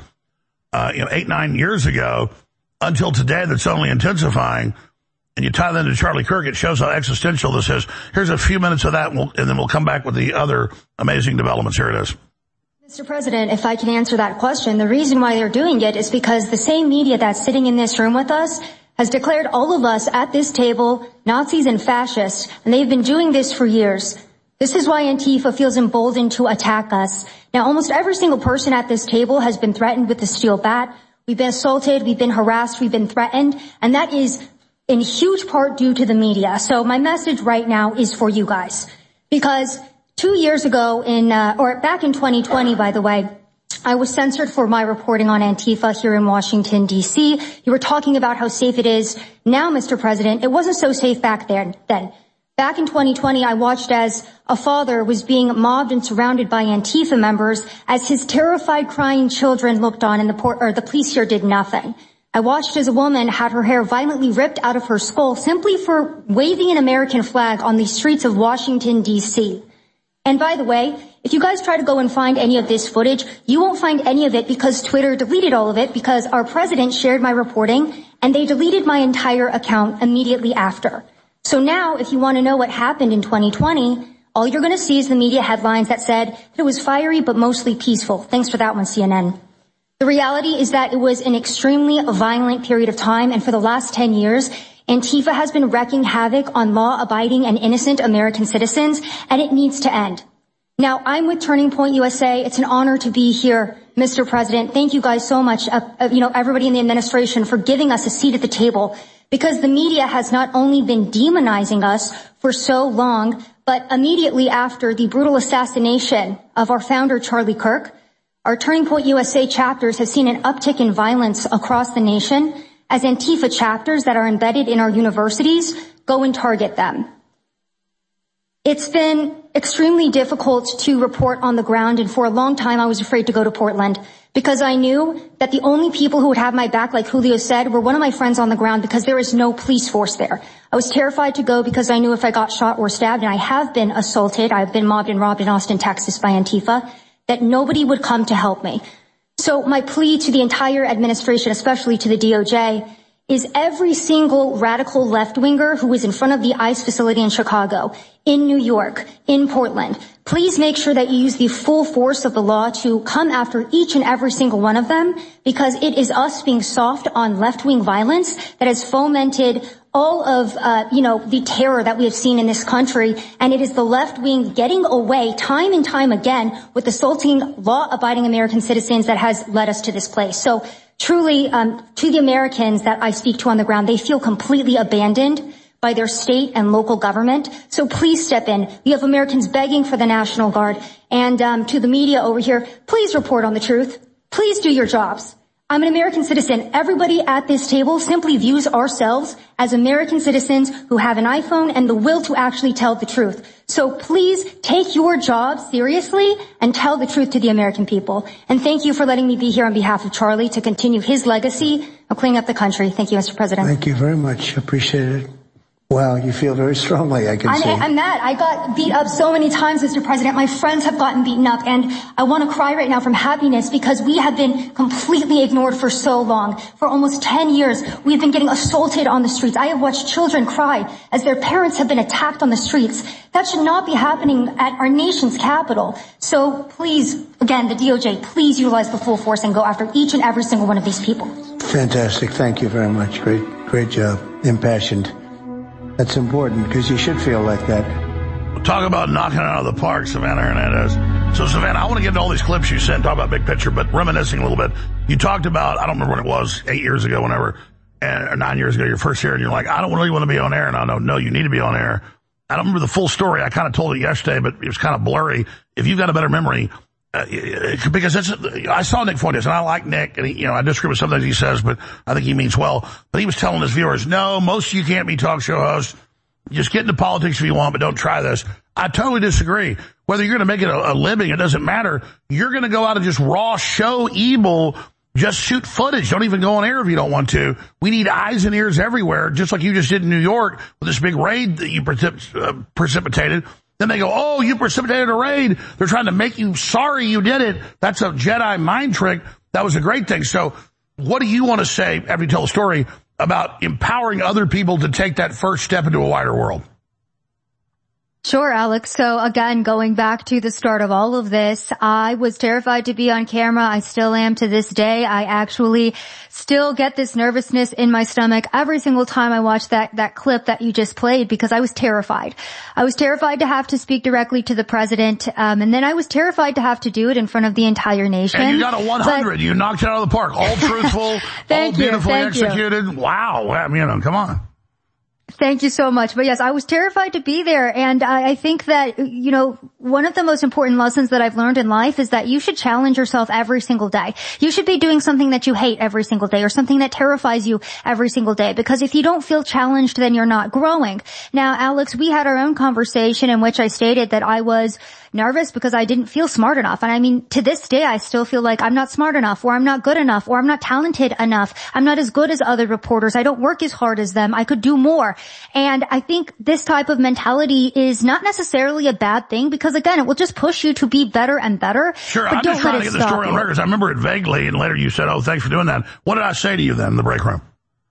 8-9 years ago until today, that's only intensifying. And you tie that into Charlie Kirk, it shows how existential this is. Here's a few minutes of that, and then we'll come back with the other amazing developments. Here it is. Mr. President, if I can answer that question, the reason why they're doing it is because the same media that's sitting in this room with us has declared all of us at this table Nazis and fascists, and they've been doing this for years. This is why Antifa feels emboldened to attack us. Now, almost every single person at this table has been threatened with the steel bat. We've been assaulted, we've been harassed, we've been threatened, and that is in huge part due to the media. So my message right now is for you guys. Because 2 years ago back in 2020, by the way, I was censored for my reporting on Antifa here in Washington, D.C. You were talking about how safe it is now, Mr. President. It wasn't so safe back then. Back in 2020, I watched as a father was being mobbed and surrounded by Antifa members as his terrified, crying children looked on and the police here did nothing. I watched as a woman had her hair violently ripped out of her skull simply for waving an American flag on the streets of Washington, D.C. And by the way, if you guys try to go and find any of this footage, you won't find any of it because Twitter deleted all of it because our president shared my reporting and they deleted my entire account immediately after. So now, if you want to know what happened in 2020, all you're going to see is the media headlines that said it was fiery but mostly peaceful. Thanks for that one, CNN. The reality is that it was an extremely violent period of time, and for the last 10 years, Antifa has been wreaking havoc on law-abiding and innocent American citizens, and it needs to end. Now, I'm with Turning Point USA. It's an honor to be here, Mr. President. Thank you guys so much, everybody in the administration for giving us a seat at the table, because the media has not only been demonizing us for so long, but immediately after the brutal assassination of our founder, Charlie Kirk, our Turning Point USA chapters have seen an uptick in violence across the nation as Antifa chapters that are embedded in our universities go and target them. It's been extremely difficult to report on the ground, and for a long time I was afraid to go to Portland because I knew that the only people who would have my back, like Julio said, were one of my friends on the ground because there is no police force there. I was terrified to go because I knew if I got shot or stabbed, and I have been assaulted, I've been mobbed and robbed in Austin, Texas by Antifa, that nobody would come to help me. So my plea to the entire administration, especially to the DOJ, is every single radical left-winger who is in front of the ICE facility in Chicago, in New York, in Portland, please make sure that you use the full force of the law to come after each and every single one of them, because it is us being soft on left-wing violence that has fomented all of, the terror that we have seen in this country, and it is the left wing getting away time and time again with assaulting law-abiding American citizens that has led us to this place. So truly, to the Americans that I speak to on the ground, they feel completely abandoned by their state and local government. So please step in. We have Americans begging for the National Guard. And to the media over here, please report on the truth. Please do your jobs. I'm an American citizen. Everybody at this table simply views ourselves as American citizens who have an iPhone and the will to actually tell the truth. So please take your job seriously and tell the truth to the American people. And thank you for letting me be here on behalf of Charlie to continue his legacy of cleaning up the country. Thank you, Mr. President. Thank you very much. Appreciate it. Wow, you feel very strongly, I can see. I'm mad. I got beat up so many times, Mr. President. My friends have gotten beaten up, and I want to cry right now from happiness because we have been completely ignored for so long. For almost 10 years, we've been getting assaulted on the streets. I have watched children cry as their parents have been attacked on the streets. That should not be happening at our nation's capital. So please, again, the DOJ, please utilize the full force and go after each and every single one of these people. Fantastic. Thank you very much. Great job. Impassioned. That's important because you should feel like that. Talk about knocking it out of the park, Savannah Hernandez. So, Savannah, I want to get into all these clips you sent, talk about big picture, but reminiscing a little bit. You talked about, I don't remember when it was, 8 years ago, whenever, or 9 years ago, your first year, and you're like, I don't really want to be on air. And I know, no, you need to be on air. I don't remember the full story. I kind of told it yesterday, but it was kind of blurry. If you've got a better memory, because I saw Nick Fuentes, and I like Nick, and I disagree with some things he says, but I think he means well. But he was telling his viewers, no, most of you can't be talk show hosts. Just get into politics if you want, but don't try this. I totally disagree. Whether you're going to make it a living, it doesn't matter. You're going to go out and just raw show evil, just shoot footage. Don't even go on air if you don't want to. We need eyes and ears everywhere, just like you just did in New York with this big raid that you precipitated. Then they go, oh, you precipitated a raid. They're trying to make you sorry you did it. That's a Jedi mind trick. That was a great thing. So what do you want to say after you tell the story about empowering other people to take that first step into a wider world? Sure, Alex. So again, going back to the start of all of this, I was terrified to be on camera. I still am to this day. I actually still get this nervousness in my stomach every single time I watch that clip that you just played, because I was terrified. I was terrified to have to speak directly to the president, and then I was terrified to have to do it in front of the entire nation. And you got a 100. You knocked it out of the park. All truthful, all beautifully executed. Wow. I mean, come on. Thank you so much. But yes, I was terrified to be there. And I think that, you know, one of the most important lessons that I've learned in life is that you should challenge yourself every single day. You should be doing something that you hate every single day, or something that terrifies you every single day. Because if you don't feel challenged, then you're not growing. Now, Alex, we had our own conversation in which I stated that I was nervous because I didn't feel smart enough. And I mean, to this day, I still feel like I'm not smart enough, or I'm not good enough, or I'm not talented enough. I'm not as good as other reporters. I don't work as hard as them. I could do more. And I think this type of mentality is not necessarily a bad thing, because again, it will just push you to be better and better. Sure, I'm just trying to get the story on records. I remember it vaguely, and later you said, oh, thanks for doing that. What did I say to you then in the break room?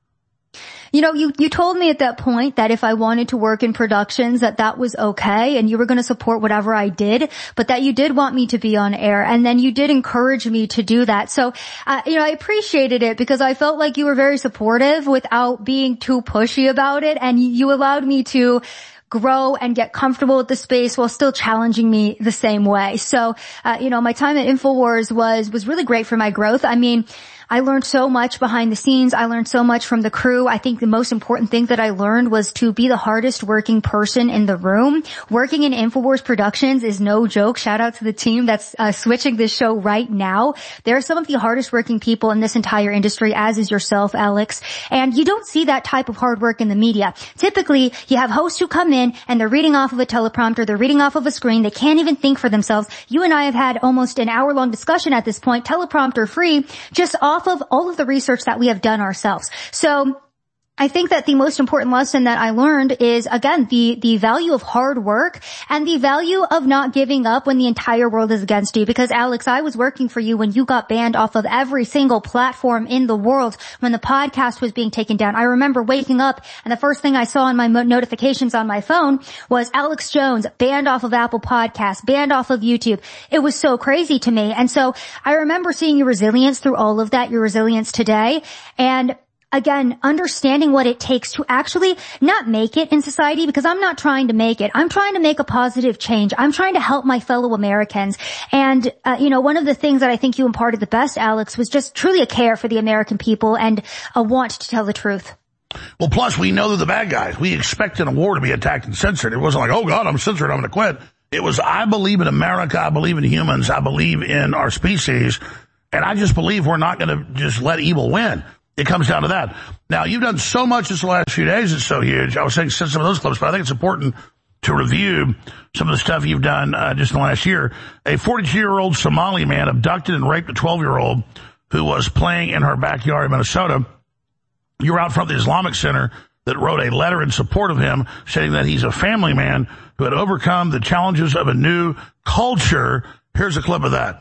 You know, you told me at that point that if I wanted to work in productions, that was okay, and you were going to support whatever I did, but that you did want me to be on air, and then you did encourage me to do that. So, you know, I appreciated it, because I felt like you were very supportive without being too pushy about it, and you allowed me to grow and get comfortable with the space while still challenging me the same way. So, you know, my time at InfoWars was really great for my growth. I mean, I learned so much behind the scenes. I learned so much from the crew. I think the most important thing that I learned was to be the hardest working person in the room. Working in InfoWars Productions is no joke. Shout out to the team that's switching this show right now. They're some of the hardest working people in this entire industry, as is yourself, Alex. And you don't see that type of hard work in the media. Typically, you have hosts who come in and they're reading off of a teleprompter, they're reading off of a screen, they can't even think for themselves. You and I have had almost an hour-long discussion at this point, teleprompter free, just off of all of the research that we have done ourselves. So I think that the most important lesson that I learned is, again, the value of hard work and the value of not giving up when the entire world is against you. Because, Alex, I was working for you when you got banned off of every single platform in the world, when the podcast was being taken down. I remember waking up and the first thing I saw on my notifications on my phone was Alex Jones banned off of Apple Podcasts, banned off of YouTube. It was so crazy to me. And so I remember seeing your resilience through all of that, your resilience today. And again, understanding what it takes to actually not make it in society, because I'm not trying to make it. I'm trying to make a positive change. I'm trying to help my fellow Americans. And, you know, one of the things that I think you imparted the best, Alex, was just truly a care for the American people and a want to tell the truth. Well, plus, we know they're the bad guys. We expected a war to be attacked and censored. It wasn't like, oh, God, I'm censored, I'm going to quit. It was, I believe in America, I believe in humans, I believe in our species, and I just believe we're not going to just let evil win. It comes down to that. Now, you've done so much this last few days. It's so huge. I was saying send some of those clips, but I think it's important to review some of the stuff you've done just in the last year. A 42-year-old Somali man abducted and raped a 12-year-old who was playing in her backyard in Minnesota. You were out front of the Islamic Center that wrote a letter in support of him, saying that he's a family man who had overcome the challenges of a new culture. Here's a clip of that.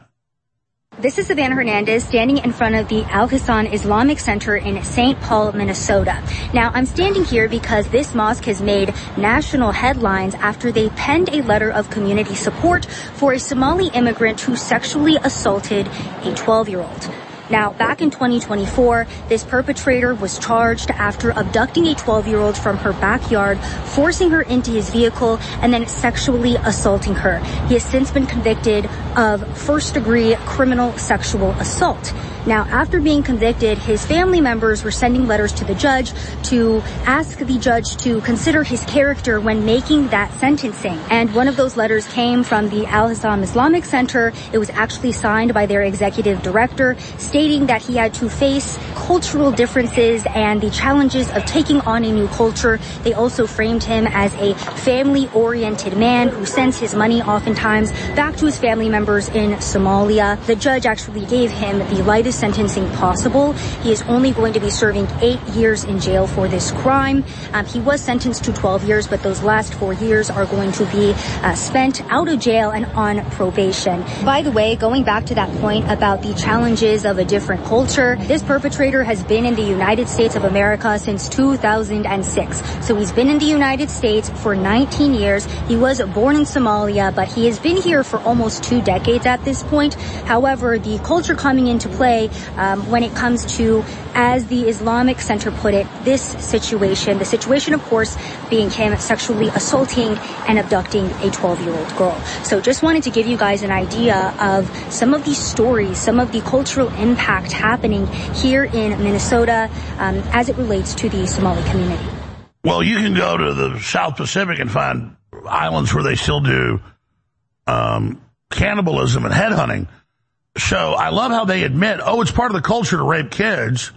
This is Savannah Hernandez standing in front of the Al Hassan Islamic Center in St. Paul, Minnesota. Now, I'm standing here because this mosque has made national headlines after they penned a letter of community support for a Somali immigrant who sexually assaulted a 12-year-old. Now, back in 2024, this perpetrator was charged after abducting a 12-year-old from her backyard, forcing her into his vehicle, and then sexually assaulting her. He has since been convicted of first-degree criminal sexual assault. Now, after being convicted, his family members were sending letters to the judge to ask the judge to consider his character when making that sentencing. And one of those letters came from the Al Hassan Islamic Center. It was actually signed by their executive director, stating that he had to face cultural differences and the challenges of taking on a new culture. They also framed him as a family-oriented man who sends his money oftentimes back to his family members in Somalia. The judge actually gave him the lightest harshest sentencing possible. He is only going to be serving 8 years in jail for this crime. He was sentenced to 12 years, but those last 4 years are going to be spent out of jail and on probation. By the way, going back to that point about the challenges of a different culture, this perpetrator has been in the United States of America since 2006. So he's been in the United States for 19 years. He was born in Somalia, but he has been here for almost 2 decades at this point. However, the culture coming into play when it comes to, as the Islamic Center put it, this situation, the situation, of course, being him sexually assaulting and abducting a 12-year-old girl. So just wanted to give you guys an idea of some of these stories, some of the cultural impact happening here in Minnesota as it relates to the Somali community. Well, you can go to the South Pacific and find islands where they still do cannibalism and headhunting. So I love how they admit, it's part of the culture to rape kids.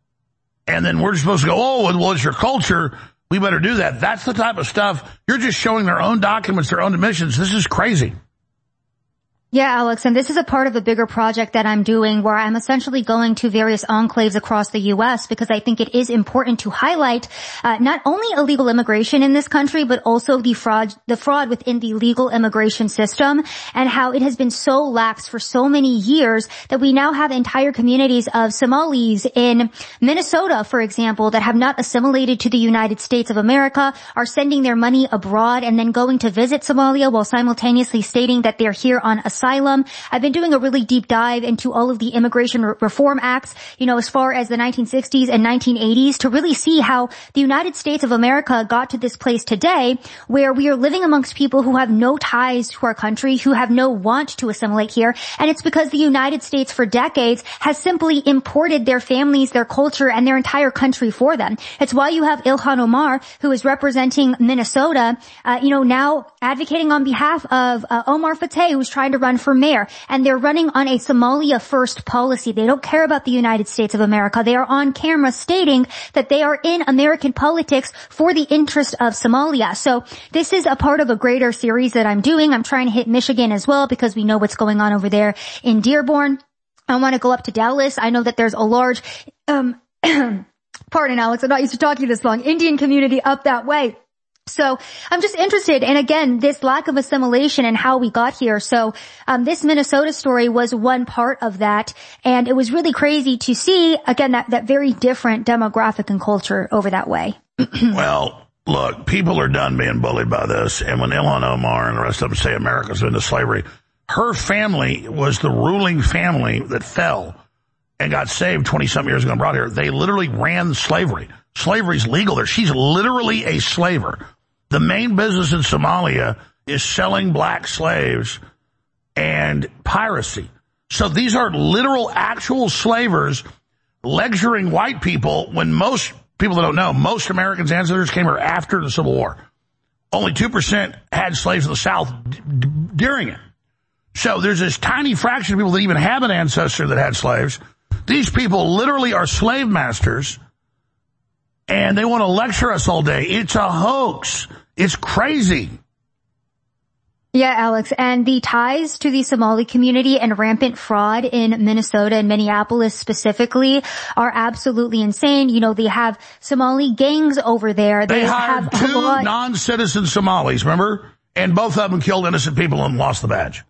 And then we're supposed to go, well, it's your culture. We better do that. That's the type of stuff. You're just showing their own documents, their own admissions. This is crazy. Yeah, Alex, and this is a part of a bigger project that I'm doing where I'm essentially going to various enclaves across the U.S. because I think it is important to highlight not only illegal immigration in this country, but also the fraud within the legal immigration system and how it has been so lax for so many years that we now have entire communities of Somalis in Minnesota, for example, that have not assimilated to the United States of America, are sending their money abroad and then going to visit Somalia while simultaneously stating that they're here on asylum. I've been doing a really deep dive into all of the immigration reform acts, as far as the 1960s and 1980s to really see how the United States of America got to this place today where we are living amongst people who have no ties to our country, who have no want to assimilate here. And it's because the United States for decades has simply imported their families, their culture, and their entire country for them. It's why you have Ilhan Omar, who is representing Minnesota, now advocating on behalf of Omar Fateh, who's trying to run for mayor, and they're running on a Somalia first policy. They don't care about the United States of America. They are on camera stating that they are in American politics for the interest of Somalia. So this is a part of a greater series that I'm doing. I'm trying to hit Michigan as well because we know what's going on over there in Dearborn. I want to go up to Dallas. I know that there's a large, pardon, Alex, I'm not used to talking this long, Indian community up that way. So I'm just interested in, again, this lack of assimilation and how we got here. So this Minnesota story was one part of that, and it was really crazy to see, again, that very different demographic and culture over that way. Well, look, people are done being bullied by this, and when Ilhan Omar and the rest of them say America's into slavery, her family was the ruling family that fell and got saved 20-something years ago and brought here. They literally ran slavery. Slavery's legal there. She's literally a slaver. The main business in Somalia is selling black slaves and piracy. So these are literal actual slavers lecturing white people when most people that don't know, most Americans' ancestors came here after the Civil War. Only 2% had slaves in the South during it. So there's this tiny fraction of people that even have an ancestor that had slaves. These people literally are slave masters, and they want to lecture us all day. It's a hoax. It's crazy. Yeah, Alex, and the ties to the Somali community and rampant fraud in Minnesota and Minneapolis specifically are absolutely insane. They have Somali gangs over there. They hired 2 non-citizen Somalis, remember? And both of them killed innocent people and lost the badge.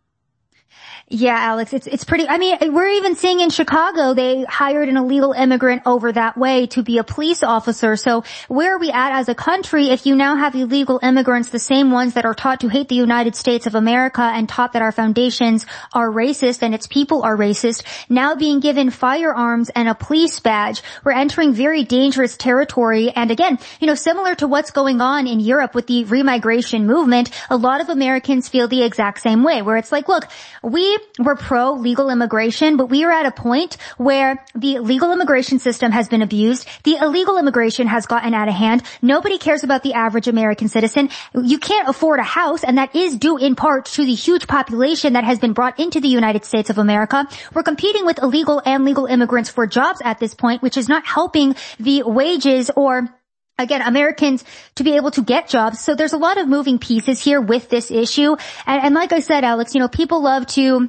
Yeah, Alex, it's pretty, we're even seeing in Chicago, they hired an illegal immigrant over that way to be a police officer. So where are we at as a country if you now have illegal immigrants, the same ones that are taught to hate the United States of America and taught that our foundations are racist and its people are racist, now being given firearms and a police badge? We're entering very dangerous territory. And again, similar to what's going on in Europe with the remigration movement, a lot of Americans feel the exact same way, where it's like, look, we're pro-legal immigration, but we are at a point where the legal immigration system has been abused. The illegal immigration has gotten out of hand. Nobody cares about the average American citizen. You can't afford a house, and that is due in part to the huge population that has been brought into the United States of America. We're competing with illegal and legal immigrants for jobs at this point, which is not helping the wages or, again, Americans to be able to get jobs. So there's a lot of moving pieces here with this issue. And like I said, Alex, people love to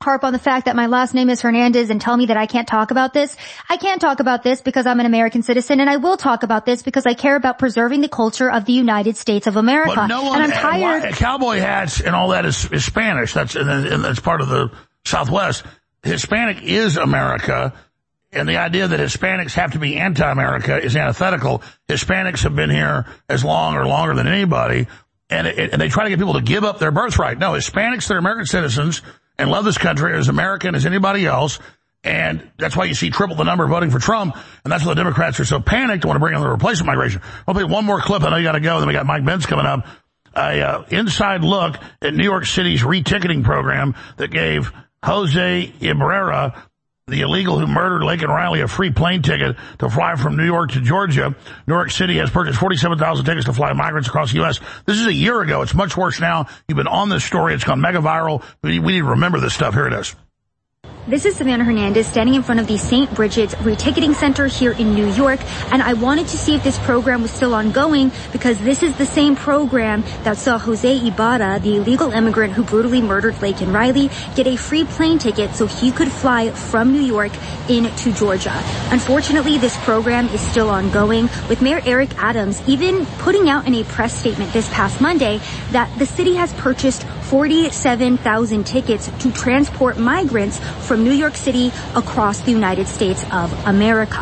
harp on the fact that my last name is Hernandez and tell me that I can't talk about this. I can't talk about this because I'm an American citizen, and I will talk about this because I care about preserving the culture of the United States of America. But no one, and I'm tired. Cowboy hats and all that is Spanish. That's part of the Southwest. Hispanic is America, and the idea that Hispanics have to be anti-America is antithetical. Hispanics have been here as long or longer than anybody, and they try to get people to give up their birthright. No, Hispanics, they're American citizens and love this country as American as anybody else, and that's why you see triple the number voting for Trump, and that's why the Democrats are so panicked and want to bring in the replacement migration. I'll play one more clip. I know you got to go. Then we got Mike Benz coming up. Inside look at New York City's reticketing program that gave Jose Ibarra, the illegal who murdered Laken Riley, a free plane ticket to fly from New York to Georgia. New York City has purchased 47,000 tickets to fly migrants across the U.S. This is a year ago. It's much worse now. You've been on this story. It's gone mega viral. We need to remember this stuff. Here it is. This is Savannah Hernandez standing in front of the St. Bridget's Reticketing Center here in New York, and I wanted to see if this program was still ongoing because this is the same program that saw Jose Ibarra, the illegal immigrant who brutally murdered Laken Riley, get a free plane ticket so he could fly from New York into Georgia. Unfortunately, this program is still ongoing, with Mayor Eric Adams even putting out in a press statement this past Monday that the city has purchased 47,000 tickets to transport migrants from New York City across the United States of America.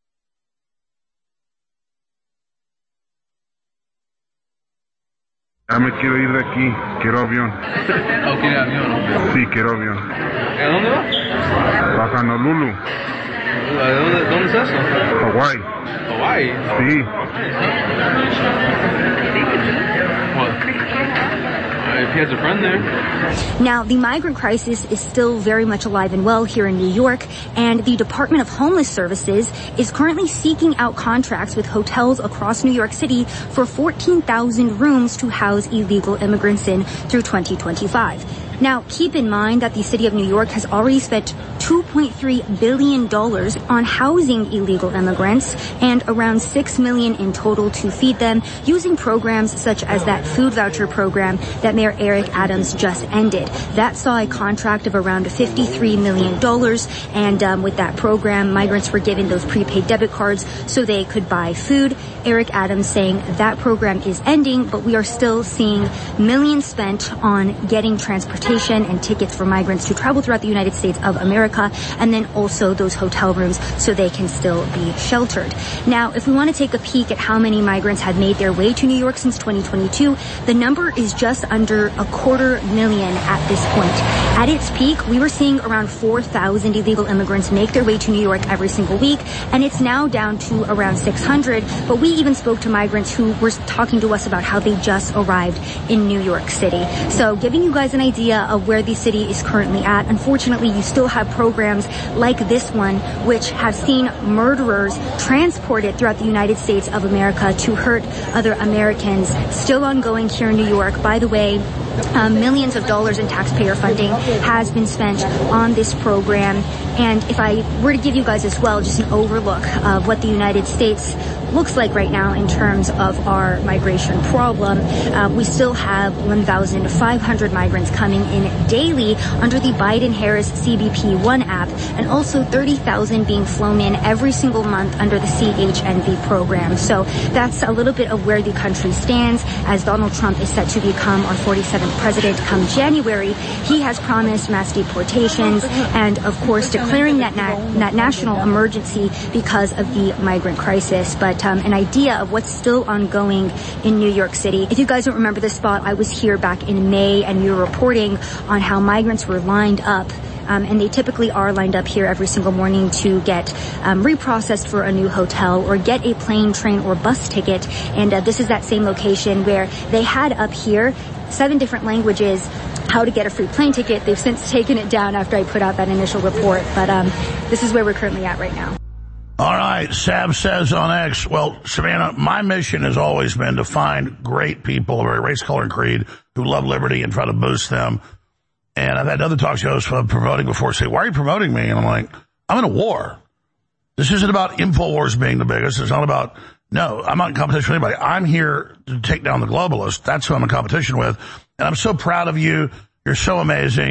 Ya me quiero ir de aquí, quiero avión. ¿Quiere avión? Sí, quiero avión. ¿A dónde va? Baja Honolulu. ¿Dónde es eso? Hawaii. Hawaii? Sí. If he has a friend there. Now, the migrant crisis is still very much alive and well here in New York, and the Department of Homeless Services is currently seeking out contracts with hotels across New York City for 14,000 rooms to house illegal immigrants in through 2025. Now, keep in mind that the city of New York has already spent $2.3 billion on housing illegal immigrants and around $6 million in total to feed them using programs such as that food voucher program that Mayor Eric Adams just ended. That saw a contract of around $53 million, and with that program, migrants were given those prepaid debit cards so they could buy food. Eric Adams saying that program is ending, but we are still seeing millions spent on getting transportation and tickets for migrants to travel throughout the United States of America, and then also those hotel rooms so they can still be sheltered. Now, if we want to take a peek at how many migrants have made their way to New York since 2022, the number is just under 250,000 at this point. At its peak, we were seeing around 4,000 illegal immigrants make their way to New York every single week, and it's now down to around 600, but we even spoke to migrants who were talking to us about how they just arrived in New York City. So giving you guys an idea of where the city is currently at, unfortunately, you still have programs like this one, which have seen murderers transported throughout the United States of America to hurt other Americans, still ongoing here in New York. By the way, millions of dollars in taxpayer funding has been spent on this program. And if I were to give you guys as well just an overlook of what the United States looks like right now in terms of our migration problem, we still have 1,500 migrants coming in daily under the Biden-Harris CBP-1 app, and also 30,000 being flown in every single month under the CHNV program. So that's a little bit of where the country stands as Donald Trump is set to become our 47th president come January. He has promised mass deportations and, of course, declaring that national emergency because of the migrant crisis. But an idea of what's still ongoing in New York City. If you guys don't remember this spot, I was here back in May, and we were reporting on how migrants were lined up. And they typically are lined up here every single morning to get reprocessed for a new hotel or get a plane, train, or bus ticket. And this is that same location where they had up here 7 different languages how to get a free plane ticket. They've since taken it down after I put out that initial report. But this is where we're currently at right now. All right, Sav says on X, well, Savannah, my mission has always been to find great people of every race, color, and creed who love liberty and try to boost them. And I've had other talk shows promoting before say, why are you promoting me? And I'm like, I'm in a war. This isn't about InfoWars being the biggest. It's not about, no, I'm not in competition with anybody. I'm here to take down the globalists. That's who I'm in competition with. And I'm so proud of you. You're so amazing.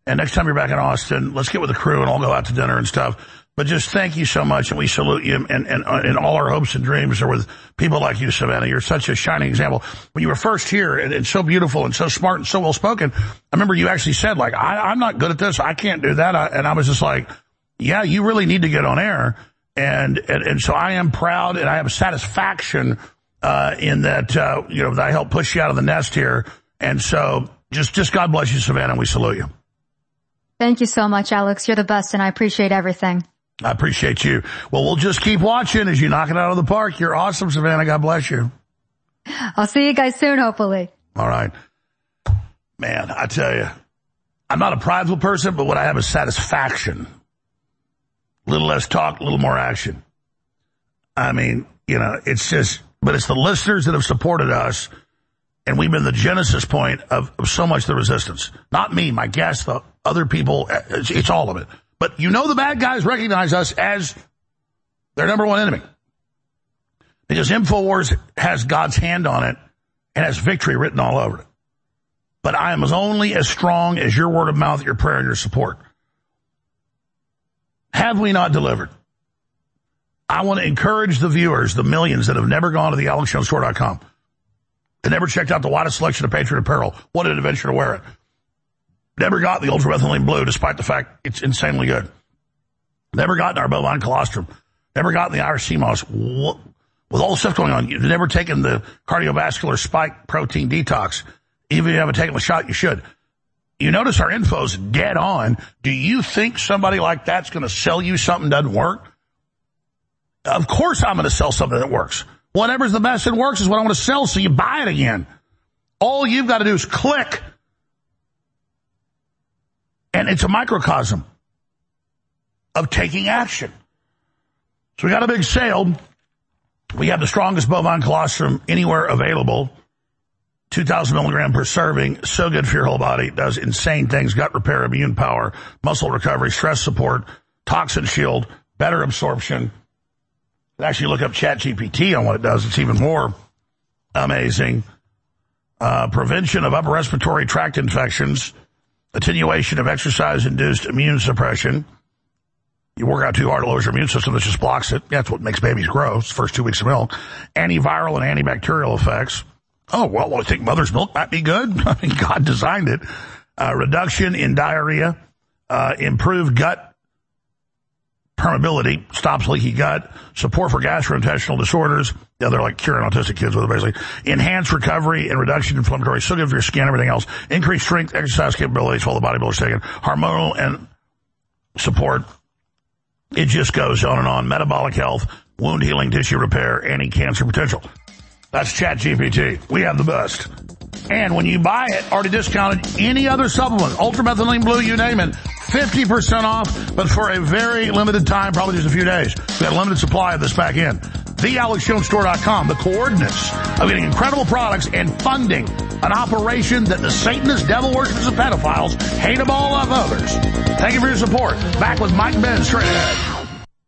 And next time you're back in Austin, let's get with the crew and all go out to dinner and stuff. But just thank you so much, and we salute you. And all our hopes and dreams are with people like you, Savannah. You're such a shining example. When you were first here, and so beautiful and so smart and so well spoken, I remember you actually said, like, I'm not good at this. I can't do that. And I was just like, yeah, you really need to get on air. And so I am proud, and I have satisfaction in that, that I helped push you out of the nest here. And so just God bless you, Savannah, and we salute you. Thank you so much, Alex. You're the best, and I appreciate everything. I appreciate you. Well, we'll just keep watching as you knock it out of the park. You're awesome, Savannah. God bless you. I'll see you guys soon, hopefully. All right. Man, I tell you, I'm not a prideful person, but what I have is satisfaction. A little less talk, a little more action. I mean, it's just, but it's the listeners that have supported us, and we've been the genesis point of so much of the resistance. Not me, my guests, the other people, it's all of it. But the bad guys recognize us as their number one enemy. Because InfoWars has God's hand on it and has victory written all over it. But I am only as strong as your word of mouth, your prayer, and your support. Have we not delivered? I want to encourage the viewers, the millions that have never gone to the AlexJonesStore.com and never checked out the widest selection of Patriot apparel, wanted an adventure to wear it. Never got the ultramethylene blue, despite the fact it's insanely good. Never gotten our bovine colostrum. Never gotten the Irish sea moss. With all the stuff going on, you've never taken the cardiovascular spike protein detox. Even if you haven't taken the shot, you should. You notice our info's dead on. Do you think somebody like that's going to sell you something that doesn't work? Of course I'm going to sell something that works. Whatever's the best that works is what I want to sell, so you buy it again. All you've got to do is click. And it's a microcosm of taking action. So we got a big sale. We have the strongest bovine colostrum anywhere available. 2,000 milligram per serving. So good for your whole body. It does insane things. Gut repair, immune power, muscle recovery, stress support, toxin shield, better absorption. You can actually look up ChatGPT on what it does. It's even more amazing. Prevention of upper respiratory tract infections. Attenuation of exercise-induced immune suppression. You work out too hard, it lowers your immune system, that just blocks it. That's what makes babies grow. It's the first 2 weeks of milk. Antiviral and antibacterial effects. Oh, well, I think mother's milk might be good. I mean, God designed it. Reduction in diarrhea. Improved gut permeability. Stops leaky gut. Support for gastrointestinal disorders. Yeah, they're like curing autistic kids with it, basically. Enhanced recovery and reduction in inflammatory. So good for your skin, everything else. Increased strength, exercise capabilities for all the bodybuilders taking. Hormonal and support. It just goes on and on. Metabolic health, wound healing, tissue repair, anti-cancer potential. That's ChatGPT. We have the best. And when you buy it, already discounted any other supplement, ultramethylene blue, you name it, 50% off, but for a very limited time, probably just a few days. We had a limited supply of this back in. TheAlexJonesStore.com, the coordinates of getting incredible products and funding an operation that the Satanist, devil worshippers, and pedophiles hate above all of others. Thank you for your support. Back with Mike Ben straight ahead.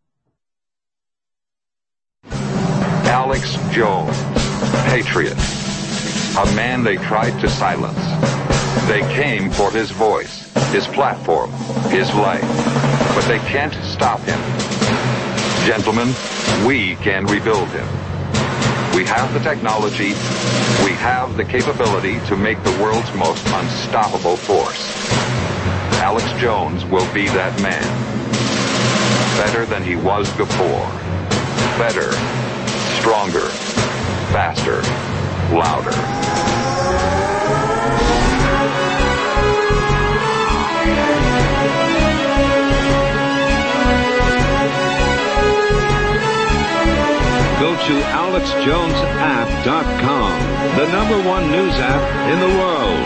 Alex Jones, patriot, a man they tried to silence. They came for his voice, his platform, his life, but they can't stop him. Gentlemen, we can rebuild him. We have the technology, we have the capability to make the world's most unstoppable force. Alex Jones will be that man. Better than he was before. Better, stronger, faster, louder. Go to AlexJonesApp.com, the #1 news app in the world.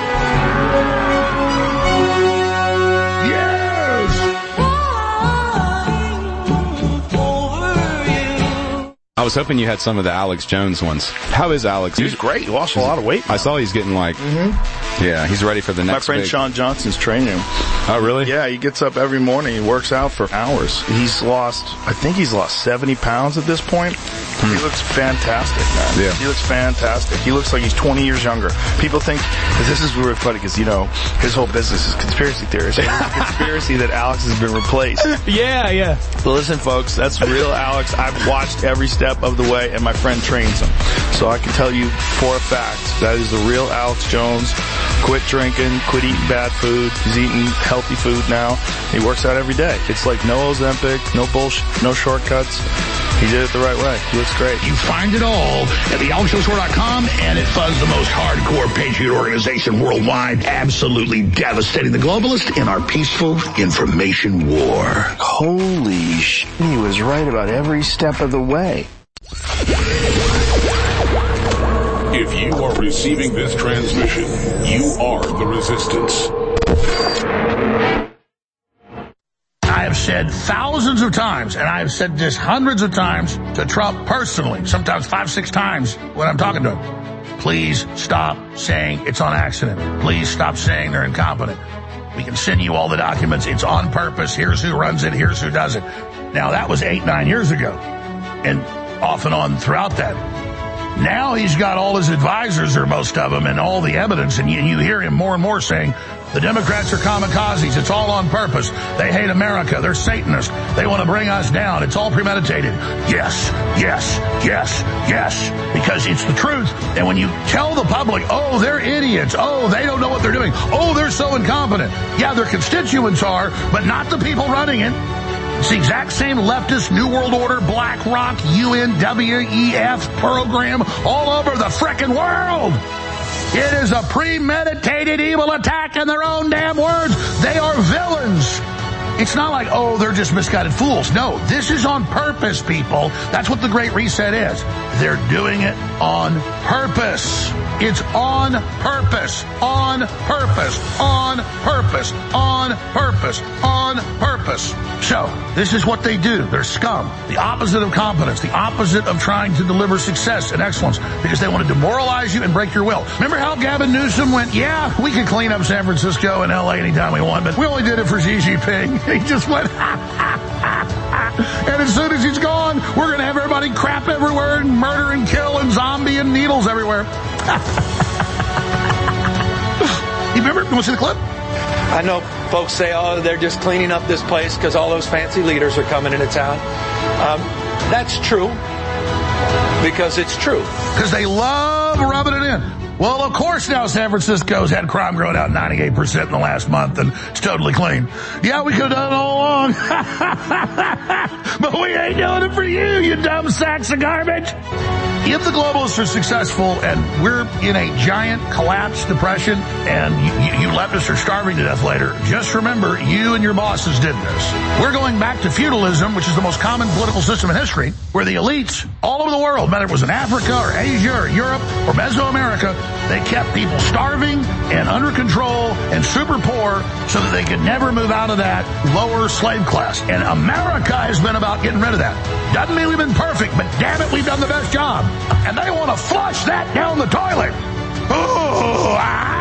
was hoping you had some of the Alex Jones ones. How is Alex? He's great. He lost a lot of weight. I saw he's getting yeah, he's ready for the next My friend big... Sean Johnson's training him. Oh, really? Yeah, he gets up every morning. He works out for hours. I think he's lost 70 pounds at this point. He looks fantastic, man. Yeah. He looks fantastic. He looks like he's 20 years younger. People think, this is really funny because, his whole business is conspiracy theories. It's a conspiracy that Alex has been replaced. Yeah. But listen, folks, that's real Alex. I've watched every step of the way, and my friend trains him. So I can tell you for a fact that is the real Alex Jones. Quit drinking, quit eating bad food. He's eating healthy food now. He works out every day. It's like no Ozempic, no bullshit, no shortcuts. He did it the right way. He looks great. You find it all at thealexjoneshow.com, and it funds the most hardcore patriot organization worldwide, absolutely devastating the globalists in our peaceful information war. Holy shit, he was right about every step of the way. If you are receiving this transmission, you are the Resistance. I have said thousands of times, and I have said this hundreds of times to Trump personally, sometimes 5-6 times when I'm talking to him. Please stop saying it's on accident. Please stop saying they're incompetent. We can send you all the documents. It's on purpose. Here's who runs it. Here's who does it. Now, that was 8-9 years ago, and off and on throughout that. Now he's got all his advisors, or most of them, and all the evidence, and you hear him more and more saying, the Democrats are kamikazes. It's all on purpose. They hate America. They're Satanists. They want to bring us down. It's all premeditated. Yes. Because it's the truth. And when you tell the public, oh, they're idiots. Oh, they don't know what they're doing. Oh, they're so incompetent. Yeah, their constituents are, but not the people running it. It's the exact same leftist New World Order, BlackRock, UNWEF program all over the frickin' world. It is a premeditated evil attack in their own damn words. They are villains. It's not like, oh, they're just misguided fools. No, this is on purpose, people. That's what the Great Reset is. They're doing it on purpose. It's on purpose, on purpose, on purpose, on purpose, on purpose. So, this is what they do. They're scum. The opposite of competence, the opposite of trying to deliver success and excellence, because they want to demoralize you and break your will. Remember how Gavin Newsom went, yeah, we could clean up San Francisco and LA anytime we want, but we only did it for Xi Jinping. He just went, and as soon as he's gone, we're going to have everybody crap everywhere and murder and kill and zombie and needles everywhere. You remember? You want to see the clip? I know folks say, oh, they're just cleaning up this place because all those fancy leaders are coming into town. That's true. Because it's true. Because they love rubbing it in. Well, of course now San Francisco's had crime growing out 98% in the last month, and it's totally clean. Yeah, we could have done it all along. But we ain't doing it for you, you dumb sacks of garbage. If the globalists are successful and we're in a giant collapse depression and you leftists are starving to death later, just remember you and your bosses did this. We're going back to feudalism, which is the most common political system in history, where the elites all over the world, whether it was in Africa or Asia or Europe or Mesoamerica, they kept people starving and under control and super poor so that they could never move out of that lower slave class. And America has been about getting rid of that. Doesn't mean we've been perfect, but damn it, we've done the best job. And they want to flush that down the toilet. Ooh,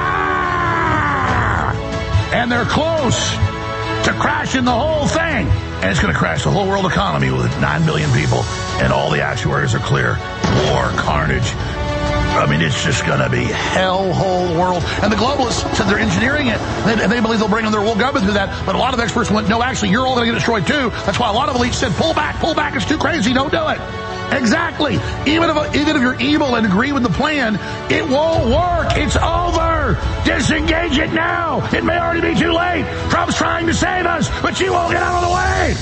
and they're close to crashing the whole thing. And it's going to crash the whole world economy with 9 billion people. And all the actuaries are clear. War, carnage. I mean, it's just going to be hellhole world. And the globalists said they're engineering it. They believe they'll bring in their world government through that. But a lot of experts went, no, actually, you're all going to get destroyed too. That's why a lot of elites said, pull back, it's too crazy, don't do it. Exactly. Even if you're evil and agree with the plan, it won't work. It's over. Disengage it now. It may already be too late. Trump's trying to save us, but you won't get out of the way.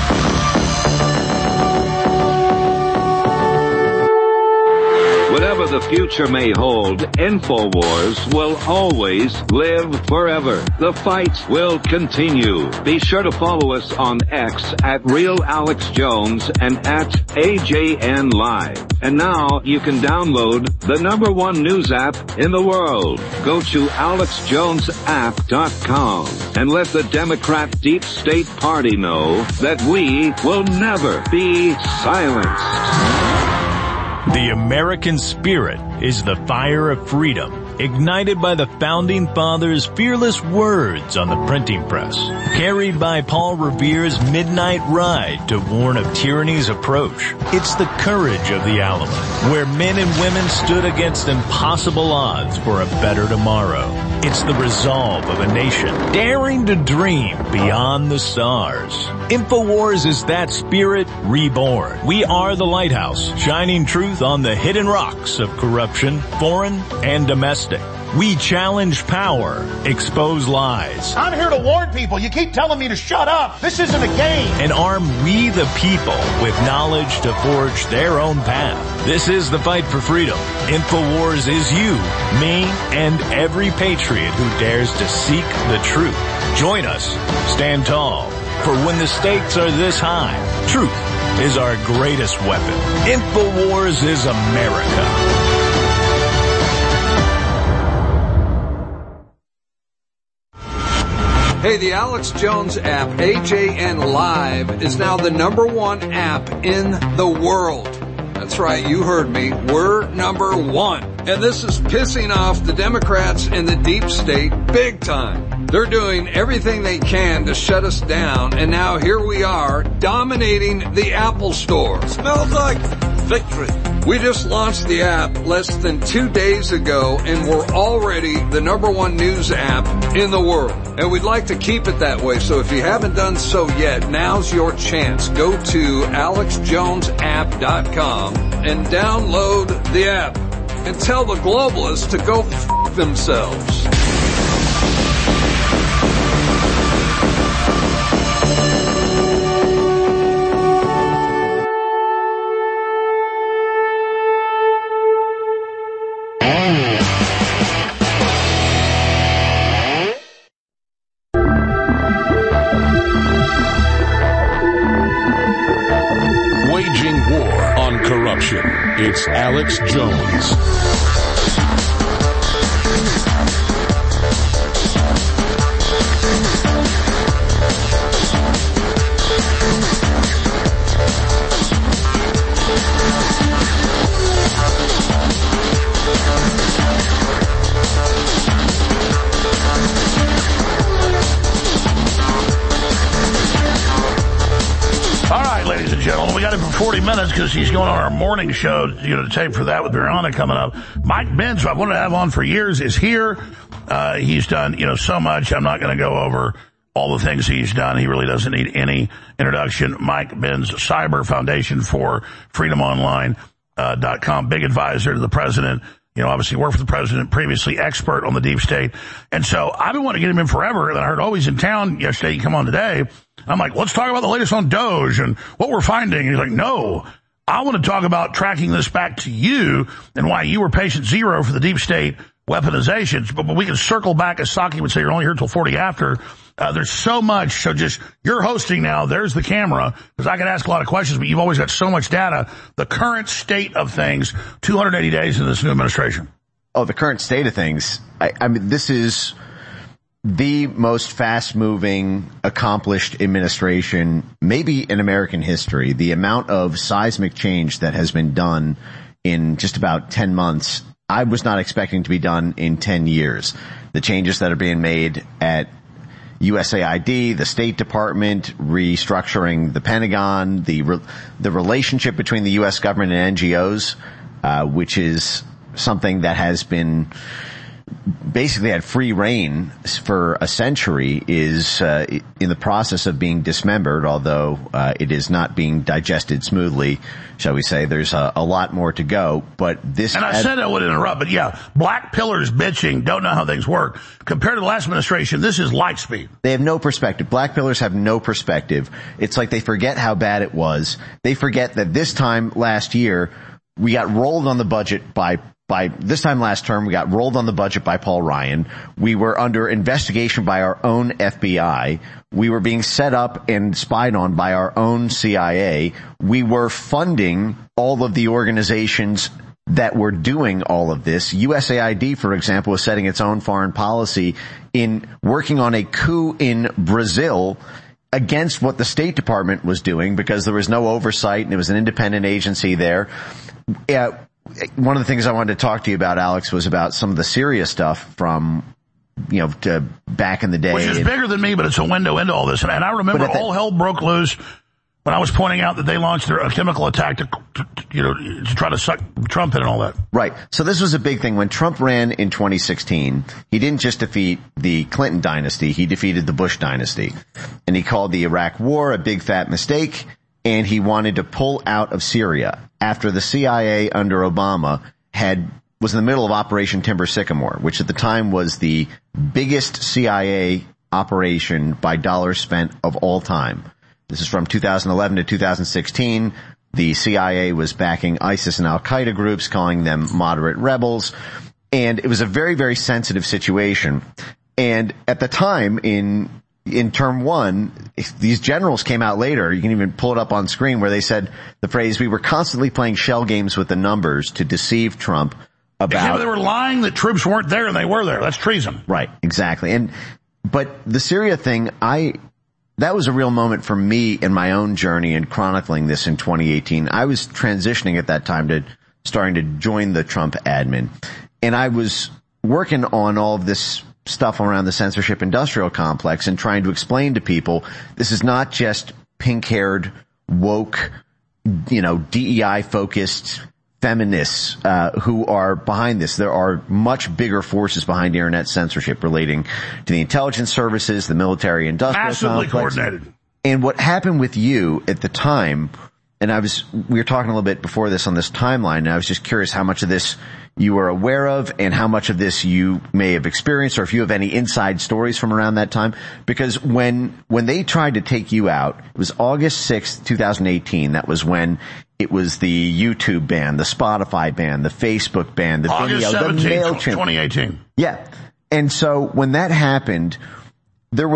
Whatever the future may hold, InfoWars will always live forever. The fight will continue. Be sure to follow us on X at Real Alex Jones and at AJN Live. And now you can download the #1 news app in the world. Go to AlexJonesApp.com and let the Democrat Deep State Party know that we will never be silenced. The American spirit is the fire of freedom, ignited by the Founding Fathers' fearless words on the printing press, carried by Paul Revere's midnight ride to warn of tyranny's approach. It's the courage of the Alamo, where men and women stood against impossible odds for a better tomorrow. It's the resolve of a nation daring to dream beyond the stars. InfoWars is that spirit reborn. We are the lighthouse, shining truth on the hidden rocks of corruption, foreign and domestic. We challenge power, expose lies, I'm here to warn people. You keep telling me to shut up. This isn't a game. and arm we the people with knowledge to forge their own path. This is the fight for freedom. InfoWars is you, me, and every patriot who dares to seek the truth. Join us. Stand tall. For when the stakes are this high, truth is our greatest weapon. InfoWars is America. Hey, the Alex Jones app, AJN Live, is now the #1 app in the world. That's right, you heard me. We're #1. And this is pissing off the Democrats in the deep state big time. They're doing everything they can to shut us down, and now here we are, dominating the Apple Store. Smells like victory. We just launched the app less than 2 days ago, and we're already the #1 news app in the world. And we'd like to keep it that way, so if you haven't done so yet, now's your chance. Go to AlexJonesApp.com and download the app. And tell the globalists to go f*** themselves. Waging war on corruption. It's Alex Jones. All right, ladies and gentlemen, we got him for 40 minutes because he's going on our morning show, to tape for that with Brianna coming up. Mike Benz, who I've wanted to have on for years, is here. He's done, so much. I'm not going to go over all the things he's done. He really doesn't need any introduction. Mike Benz, Cyber Foundation for FreedomOnline.com, big advisor to the president. Obviously worked for the president, previously expert on the deep state. And so I've been wanting to get him in forever. And I heard, he's in town yesterday. He come on today. I'm like, let's talk about the latest on Doge and what we're finding. And he's like, no, I want to talk about tracking this back to you and why you were patient zero for the deep state weaponizations. But we can circle back, as Psaki would say, you're only here till 40 after. There's so much. So just, you're hosting now. There's the camera, because I can ask a lot of questions, but you've always got so much data. The current state of things, 280 days in this new administration. Oh, the current state of things. I mean, this is the most fast-moving, accomplished administration, maybe in American history. The amount of seismic change that has been done in just about 10 months, I was not expecting to be done in 10 years. The changes that are being made at USAID, the State Department, restructuring the Pentagon, the relationship between the U.S. government and NGOs, which is something that has been basically had free reign for a century, is in the process of being dismembered, although it is not being digested smoothly, shall we say. There's a lot more to go, but this... And I said I would interrupt, but yeah, black pillars bitching, don't know how things work. Compared to the last administration, this is light speed. They have no perspective. Black pillars have no perspective. It's like they forget how bad it was. They forget that this time last year, we got rolled on the budget by by this time last term, we got rolled on the budget by Paul Ryan. We were under investigation by our own FBI. We were being set up and spied on by our own CIA. We were funding all of the organizations that were doing all of this. USAID, for example, was setting its own foreign policy in working on a coup in Brazil against what the State Department was doing because there was no oversight and it was an independent agency there. One of the things I wanted to talk to you about, Alex, was about some of the Syria stuff from, to back in the day. Which is bigger than me, but it's a window into all this. And I remember all hell broke loose when I was pointing out that they launched a chemical attack to try to suck Trump in and all that. Right. So this was a big thing. When Trump ran in 2016, he didn't just defeat the Clinton dynasty, he defeated the Bush dynasty. And he called the Iraq War a big fat mistake, and he wanted to pull out of Syria after the CIA under Obama was in the middle of Operation Timber Sycamore, which at the time was the biggest CIA operation by dollars spent of all time. This is from 2011 to 2016. The CIA was backing ISIS and Al-Qaeda groups, calling them moderate rebels. And it was a very, very sensitive situation. And at the time, in term one, these generals came out later, you can even pull it up on screen, where they said the phrase, we were constantly playing shell games with the numbers to deceive Trump about... They were lying that troops weren't there and they were there. That's treason. Right, exactly. But the Syria thing, that was a real moment for me in my own journey in chronicling this in 2018. I was transitioning at that time to starting to join the Trump admin. And I was working on all of this stuff around the censorship industrial complex and trying to explain to people this is not just pink-haired, woke, DEI-focused feminists who are behind this. There are much bigger forces behind internet censorship relating to the intelligence services, the military industrial massively complex. Coordinated. And what happened with you at the time, and we were talking a little bit before this on this timeline, and I was just curious how much of this you were aware of and how much of this you may have experienced, or if you have any inside stories from around that time. Because when they tried to take you out, it was August 6th, 2018. That was when it was the YouTube ban, the Spotify ban, the Facebook ban, the August video, 17th, the MailChimp. 2018. Yeah. And so when that happened, that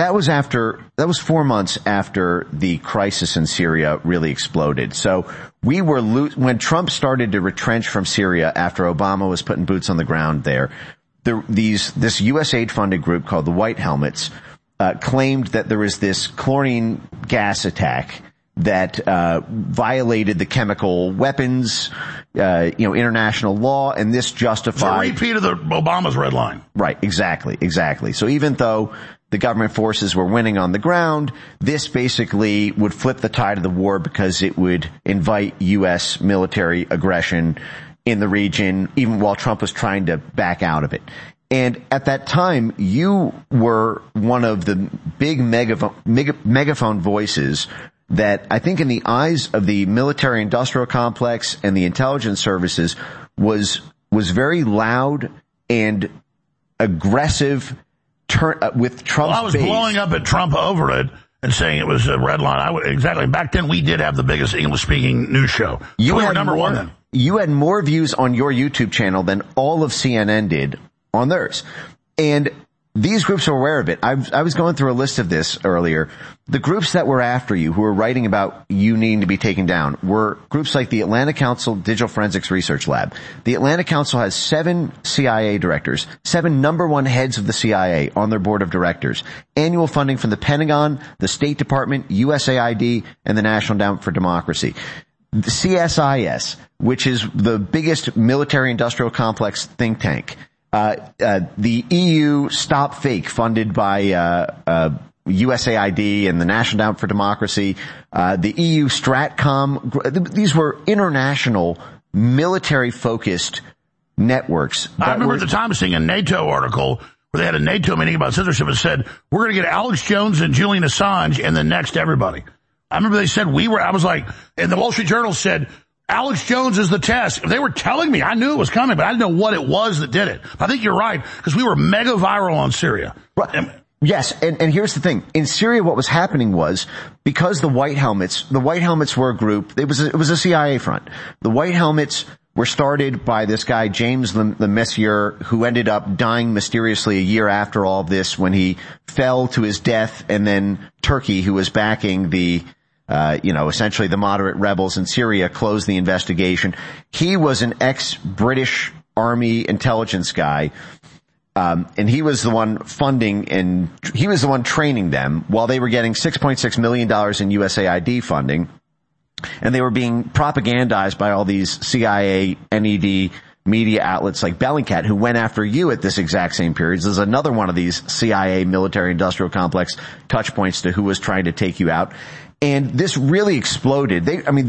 was 4 months after the crisis in Syria really exploded. So we were when Trump started to retrench from Syria after Obama was putting boots on the ground there. This USAID funded group called the White Helmets claimed that there was this chlorine gas attack that violated the chemical weapons, international law, and this justified... It's a repeat of Obama's red line. Right, exactly. So even though the government forces were winning on the ground, this basically would flip the tide of the war because it would invite U.S. military aggression in the region, even while Trump was trying to back out of it. And at that time, you were one of the big megaphone voices that I think in the eyes of the military industrial complex and the intelligence services was very loud and aggressive with Trump's I was base. blowing up at Trump over it and saying it was a red line. Exactly. Back then, we did have the biggest English-speaking news show. We were number one then. You had more views on your YouTube channel than all of CNN did on theirs. And these groups are aware of it. I was going through a list of this earlier. The groups that were after you, who were writing about you needing to be taken down, were groups like the Atlantic Council Digital Forensics Research Lab. The Atlantic Council has 7 CIA directors, 7 number one heads of the CIA on their board of directors. Annual funding from the Pentagon, the State Department, USAID, and the National Endowment for Democracy. The CSIS, which is the biggest military industrial complex think tank. The EU Stop Fake, funded by USAID and the National Endowment for Democracy, the EU Stratcom. These were international military-focused networks. I remember at the time seeing a NATO article where they had a NATO meeting about censorship and said, we're going to get Alex Jones and Julian Assange and then next everybody. I remember they said I was like, and the Wall Street Journal said, Alex Jones is the test. If they were telling me, I knew it was coming, but I didn't know what it was that did it. I think you're right, because we were mega viral on Syria. Right. Yes, and here's the thing. In Syria, what was happening was, because the White Helmets were a group, it was a CIA front. The White Helmets were started by this guy, James Le Messier, who ended up dying mysteriously a year after all of this when he fell to his death, and then Turkey, who was backing the essentially the moderate rebels in Syria, closed the investigation. He was an ex-British Army intelligence guy, and he was the one funding and he was the one training them while they were getting $6.6 million in USAID funding. And they were being propagandized by all these CIA, NED media outlets like Bellingcat, who went after you at this exact same period. There's another one of these CIA military-industrial complex touch points to who was trying to take you out. And this really exploded.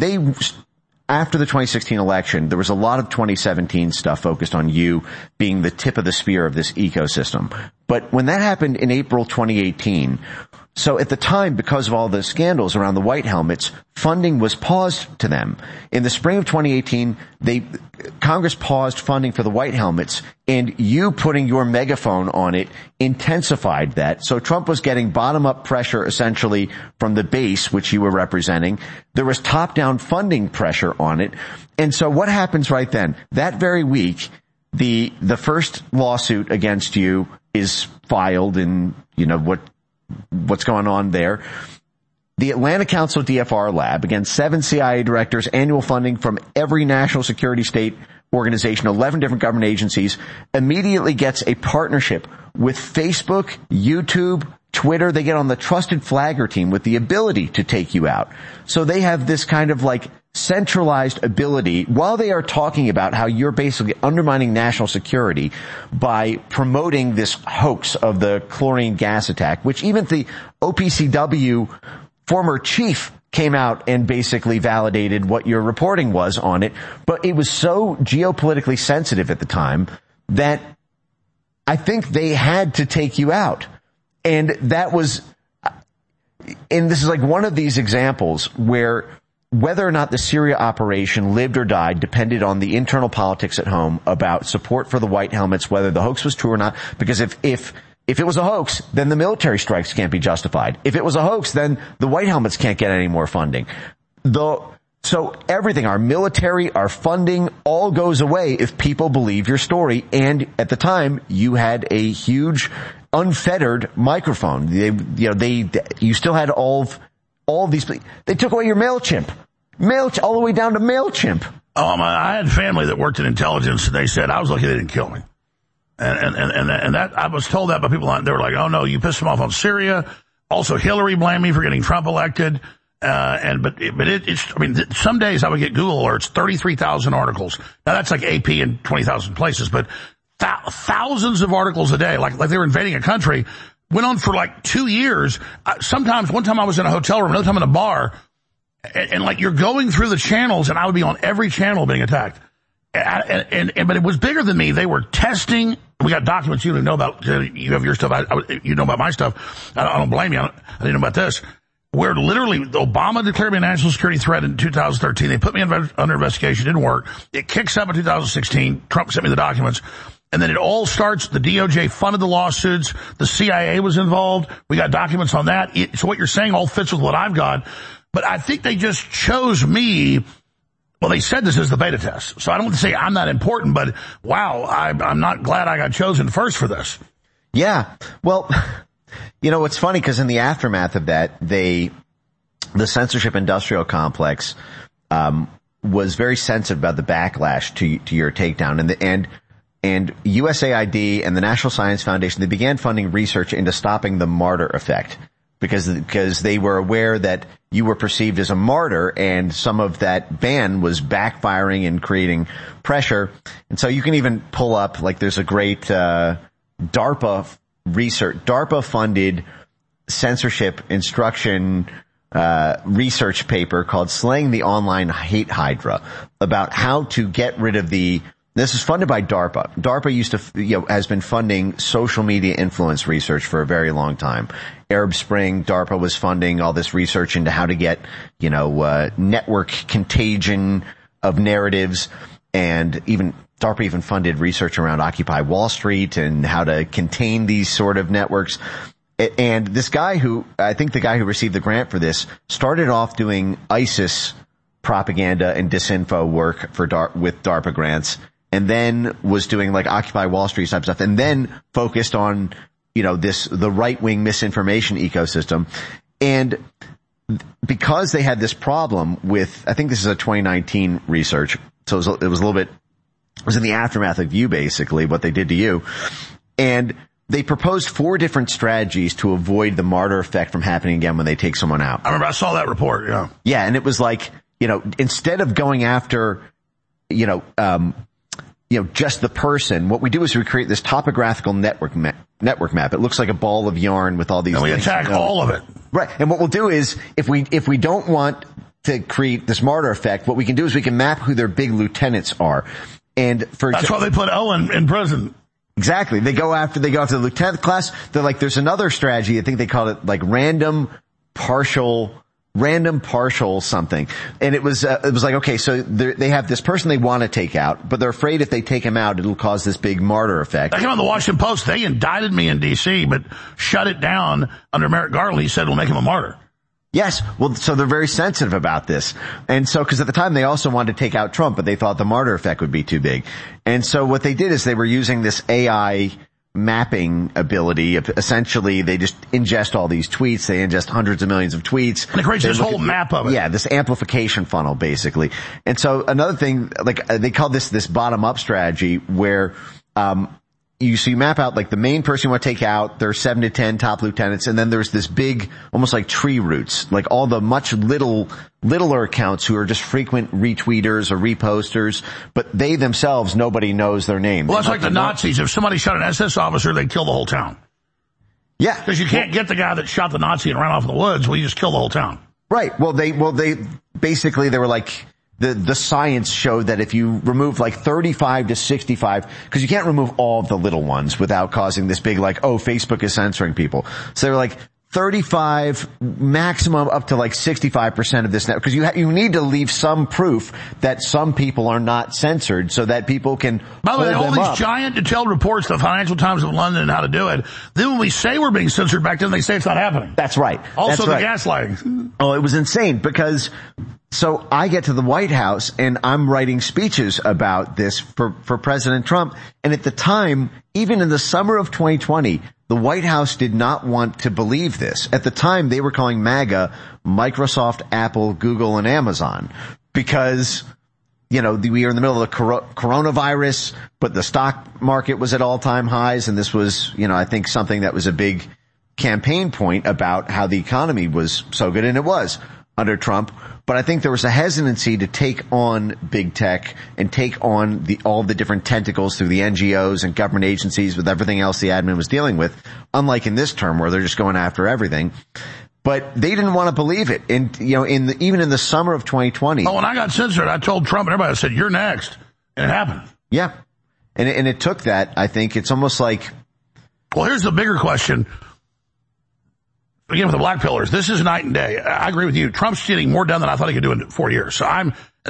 After the 2016 election, there was a lot of 2017 stuff focused on you being the tip of the spear of this ecosystem. But when that happened in April 2018, so at the time, because of all the scandals around the white helmets, funding was paused to them. In the spring of 2018, Congress paused funding for the white helmets, and you putting your megaphone on it intensified that. So Trump was getting bottom-up pressure essentially from the base, which you were representing. There was top-down funding pressure on it. And so what happens right then? That very week, the first lawsuit against you is filed, and what's going on there. The Atlanta Council DFR lab, again, 7 CIA directors, annual funding from every national security state organization, 11 different government agencies, immediately gets a partnership with Facebook, YouTube, Twitter. They get on the trusted flagger team with the ability to take you out. So they have this kind of like centralized ability while they are talking about how you're basically undermining national security by promoting this hoax of the chlorine gas attack, which even the OPCW former chief came out and basically validated what your reporting was on it. But it was so geopolitically sensitive at the time that I think they had to take you out. And this is like one of these examples where whether or not the Syria operation lived or died depended on the internal politics at home about support for the white helmets, whether the hoax was true or not. Because if it was a hoax, then the military strikes can't be justified. If it was a hoax, then the white helmets can't get any more funding. So everything, our military, our funding, all goes away if people believe your story. And at the time, you had a huge unfettered microphone. You still had all these. They took away your MailChimp all the way down to MailChimp. I had family that worked in intelligence, and they said I was lucky they didn't kill me. And that I was told that by people. They were like, "Oh no, you pissed them off on Syria." Also, Hillary blamed me for getting Trump elected. Some days I would get Google alerts, 33,000 articles. Now that's like AP in 20,000 places, but thousands of articles a day, like they were invading a country. Went on for like 2 years. Sometimes, one time I was in a hotel room, another time in a bar, and like you're going through the channels, and I would be on every channel being attacked. But it was bigger than me. They were testing. We got documents you didn't know about. You have your stuff. You know about my stuff. I don't blame you. I didn't know about this. Where literally Obama declared me a national security threat in 2013. They put me under investigation. It didn't work. It kicks up in 2016. Trump sent me the documents. And then it all starts. The DOJ funded the lawsuits. The CIA was involved. We got documents on that. So what you're saying all fits with what I've got. But I think they just chose me. Well, they said this is the beta test. So I don't want to say I'm not important, but wow, I'm not glad I got chosen first for this. Yeah. Well, it's funny because in the aftermath of that, the censorship industrial complex, was very sensitive about the backlash to your takedown and USAID and the National Science Foundation, they began funding research into stopping the martyr effect because they were aware that you were perceived as a martyr and some of that ban was backfiring and creating pressure. And so you can even pull up, like there's a great, DARPA funded censorship instruction, research paper called Slaying the Online Hate Hydra about how to get rid of this is funded by DARPA. DARPA has been funding social media influence research for a very long time. Arab Spring, DARPA was funding all this research into how to get, network contagion of narratives, and DARPA even funded research around Occupy Wall Street and how to contain these sort of networks. And this guy the guy who received the grant for this started off doing ISIS propaganda and disinfo work with DARPA grants, and then was doing like Occupy Wall Street type stuff, and then focused on, the right-wing misinformation ecosystem. And because they had this problem with, I think this is a 2019 research, so it was in the aftermath of you, basically, what they did to you. And they proposed 4 different strategies to avoid the martyr effect from happening again when they take someone out. I remember I saw that report, yeah. Yeah, and it was like, instead of going after, just the person, what we do is we create this topographical network map. It looks like a ball of yarn with all these things. And we attack all of it. Right. And what we'll do is, if we don't want to create this martyr effect, what we can do is we can map who their big lieutenants are. And that's why they put Owen in prison. Exactly. They go after the lieutenant class. They're like, there's another strategy. I think they called it like random partial something. And it was like, okay, so they have this person they want to take out, but they're afraid if they take him out, it'll cause this big martyr effect. I came on the Washington Post. They indicted me in D.C., but shut it down under Merrick Garland. He said it'll make him a martyr. Yes. Well, so they're very sensitive about this. And so, cause at the time they also wanted to take out Trump, but they thought the martyr effect would be too big. And so what they did is they were using this AI mapping ability. Essentially, they just ingest all these tweets. They ingest hundreds of millions of tweets. And it creates this whole map of it. Yeah, this amplification funnel, basically. And so another thing, like, they call this bottom-up strategy where, you map out like the main person you want to take out, there's 7 to 10 top lieutenants, and then there's this big, almost like tree roots, like all the much littler accounts who are just frequent retweeters or reposters, but they themselves, nobody knows their name. Well, that's like the Nazis. If somebody shot an SS officer, they'd kill the whole town. Yeah. Because you can't get the guy that shot the Nazi and ran off in the woods. Well, you just kill the whole town. Right. Well, they basically, they were like, the science showed that if you remove like 35 to 65, because you can't remove all of the little ones without causing this big like, oh, Facebook is censoring people. So they were like 35, maximum up to like 65% of this network, because you need to leave some proof that some people are not censored so that people can. By the way, all these up. Giant detailed reports, the Financial Times of London, and how to do it. Then when we say we're being censored back then, they say it's not happening. That's right. Also, That's the right. gaslighting. Oh, it was insane because. So I get to the White House and I'm writing speeches about this for President Trump. And at the time, even in the summer of 2020, the White House did not want to believe this. At the time, they were calling MAGA Microsoft, Apple, Google, and Amazon because, we were in the middle of the coronavirus, but the stock market was at all-time highs. And this was, I think something that was a big campaign point about how the economy was so good. And it was under Trump. But I think there was a hesitancy to take on big tech and take on all the different tentacles through the NGOs and government agencies with everything else the admin was dealing with, unlike in this term where they're just going after everything. But they didn't want to believe it. And, even in the summer of 2020. Oh, when I got censored, I told Trump and everybody, I said, you're next. And it happened. Yeah. And it took that. I think it's almost like. Well, here's the bigger question. Again, with the black pillars, this is night and day. I agree with you. Trump's getting more done than I thought he could do in 4 years. So and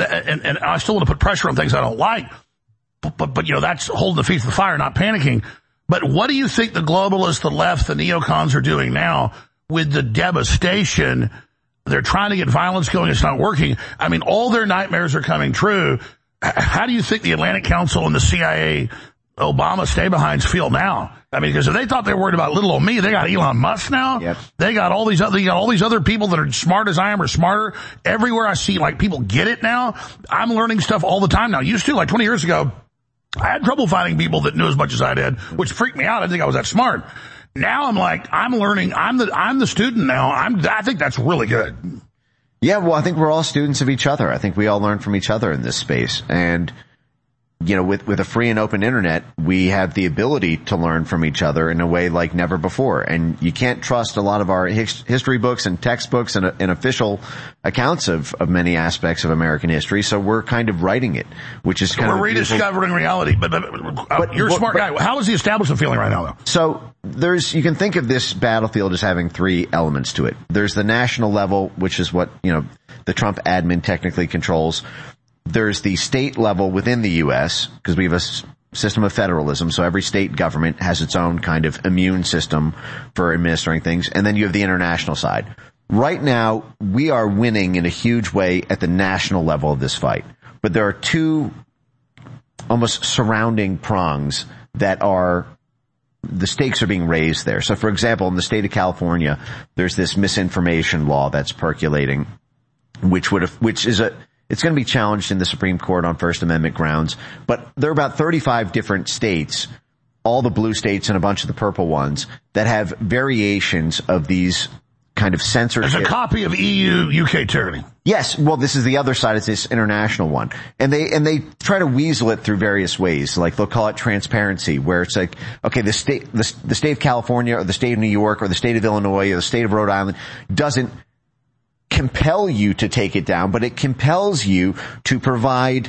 I still want to put pressure on things I don't like. But that's holding the feet to the fire, not panicking. But what do you think the globalists, the left, the neocons are doing now with the devastation? They're trying to get violence going. It's not working. I mean, all their nightmares are coming true. How do you think the Atlantic Council and the CIA Obama stay-behinds feel now? I mean, because if they thought they were worried about little old me, they got Elon Musk now. Yep. They got all these other people that are smart as I am or smarter. Everywhere I see, like, people get it now. I'm learning stuff all the time now. Used to, like 20 years ago, I had trouble finding people that knew as much as I did, which freaked me out. I didn't think I was that smart. Now I'm like, I'm learning. I'm the student now. I think that's really good. Yeah, well, I think we're all students of each other. I think we all learn from each other in this space. And with a free and open internet, we have the ability to learn from each other in a way like never before. And you can't trust a lot of our history books and textbooks and official accounts of many aspects of American history. So we're kind of writing it, which is kind of rediscovering reality. But you're a smart guy. How is the establishment feeling right now, though? So you can think of this battlefield as having 3 elements to it. There's the national level, which is what, the Trump admin technically controls. There's the state level within the U.S., because we have a system of federalism, so every state government has its own kind of immune system for administering things. And then you have the international side. right now we are winning in a huge way at the national level of this fight. But there are two almost surrounding prongs that are, the stakes are being raised there. So for example, in the state of California, there's this misinformation law that's percolating, it's going to be challenged in the Supreme Court on First Amendment grounds. But there are about 35 different states, all the blue states and a bunch of the purple ones, that have variations of these kind of censorship. There's a copy of EU-UK tyranny. Yes. Well, this is the other side. It's this international one. And they try to weasel it through various ways. Like they'll call it transparency, where it's like, okay, the state of California or the state of New York or the state of Illinois or the state of Rhode Island doesn't compel you to take it down, but it compels you to provide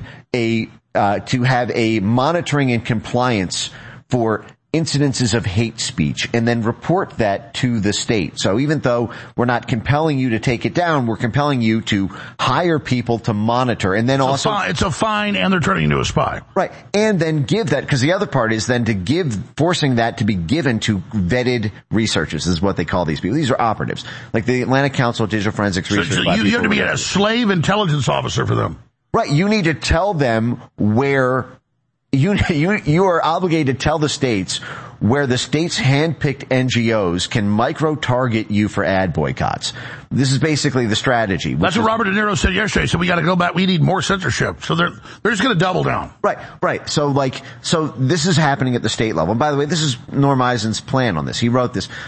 to have a monitoring and compliance for incidences of hate speech and then report that to the state. So even though we're not compelling you to take it down, we're compelling you to hire people to monitor, and then it's a fine, and they're turning into a spy. Right. And then give that, because the other part is then forcing that to be given to vetted researchers, is what they call these people. These are operatives. Like the Atlantic Council of Digital Forensics Research. So you have to be a slave intelligence officer for them. Right. You need to tell them where you are obligated to tell the states where the state's handpicked NGOs can micro-target you for ad boycotts. This is basically the strategy. That's what Robert De Niro said yesterday. So we got to go back. We need more censorship. So they're just going to double down. Right. So this is happening at the state level. And by the way, this is Norm Eisen's plan on this. He wrote this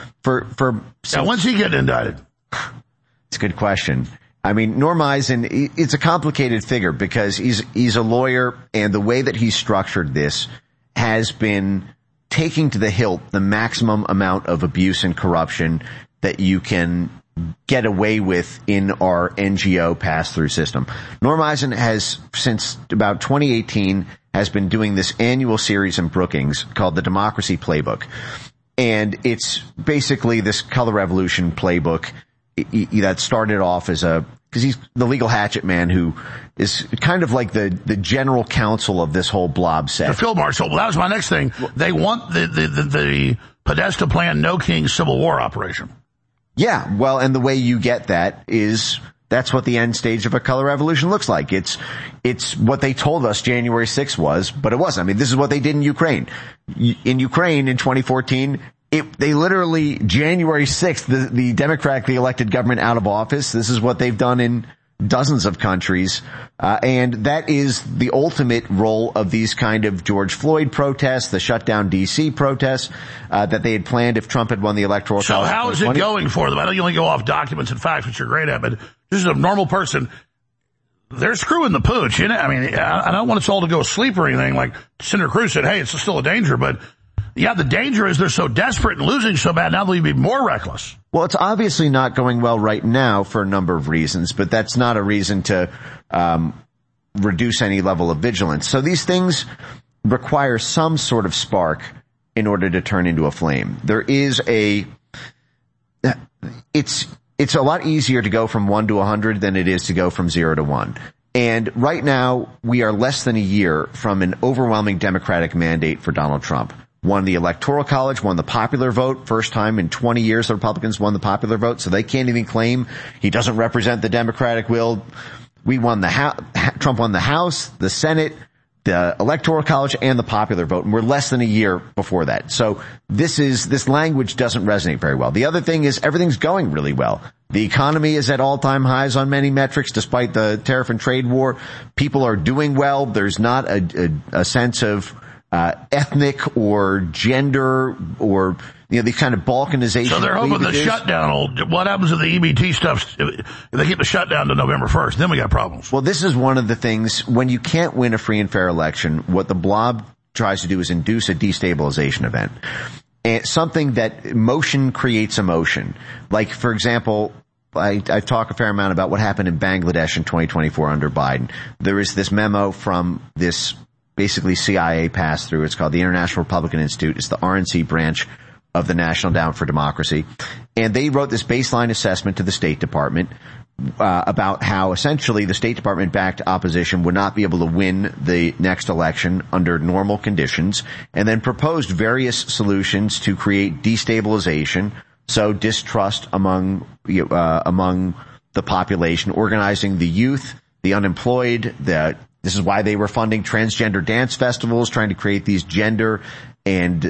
when's he getting indicted? It's a good question. I mean, Norm Eisen, it's a complicated figure because he's a lawyer, and the way that he's structured this has been taking to the hilt the maximum amount of abuse and corruption that you can get away with in our NGO pass-through system. Norm Eisen has, since about 2018, has been doing this annual series in Brookings called the Democracy Playbook. And it's basically this color revolution playbook that started off because he's the legal hatchet man who is kind of like the general counsel of this whole blob set. The field marshal. Well, that was my next thing. They want the Podesta Plan No King Civil War operation. Yeah, well, and the way you get that is that's what the end stage of a color revolution looks like. It's what they told us January 6th was, but it wasn't. I mean, this is what they did in Ukraine. In Ukraine in 2014, they literally, January 6th, the democratically elected government out of office. This is what they've done in dozens of countries. And that is the ultimate role of these kind of George Floyd protests, the shutdown DC protests, that they had planned if Trump had won the electoral college. So how is it going for them? I know you only go off documents and facts, which you're great at, but this is a normal person. They're screwing the pooch, you know? I mean, I don't want us all to go asleep or anything. Like Senator Cruz said, hey, it's still a danger, but yeah, the danger is they're so desperate and losing so bad, now they'll be more reckless. Well, it's obviously not going well right now for a number of reasons, but that's not a reason to reduce any level of vigilance. So these things require some sort of spark in order to turn into a flame. There is it's a lot easier to go from 1 to 100 than it is to go from 0 to 1. And right now, we are less than a year from an overwhelming Democratic mandate for Donald Trump. Won the Electoral College, won the popular vote. First time in 20 years the Republicans won the popular vote, so they can't even claim he doesn't represent the Democratic will. Trump won the House, the Senate, the Electoral College, and the popular vote, and we're less than a year before that. So this language doesn't resonate very well. The other thing is everything's going really well. The economy is at all-time highs on many metrics, despite the tariff and trade war. People are doing well. There's not a sense of ethnic or gender or, the kind of balkanization. So they're hoping the shutdown what happens if the EBT stuff, if they keep the shutdown to November 1st, then we got problems. Well, this is one of the things, when you can't win a free and fair election, what the blob tries to do is induce a destabilization event. And something that emotion creates emotion. Like, for example, I talk a fair amount about what happened in Bangladesh in 2024 under Biden. There is this memo from this basically CIA pass-through. It's called the International Republican Institute. It's the RNC branch of the National Endowment for Democracy. And they wrote this baseline assessment to the State Department about how essentially the State Department-backed opposition would not be able to win the next election under normal conditions, and then proposed various solutions to create destabilization sow distrust among the population, organizing the youth, the unemployed. This is why they were funding transgender dance festivals, trying to create these gender and,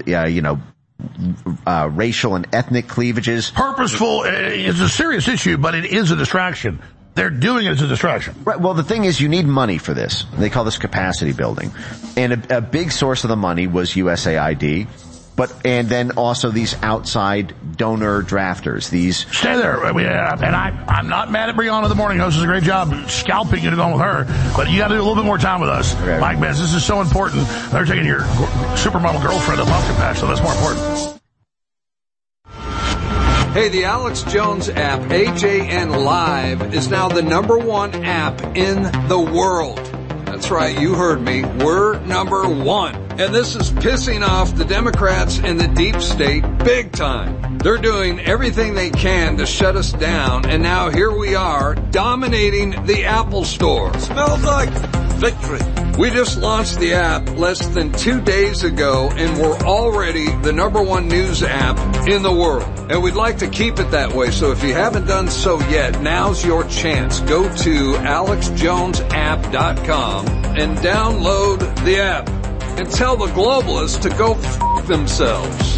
racial and ethnic cleavages. Purposeful is a serious issue, but it is a distraction. They're doing it as a distraction. Right. Well, the thing is, you need money for this. They call this capacity building. And a big source of the money was USAID. And then also these outside donor drafters. Stay there. I'm not mad at Brianna, the morning host. Does a great job scalping it and going with her. But you got to do a little bit more time with us. Okay. Mike Benz, this is so important. They're taking your supermodel girlfriend a pumpkin patch, so that's more important. Hey, the Alex Jones app, AJN Live, is now the #1 app in the world. That's right, you heard me. We're #1. And this is pissing off the Democrats and the deep state big time. They're doing everything they can to shut us down, and now here we are, dominating the Apple Store. Smells like victory. We just launched the app less than 2 days ago, and we're already the #1 news app in the world. And we'd like to keep it that way, so if you haven't done so yet, now's your chance. Go to alexjonesapp.com and download the app. And tell the globalists to go f*** themselves.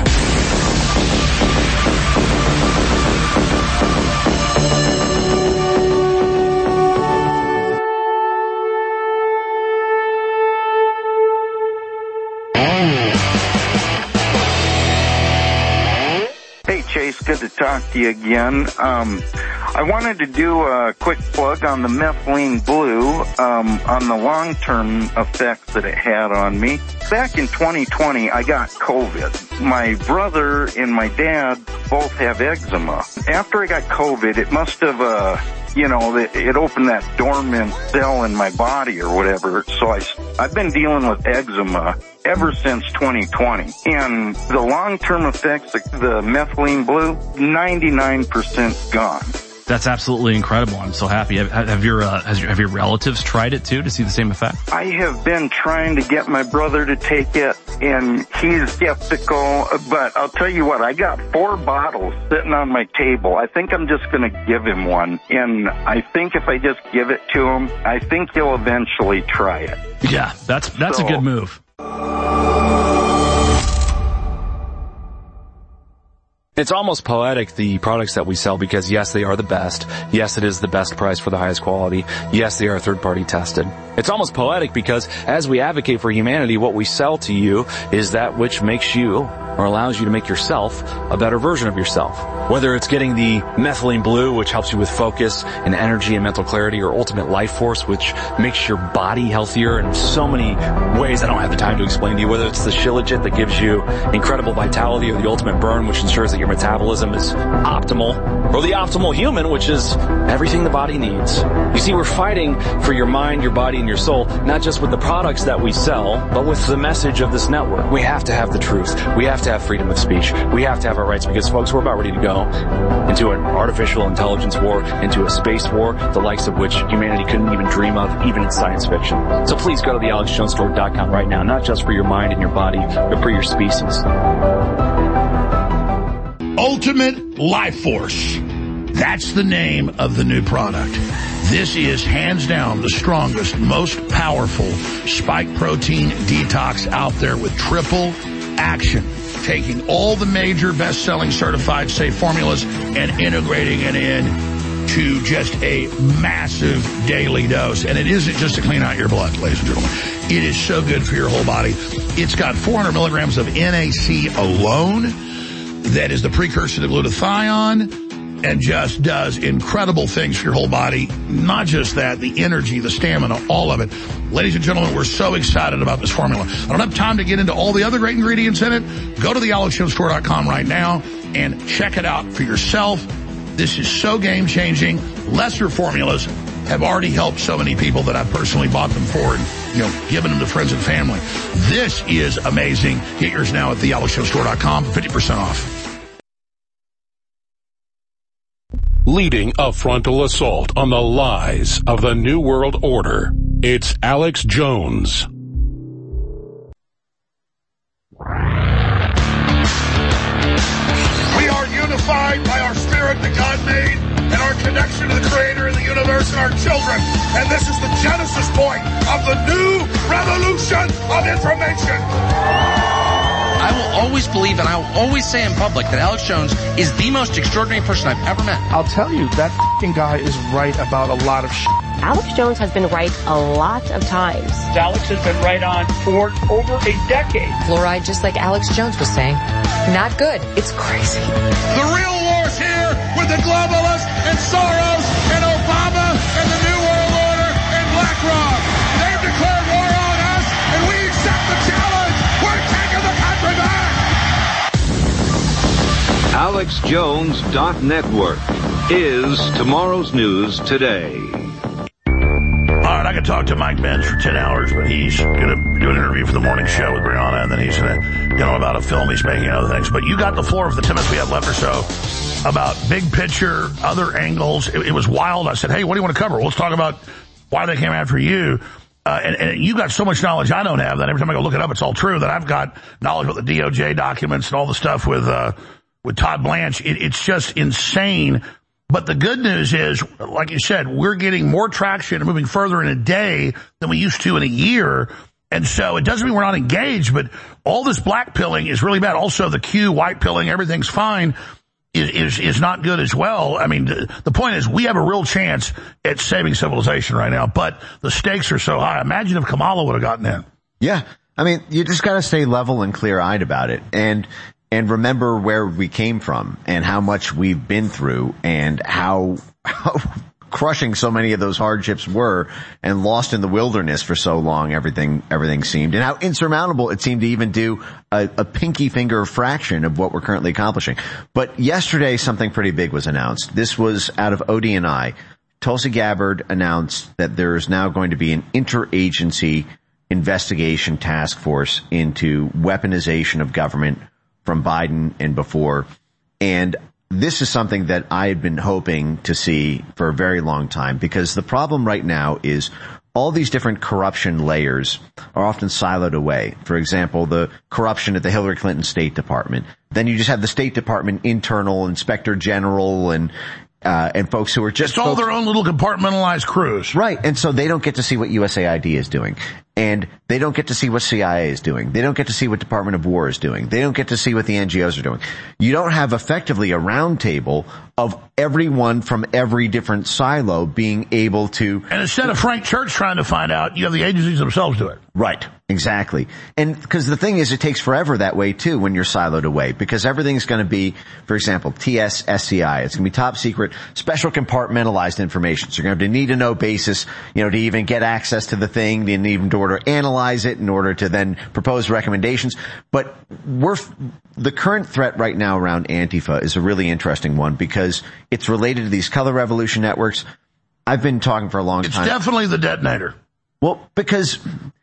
Hey, Chase, good to talk to you again. I wanted to do a quick plug on the methylene blue, on the long-term effects that it had on me. Back in 2020, I got COVID. My brother and my dad both have eczema. After I got COVID, it must have, it opened that dormant cell in my body or whatever. So I've been dealing with eczema ever since 2020. And the long-term effects of the methylene blue, 99% gone. That's absolutely incredible. I'm so happy. Have your relatives tried it too to see the same effect? I have been trying to get my brother to take it, and he's skeptical. But I'll tell you what, I got 4 bottles sitting on my table. I think I'm just going to give him one, and I think if I just give it to him, I think he'll eventually try it. Yeah, that's a good move. It's almost poetic, the products that we sell, because yes, they are the best. Yes, it is the best price for the highest quality. Yes, they are third-party tested. It's almost poetic because as we advocate for humanity, what we sell to you is that which makes you, or allows you to make yourself, a better version of yourself. Whether it's getting the methylene blue, which helps you with focus and energy and mental clarity, or ultimate life force, which makes your body healthier in so many ways I don't have the time to explain to you. Whether it's the Shilajit that gives you incredible vitality, or the ultimate burn, which ensures that your metabolism is optimal, or the optimal human, which is everything the body needs. You see, we're fighting for your mind, your body, and your soul, not just with the products that we sell, but with the message of this network. We have to have the truth. We have to have freedom of speech. We have to have our rights, because, folks, we're about ready to go into an artificial intelligence war, into a space war, the likes of which humanity couldn't even dream of, even in science fiction. So please go to thealexjonesstore.com right now, not just for your mind and your body, but for your species. Ultimate Life Force. That's the name of the new product. This is hands down the strongest, most powerful spike protein detox out there, with triple action, taking all the major best-selling certified safe formulas and integrating it in to just a massive daily dose. And it isn't just to clean out your blood, ladies and gentlemen. It is so good for your whole body. It's got 400 milligrams of NAC alone. That is the precursor to glutathione, and just does incredible things for your whole body. Not just that, the energy, the stamina, all of it. Ladies and gentlemen, we're so excited about this formula. I don't have time to get into all the other great ingredients in it. Go to thealexjonesstore.com right now and check it out for yourself. This is so game-changing. Lesser formulas have already helped so many people that I've personally bought them for and, given them to friends and family. This is amazing. Get yours now at thealexjonesstore.com for 50% off. Leading a frontal assault on the lies of the New World Order, it's Alex Jones. We are unified. unified by our spirit that God made and our connection to the Creator and the universe and our children. And this is the genesis point of the new revolution of information. I will always believe, and I will always say in public, that Alex Jones is the most extraordinary person I've ever met. I'll tell you, that f***ing guy is right about a lot of shit. Alex Jones has been right a lot of times. Alex has been right on for over a decade. Fluoride, just like Alex Jones was saying, not good. It's crazy. The real war's here with the globalists and Soros and Obama and the New World Order and BlackRock. They've declared war on us, and we accept the challenge. We're taking the country back. AlexJones.network is tomorrow's news today. All right, I could talk to Mike Benz for 10 hours, but he's going to do an interview for the morning show with Brianna, and then he's going to, about a film he's making and other things. But you got the floor for the 10 minutes we have left or so about big picture, other angles. It was wild. I said, hey, what do you want to cover? Well, let's talk about why they came after you. And you got so much knowledge I don't have that every time I go look it up, it's all true, that I've got knowledge about the DOJ documents and all the stuff with Todd Blanche. It's just insane. But the good news is, like you said, we're getting more traction and moving further in a day than we used to in a year. And so it doesn't mean we're not engaged, but all this black pilling is really bad. Also, the Q white pilling, everything's fine, is not good as well. I mean, the point is we have a real chance at saving civilization right now, but the stakes are so high. Imagine if Kamala would have gotten in. Yeah. I mean, you just got to stay level and clear-eyed about it. And remember where we came from and how much we've been through and how crushing so many of those hardships were, and lost in the wilderness for so long everything seemed, and how insurmountable it seemed to even do a pinky finger fraction of what we're currently accomplishing. But yesterday something pretty big was announced. This was out of ODNI. Tulsi Gabbard announced that there is now going to be an interagency investigation task force into weaponization of government from Biden and before. And this is something that I had been hoping to see for a very long time, because the problem right now is all these different corruption layers are often siloed away. For example, the corruption at the Hillary Clinton State Department. Then you just have the State Department internal inspector general and folks who are just... It's all their own little compartmentalized crews. Right. And so they don't get to see what USAID is doing. And they don't get to see what CIA is doing. They don't get to see what Department of War is doing. They don't get to see what the NGOs are doing. You don't have effectively a round table of everyone from every different silo being able to... And instead of Frank Church trying to find out, you have the agencies themselves do it. Right. Exactly. And because the thing is, it takes forever that way too when you're siloed away, because everything's going to be, for example, TSSCI. It's going to be top secret, special compartmentalized information. So you're going to have to need to know basis, to even get access to the thing, and even to order analyze it in order to then propose recommendations. But the current threat right now around Antifa is a really interesting one, because it's related to these color revolution networks. I've been talking for a long time. It's definitely the detonator. Well, because,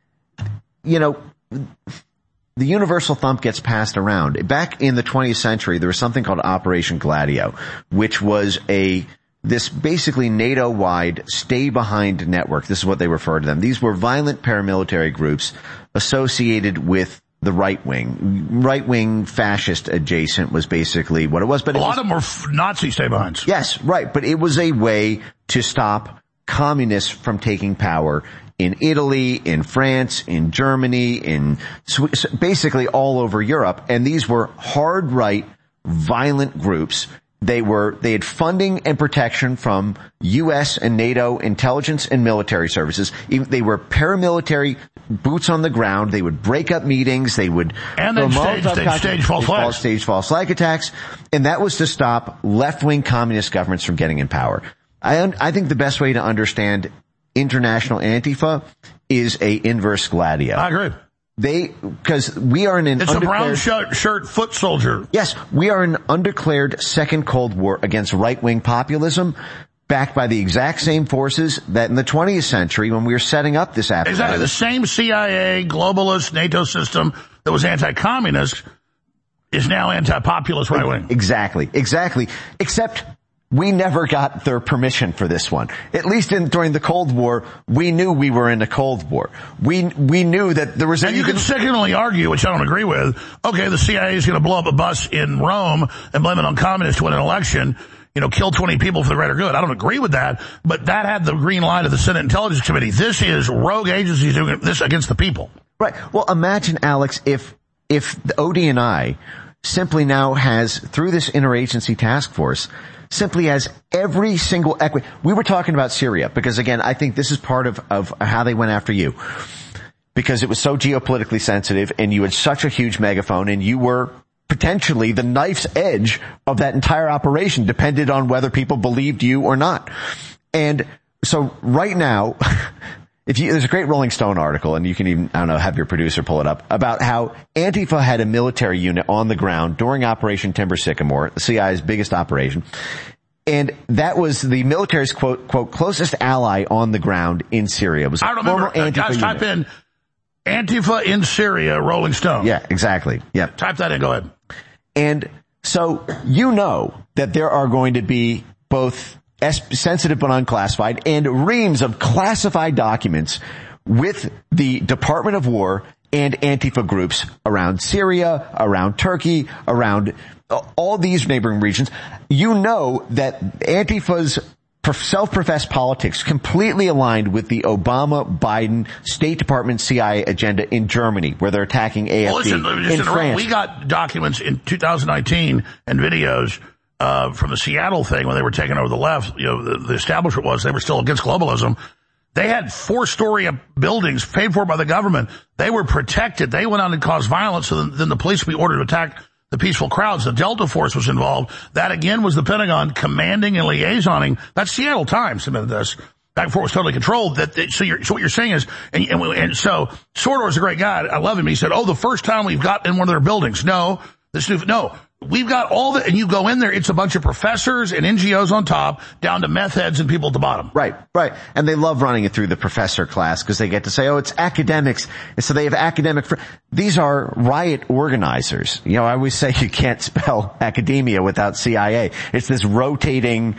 the universal thump gets passed around. Back in the 20th century, there was something called Operation Gladio, which was this basically NATO-wide stay-behind network. This is what they refer to them. These were violent paramilitary groups associated with the right wing fascist adjacent was basically what it was. But a lot of them were Nazi stay-behinds. Yes, right. But it was a way to stop communists from taking power in Italy, in France, in Germany, in basically all over Europe. And these were hard right, violent groups. They had funding and protection from U.S. and NATO intelligence and military services. They were paramilitary boots on the ground. They would break up meetings. They would stage false flag attacks. And that was to stop left-wing communist governments from getting in power. I think the best way to understand international Antifa is a inverse Gladio. I agree. Because we are in an It's a brown shirt foot soldier. Yes, we are an undeclared second Cold War against right-wing populism, backed by the exact same forces that in the 20th century when we were setting up this apparatus. Exactly. The same CIA, globalist, NATO system that was anti-communist is now anti-populist right-wing. Exactly. Except we never got their permission for this one. At least during the Cold War, we knew we were in a Cold War. We knew that there was... And you can secondly argue, which I don't agree with, okay, the CIA is going to blow up a bus in Rome and blame it on communists to win an election, kill 20 people for the greater good. I don't agree with that, but that had the green light of the Senate Intelligence Committee. This is rogue agencies doing this against the people. Right. Well, imagine, Alex, if the ODNI simply now has, through this interagency task force, simply has every single equity. We were talking about Syria because, again, I think this is part of how they went after you, because it was so geopolitically sensitive and you had such a huge megaphone and you were potentially the knife's edge of that entire operation, depended on whether people believed you or not. And so right now, there's a great Rolling Stone article, and you can even, have your producer pull it up, about how Antifa had a military unit on the ground during Operation Timber Sycamore, the CIA's biggest operation. And that was the military's quote, closest ally on the ground in Syria. It was I remember, guys, type in Antifa in Syria, Rolling Stone. Yeah, exactly. Yeah. Type that in, go ahead. And so that there are going to be both sensitive but unclassified and reams of classified documents with the Department of War and Antifa groups around Syria, around Turkey, around all these neighboring regions. That Antifa's self-professed politics completely aligned with the Obama-Biden State Department CIA agenda in Germany, where they're attacking AfD. In France. We got documents in 2019 and videos from the Seattle thing when they were taking over the left. The establishment they were still against globalism. They had 4-story buildings paid for by the government. They were protected. They went out and caused violence. So then the police would be ordered to attack the peaceful crowds. The Delta Force was involved. That again was the Pentagon commanding and liaisoning. That Seattle Times submitted this back before it was totally controlled. So what you're saying is, and so Sordor's a great guy. I love him. He said, the first time we've got in one of their buildings. No. We've got all and you go in there, it's a bunch of professors and NGOs on top, down to meth heads and people at the bottom. Right. And they love running it through the professor class because they get to say, it's academics. And so they have these are riot organizers. I always say you can't spell academia without CIA. It's this rotating,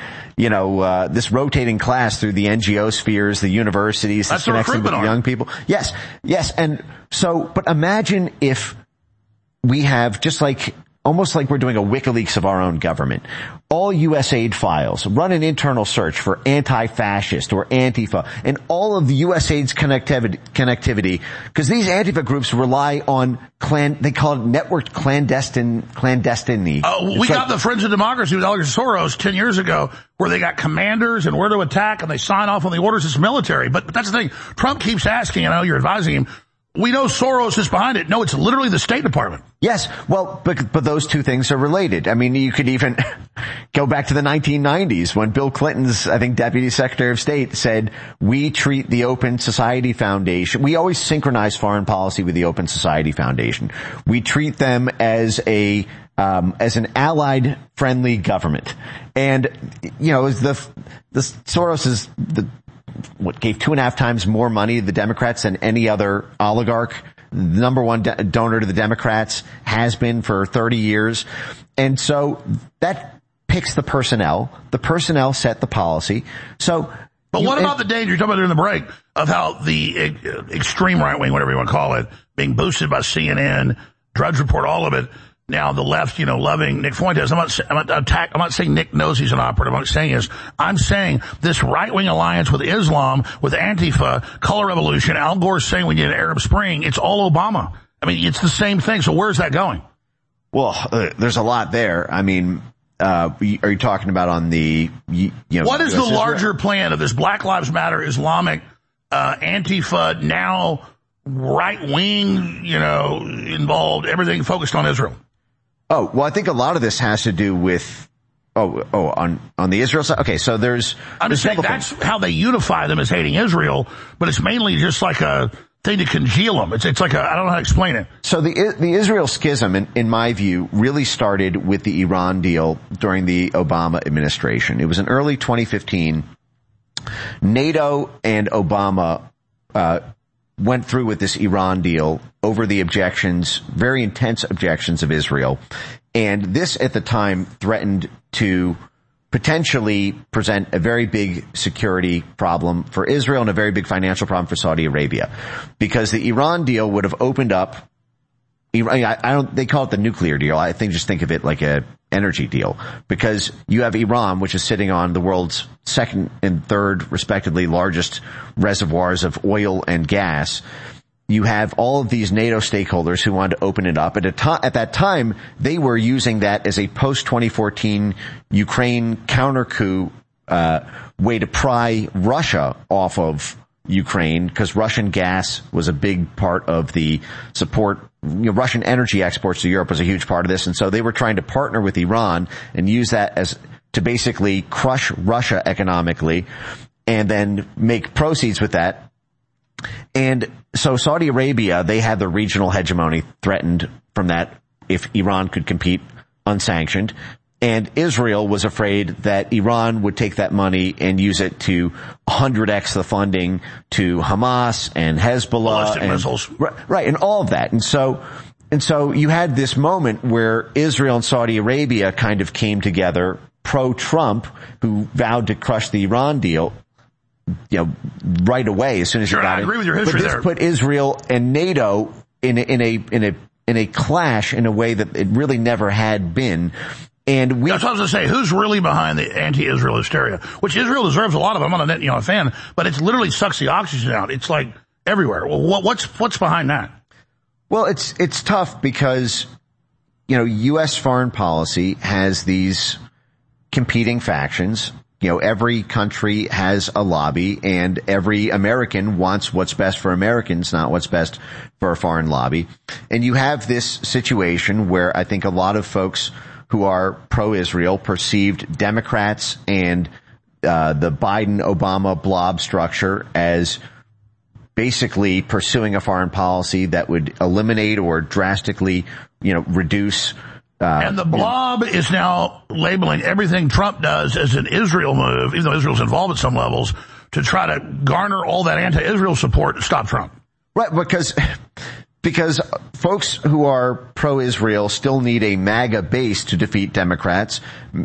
class through the NGO spheres, the universities, that's connecting with the young people. Yes. And so, but imagine if we have almost like we're doing a WikiLeaks of our own government. All USAID files, run an internal search for anti-fascist or Antifa, and all of the USAID's connectivity, because these Antifa groups rely on they call it networked clandestiny. We got the Friends of Democracy with Alex Soros 10 years ago, where they got commanders and where to attack, and they sign off on the orders. It's military. But that's the thing. Trump keeps asking, I know you're advising him, we know Soros is behind it. No, it's literally the State Department. Yes, well, but those two things are related. I mean, you could even go back to the 1990s when Bill Clinton's, I think, Deputy Secretary of State said, we treat the Open Society Foundation. We always synchronize foreign policy with the Open Society Foundation. We treat them as an allied, friendly government. And, the Soros is gave 2.5 times more money to the Democrats than any other oligarch. The number one donor to the Democrats has been for 30 years. And so that picks the personnel. The personnel set the policy. So, but what about the danger, you're talking about during the break, of how the extreme right wing, whatever you want to call it, being boosted by CNN, Drudge Report, all of it. Now the left, loving Nick Fuentes. I'm not saying Nick knows he's an operative. I'm saying this right-wing alliance with Islam, with Antifa, Color Revolution, Al Gore's saying we need an Arab Spring. It's all Obama. I mean, it's the same thing. So where's that going? Well, there's a lot there. I mean, are you talking about on the, what is the larger plan of this Black Lives Matter, Islamic, Antifa, now right-wing, involved, everything focused on Israel? Oh, well, I think a lot of this has to do with, on the Israel side. Okay, so I'm just saying that's how they unify them, is hating Israel, but it's mainly just like a thing to congeal them. It's like I don't know how to explain it. So the Israel schism, in my view, really started with the Iran deal during the Obama administration. It was in early 2015. NATO and Obama, went through with this Iran deal over the objections, very intense objections of Israel. And this at the time threatened to potentially present a very big security problem for Israel and a very big financial problem for Saudi Arabia, because the Iran deal would have opened up. They call it the nuclear deal. I just think of it like a energy deal, because you have Iran, which is sitting on the world's second and third, respectively, largest reservoirs of oil and gas. You have all of these NATO stakeholders who wanted to open it up. At that time, they were using that as a post-2014 Ukraine counter-coup way to pry Russia off of Ukraine, because Russian gas was a big part of the support. Russian energy exports to Europe was a huge part of this, and so they were trying to partner with Iran and use that as to basically crush Russia economically and then make proceeds with that. And so Saudi Arabia, they had the regional hegemony threatened from that if Iran could compete unsanctioned. And Israel was afraid that Iran would take that money and use it to 100x the funding to Hamas and Hezbollah ballistic missiles. Right, and all of that. And so you had this moment where Israel and Saudi Arabia kind of came together, pro-Trump, who vowed to crush the Iran deal, right away as soon as you got it. I agree with your history there. But this put Israel and NATO in a clash in a way that it really never had been. And that's what I was going to say. Who's really behind the anti-Israel hysteria? Which Israel deserves a lot of. I'm not a fan, but it literally sucks the oxygen out. It's like everywhere. Well, what's behind that? Well, it's tough because, U.S. foreign policy has these competing factions. Every country has a lobby, and every American wants what's best for Americans, not what's best for a foreign lobby. And you have this situation where I think a lot of folks who are pro-Israel perceived Democrats and the Biden-Obama blob structure as basically pursuing a foreign policy that would eliminate or drastically, reduce. And the blob is now labeling everything Trump does as an Israel move, even though Israel's involved at some levels, to try to garner all that anti-Israel support to stop Trump. Right, because folks who are pro-Israel still need a MAGA base to defeat Democrats.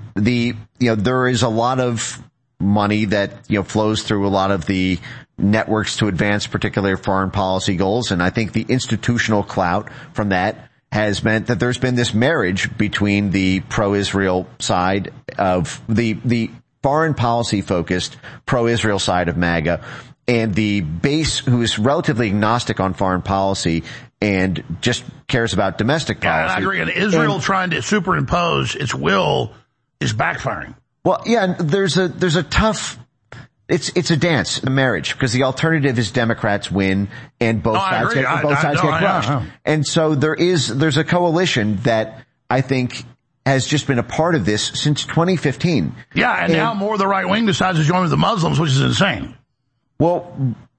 There is a lot of money that, flows through a lot of the networks to advance particular foreign policy goals. And I think the institutional clout from that has meant that there's been this marriage between the pro-Israel side of the foreign policy focused pro-Israel side of MAGA and the base who is relatively agnostic on foreign policy and just cares about domestic policy. Yeah, I agree. And Israel trying to superimpose its will is backfiring. Well, yeah, there's a tough. It's a dance, a marriage, because the alternative is Democrats win and both sides get crushed. And so there's a coalition that I think has just been a part of this since 2015. Yeah, and now more of the right wing decides to join with the Muslims, which is insane. Well,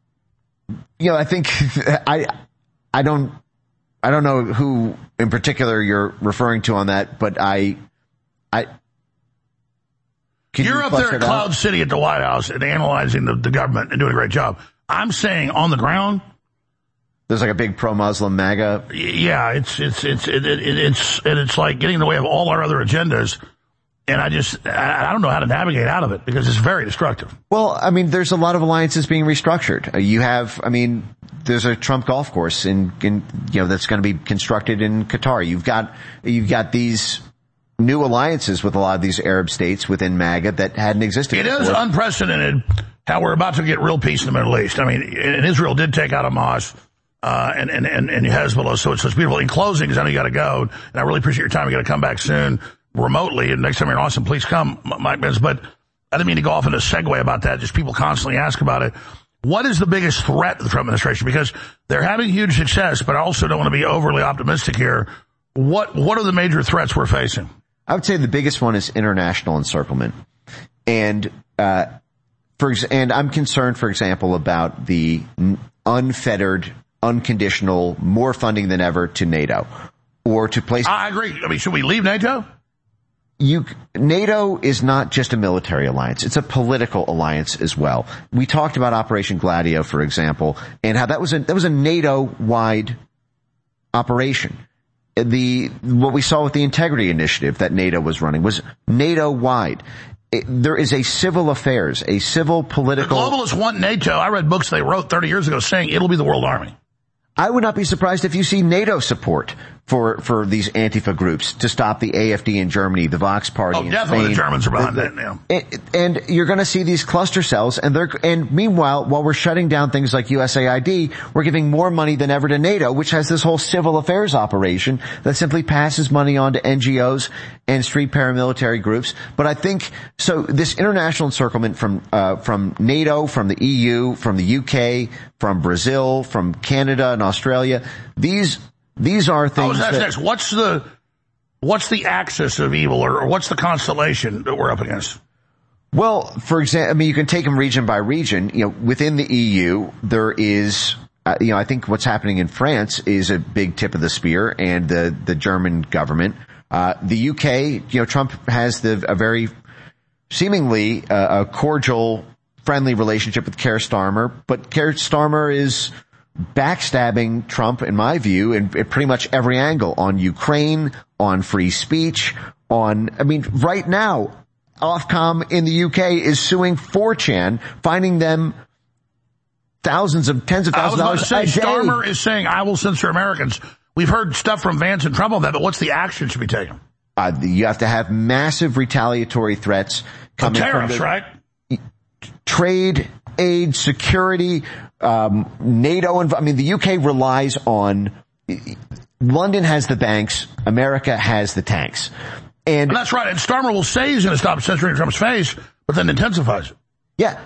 I think I don't know who in particular you're referring to on that, but You're up there at Cloud City at the White House and analyzing the government and doing a great job. I'm saying on the ground, there's like a big pro-Muslim MAGA. Yeah, it's like getting in the way of all our other agendas. And I don't know how to navigate out of it because it's very destructive. Well, there's a lot of alliances being restructured. There's a Trump golf course that's going to be constructed in Qatar. You've got these new alliances with a lot of these Arab states within MAGA that hadn't existed before. It is unprecedented how we're about to get real peace in the Middle East. And Israel did take out Hamas, and Hezbollah, so it's beautiful. In closing, because I know you gotta go, and I really appreciate your time. You gotta come back soon, remotely, and next time you're in Austin, please come, Mike Benz. But I didn't mean to go off into a segue about that, just people constantly ask about it. What is the biggest threat to the Trump administration? Because they're having huge success, but I also don't want to be overly optimistic here. What are the major threats we're facing? I would say the biggest one is international encirclement. And I'm concerned, for example, about the unfettered, unconditional, more funding than ever to NATO or to places. I agree. Should we leave NATO? NATO is not just a military alliance. It's a political alliance as well. We talked about Operation Gladio, for example, and how that was a NATO-wide operation. What we saw with the Integrity Initiative that NATO was running was NATO-wide. there is a civil affairs, a civil political. The globalists want NATO. I read books they wrote 30 years ago saying it'll be the world army. I would not be surprised if you see NATO support for these Antifa groups to stop the AfD in Germany, the Vox Party in definitely Spain. The Germans are behind that now. And you're going to see these cluster cells, and meanwhile, while we're shutting down things like USAID, we're giving more money than ever to NATO, which has this whole civil affairs operation that simply passes money on to NGOs and street paramilitary groups. But I think, so this international encirclement from NATO, from the EU, from the UK, from Brazil, from Canada and Australia, these are things next. What's the axis of evil, or what's the constellation that we're up against? Well, for example, I mean, you can take them region by region. Within the EU, there is, I think what's happening in France is a big tip of the spear, and the German government. The UK, Trump has a very seemingly a cordial, friendly relationship with Keir Starmer, but Keir Starmer is backstabbing Trump, in my view, in pretty much every angle, on Ukraine, on free speech, right now, Ofcom in the UK is suing 4chan, finding them tens of thousands of dollars a day. Starmer is saying, I will censor Americans. We've heard stuff from Vance and Trump on that, but what's the action should be taken? You have to have massive retaliatory threats coming tariffs, from right? Trade, aid, security, NATO, the UK relies on, London has the banks, America has the tanks. And that's right. And Starmer will say he's going to stop censoring Trump's face, but then intensifies it. Yeah,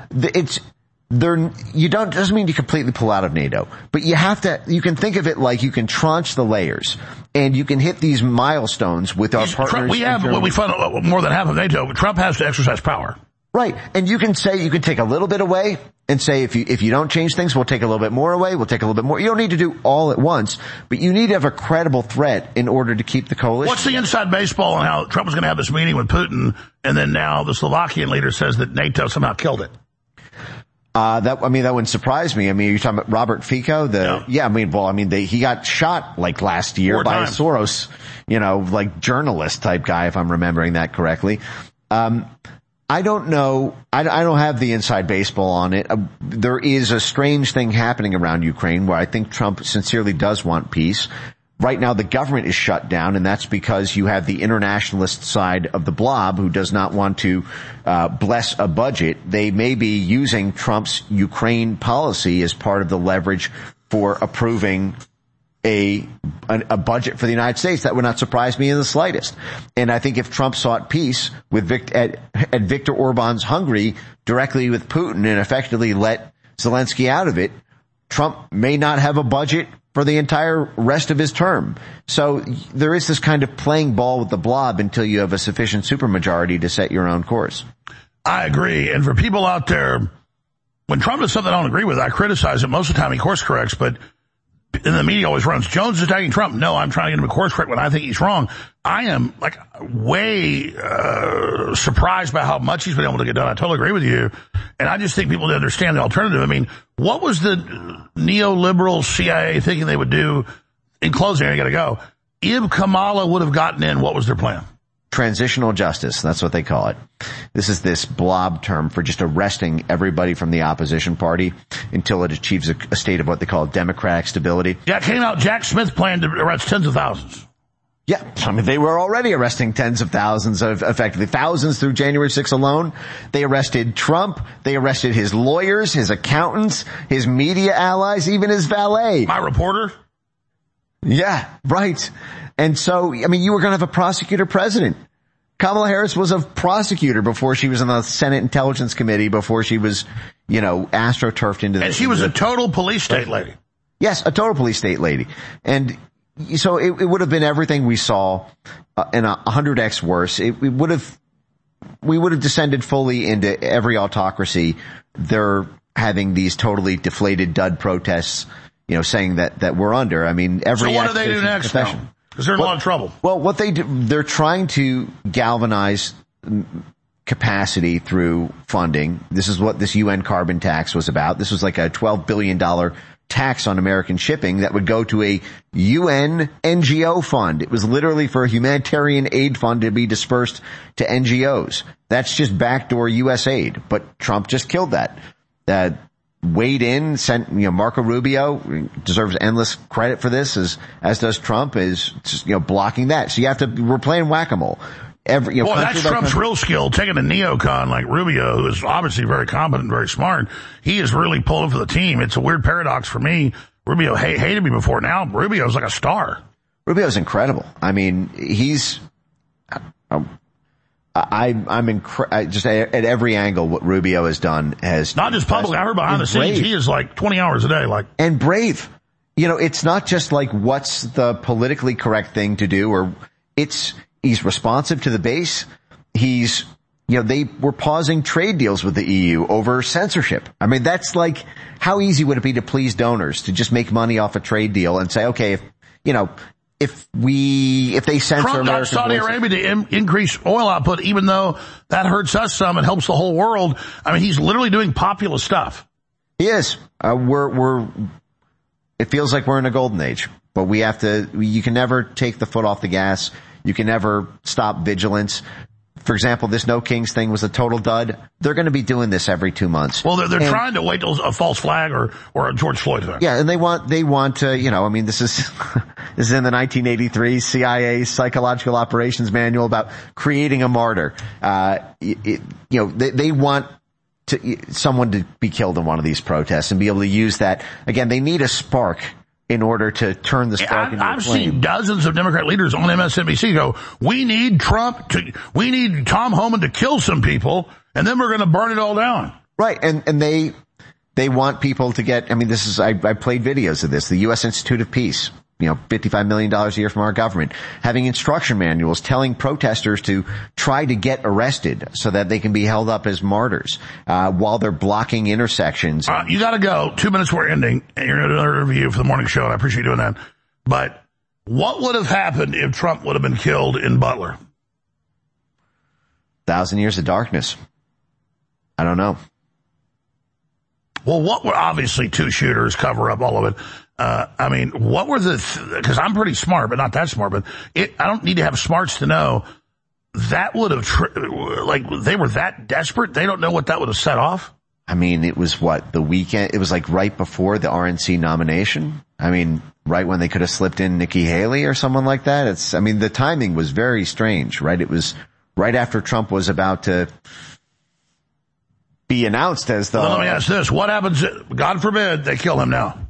doesn't mean you completely pull out of NATO, but you can think of it like you can tranche the layers, and you can hit these milestones with our partners. We fund more than half of NATO, but Trump has to exercise power. Right. And you can take a little bit away and say, if you don't change things, we'll take a little bit more away, we'll take a little bit more. You don't need to do all at once, but you need to have a credible threat in order to keep the coalition. What's the inside baseball on how Trump was going to have this meeting with Putin, and then now the Slovakian leader says that NATO somehow killed it? That wouldn't surprise me. You're talking about Robert Fico? He got shot last year by a Soros, journalist type guy, if I'm remembering that correctly. I don't know. I don't have the inside baseball on it. There is a strange thing happening around Ukraine where I think Trump sincerely does want peace. Right now, the government is shut down, and that's because you have the internationalist side of the blob who does not want to bless a budget. They may be using Trump's Ukraine policy as part of the leverage for approving a budget for the United States. That would not surprise me in the slightest. And I think if Trump sought peace with at Viktor Orban's Hungary directly with Putin and effectively let Zelensky out of it, Trump may not have a budget for the entire rest of his term. So there is this kind of playing ball with the blob until you have a sufficient supermajority to set your own course. I agree. And for people out there, when Trump does something I don't agree with, I criticize it. Most of the time he course corrects, but and the media always runs, Jones is attacking Trump. No, I'm trying to get him a course correct when I think he's wrong. I am way surprised by how much he's been able to get done. I totally agree with you. And I just think people need to understand the alternative. What was the neoliberal CIA thinking they would do? In closing, I got to go. If Kamala would have gotten in, what was their plan? Transitional justice. That's what they call it. This is this blob term for just arresting everybody from the opposition party until it achieves a state of what they call democratic stability. Yeah, it came out Jack Smith planned to arrest tens of thousands. Yeah, they were already arresting tens of thousands effectively thousands through January 6th alone. They arrested Trump. They arrested his lawyers, his accountants, his media allies, even his valet. My reporter? Yeah, right. And so, you were going to have a prosecutor president. Kamala Harris was a prosecutor before she was on the Senate Intelligence Committee, before she was, astroturfed into and she was a total police state lady. Yes, a total police state lady. And so it would have been everything we saw in 100x worse. We would have descended fully into every autocracy. They're having these totally deflated dud protests, saying that we're under. So what do they do next now? Because they're in a lot of trouble. Well, what they do, they're trying to galvanize capacity through funding. This is what this UN carbon tax was about. This was like a $12 billion tax on American shipping that would go to a UN NGO fund. It was literally for a humanitarian aid fund to be dispersed to NGOs. That's just backdoor U.S. aid. But Trump just killed that. Weighed in, sent, Marco Rubio deserves endless credit for this, as does Trump, is just, blocking that. So we're playing whack-a-mole. That's Trump's real skill, taking a neocon like Rubio, who is obviously very competent, very smart. He is really pulling for the team. It's a weird paradox for me. Rubio hated me before. Now Rubio's like a star. Rubio's incredible. I mean, just at every angle what Rubio has done has not just public. I heard behind the scenes he is like 20 hours a day, and brave. It's not just like what's the politically correct thing to do, or he's responsive to the base. They were pausing trade deals with the EU over censorship. I mean, that's like, how easy would it be to please donors to just make money off a trade deal and say, okay, if they censor Trump got Saudi Arabia to increase oil output, even though that hurts us some, it helps the whole world. I mean, he's literally doing populist stuff. He is. It feels like we're in a golden age, but you can never take the foot off the gas. You can never stop vigilance. For example, this No Kings thing was a total dud. They're going to be doing this every 2 months. Well, they're trying to wait till a false flag or a George Floyd thing. Yeah, and they want to, this is in the 1983 CIA Psychological Operations Manual about creating a martyr. They want someone to be killed in one of these protests and be able to use that. Again, they need a spark in order to turn the spark into a flame. I've seen dozens of Democrat leaders on MSNBC go, we need Tom Homan to kill some people, and then we're going to burn it all down. Right, and they want people to get, I played videos of this, the U.S. Institute of Peace, $55 million a year from our government, having instruction manuals telling protesters to try to get arrested so that they can be held up as martyrs, while they're blocking intersections. You gotta go. 2 minutes we're ending, and you're going to do another review for the morning show, and I appreciate you doing that. But what would have happened if Trump would have been killed in Butler? 1,000 years of darkness. I don't know. Well, what were obviously two shooters cover up all of it. What were because I'm pretty smart, but not that smart, but I don't need to have smarts to know that would have, they were that desperate. They don't know what that would have set off. It was the weekend. It was like right before the RNC nomination. Right when they could have slipped in Nikki Haley or someone like that. The timing was very strange, right? It was right after Trump was about to be announced as the... Well, let me ask this. What happens, God forbid, they kill him now?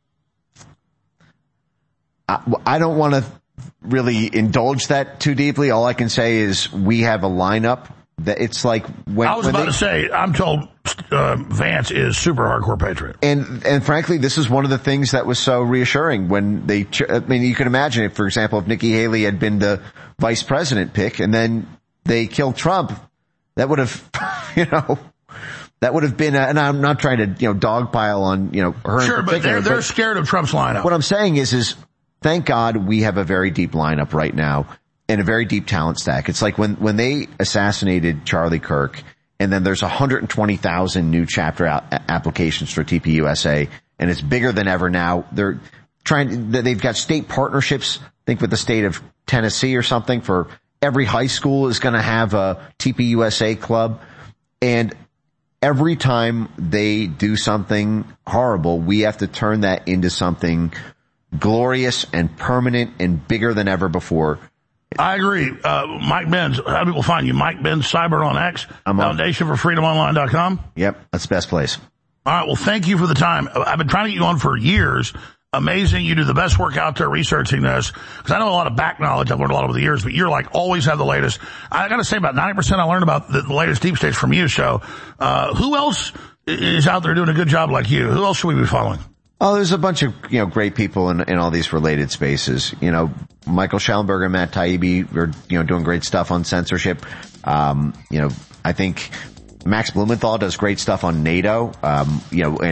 I don't want to really indulge that too deeply. All I can say is we have a lineup that it's like when... I was about to say, I'm told Vance is super hardcore patriot. And frankly, this is one of the things that was so reassuring when they... you can imagine if, for example, if Nikki Haley had been the vice president pick and then they killed Trump, that would have, that would have been, and I'm not trying to, dogpile on, her. Sure, but they're scared of Trump's lineup. What I'm saying is thank God we have a very deep lineup right now and a very deep talent stack. It's like when they assassinated Charlie Kirk and then there's 120,000 new chapter applications for TPUSA and it's bigger than ever now. They've got state partnerships, I think with the state of Tennessee or something, for every high school is going to have a TPUSA club. And every time they do something horrible, we have to turn that into something glorious and permanent and bigger than ever before. I agree. Mike Benz, how do people find you? Mike Benz Cyber on X, foundationforfreedomonline.com. Yep, that's the best place. All right, well, thank you for the time. I've been trying to get you on for years. Amazing. You do the best work out there researching this, because I know a lot of back knowledge. I've learned a lot over the years, but you're always have the latest. I got to say about 90% I learned about the latest deep states from you. So, who else is out there doing a good job like you? Who else should we be following? Oh, there's a bunch of, great people in all these related spaces. Michael Schellenberger and Matt Taibbi are, doing great stuff on censorship. I think Max Blumenthal does great stuff on NATO, and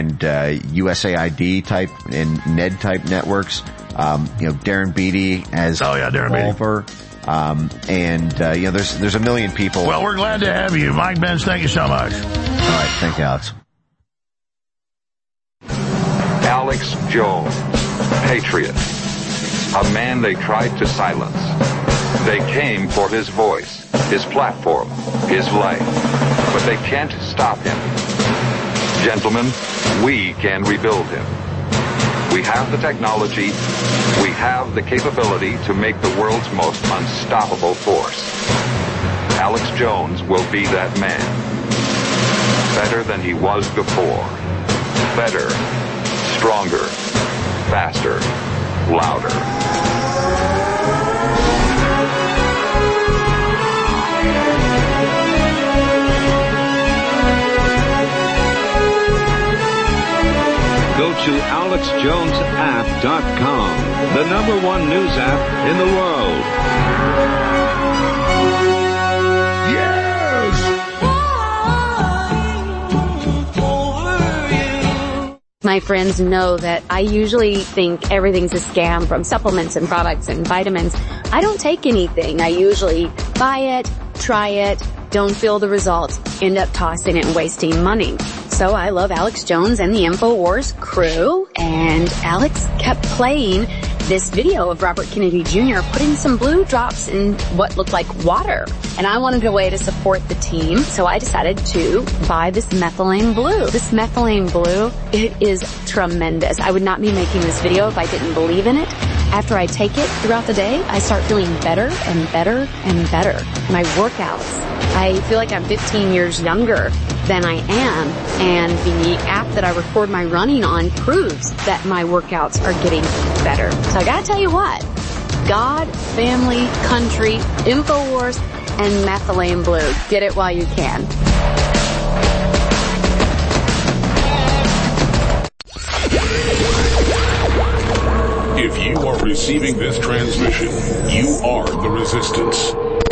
USAID type and NED type networks. Darren Beatty as Wolfer. There's a million people. Well, we're glad to have you. Mike Benz, thank you so much. All right. Thank you, Alex. Alex Jones, patriot. A man they tried to silence. They came for his voice, his platform, his life. But they can't stop him. Gentlemen, we can rebuild him. We have the technology, we have the capability to make the world's most unstoppable force. Alex Jones will be that man. Better than he was before. Better, stronger, faster, louder. Go to AlexJonesApp.com, the #1 news app in the world. My friends know that I usually think everything's a scam, from supplements and products and vitamins. I don't take anything. I usually buy it, try it, don't feel the results, end up tossing it and wasting money. So I love Alex Jones and the InfoWars crew, and Alex kept playing this video of Robert Kennedy Jr. putting some blue drops in what looked like water. And I wanted a way to support the team, so I decided to buy this methylene blue. This methylene blue, it is tremendous. I would not be making this video if I didn't believe in it. After I take it throughout the day, I start feeling better and better and better. My workouts, I feel like I'm 15 years younger than I am, and the app that I record my running on proves that my workouts are getting better. So I gotta tell you what, God, family, country, InfoWars, and methylene blue. Get it while you can. If you are receiving this transmission, you are the Resistance.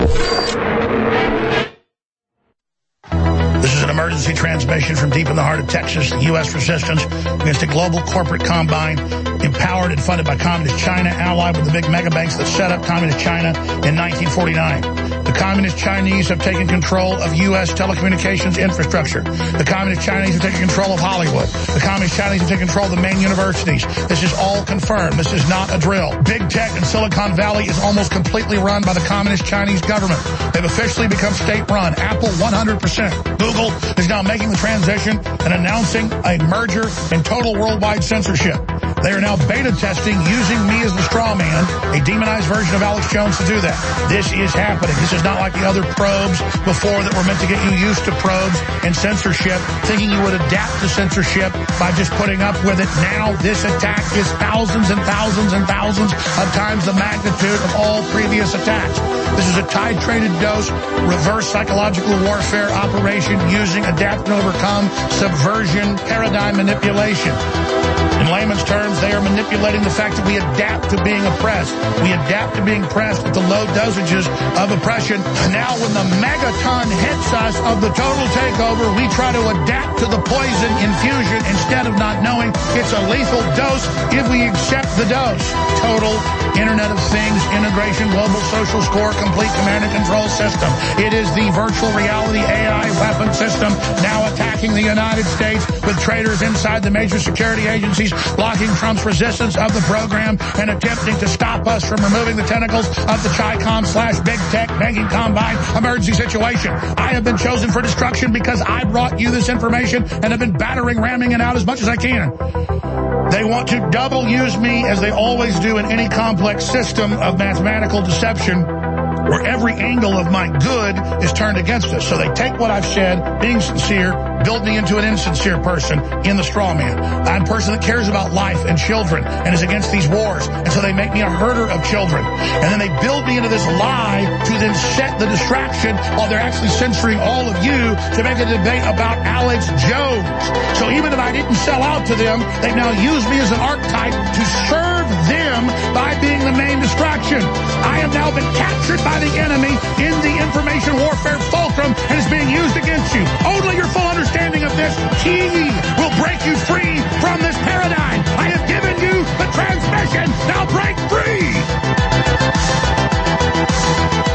This is an emergency transmission from deep in the heart of Texas, the U.S. resistance against a global corporate combine empowered and funded by Communist China, allied with the big mega banks that set up Communist China in 1949. The Communist Chinese have taken control of U.S. telecommunications infrastructure. The Communist Chinese have taken control of Hollywood. The Communist Chinese have taken control of the main universities. This is all confirmed. This is not a drill. Big tech in Silicon Valley is almost completely run by the Communist Chinese government. They've officially become state-run. Apple, 100%. Google is now making the transition and announcing a merger and total worldwide censorship. They are now beta testing using me as the straw man, a demonized version of Alex Jones, to do that. This is happening. This is not like the other probes before that were meant to get you used to probes and censorship, thinking you would adapt to censorship by just putting up with it. Now this attack is thousands and thousands and thousands of times the magnitude of all previous attacks. This is a titrated dose, reverse psychological warfare operation using adapt and overcome, subversion, paradigm manipulation. In layman's terms, they are manipulating the fact that we adapt to being oppressed. We adapt to being pressed at the low dosages of oppression. Now when the megaton hits us of the total takeover, we try to adapt to the poison infusion instead of not knowing it's a lethal dose if we accept the dose. Total Internet of Things, integration, global social score, complete command and control system. It is the virtual reality AI weapon system now attacking the United States with traitors inside the major security agencies, blocking Trump's resistance of the program and attempting to stop us from removing the tentacles of the Chi-Com/big tech banking combine emergency situation. I have been chosen for destruction because I brought you this information and have been ramming it out as much as I can. They want to double use me, as they always do in any complex system of mathematical deception, where every angle of my good is turned against us. So they take what I've said, being sincere, build me into an insincere person in the straw man. I'm a person that cares about life and children and is against these wars. And so they make me a herder of children. And then they build me into this lie to then set the distraction while they're actually censoring all of you to make a debate about Alex Jones. So even if I didn't sell out to them, they've now used me as an archetype to serve them by being the main distraction. I have now been captured by the enemy in the information warfare fulcrum and is being used against you. Only your full understanding of this key will break you free from this paradigm. I have given you the transmission. Now break free.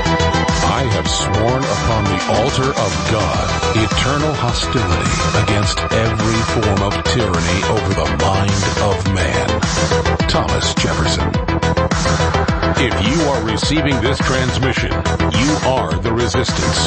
I have sworn upon the altar of God eternal hostility against against every form of tyranny over the mind of man. Thomas Jefferson. If you are receiving this transmission, you are the resistance.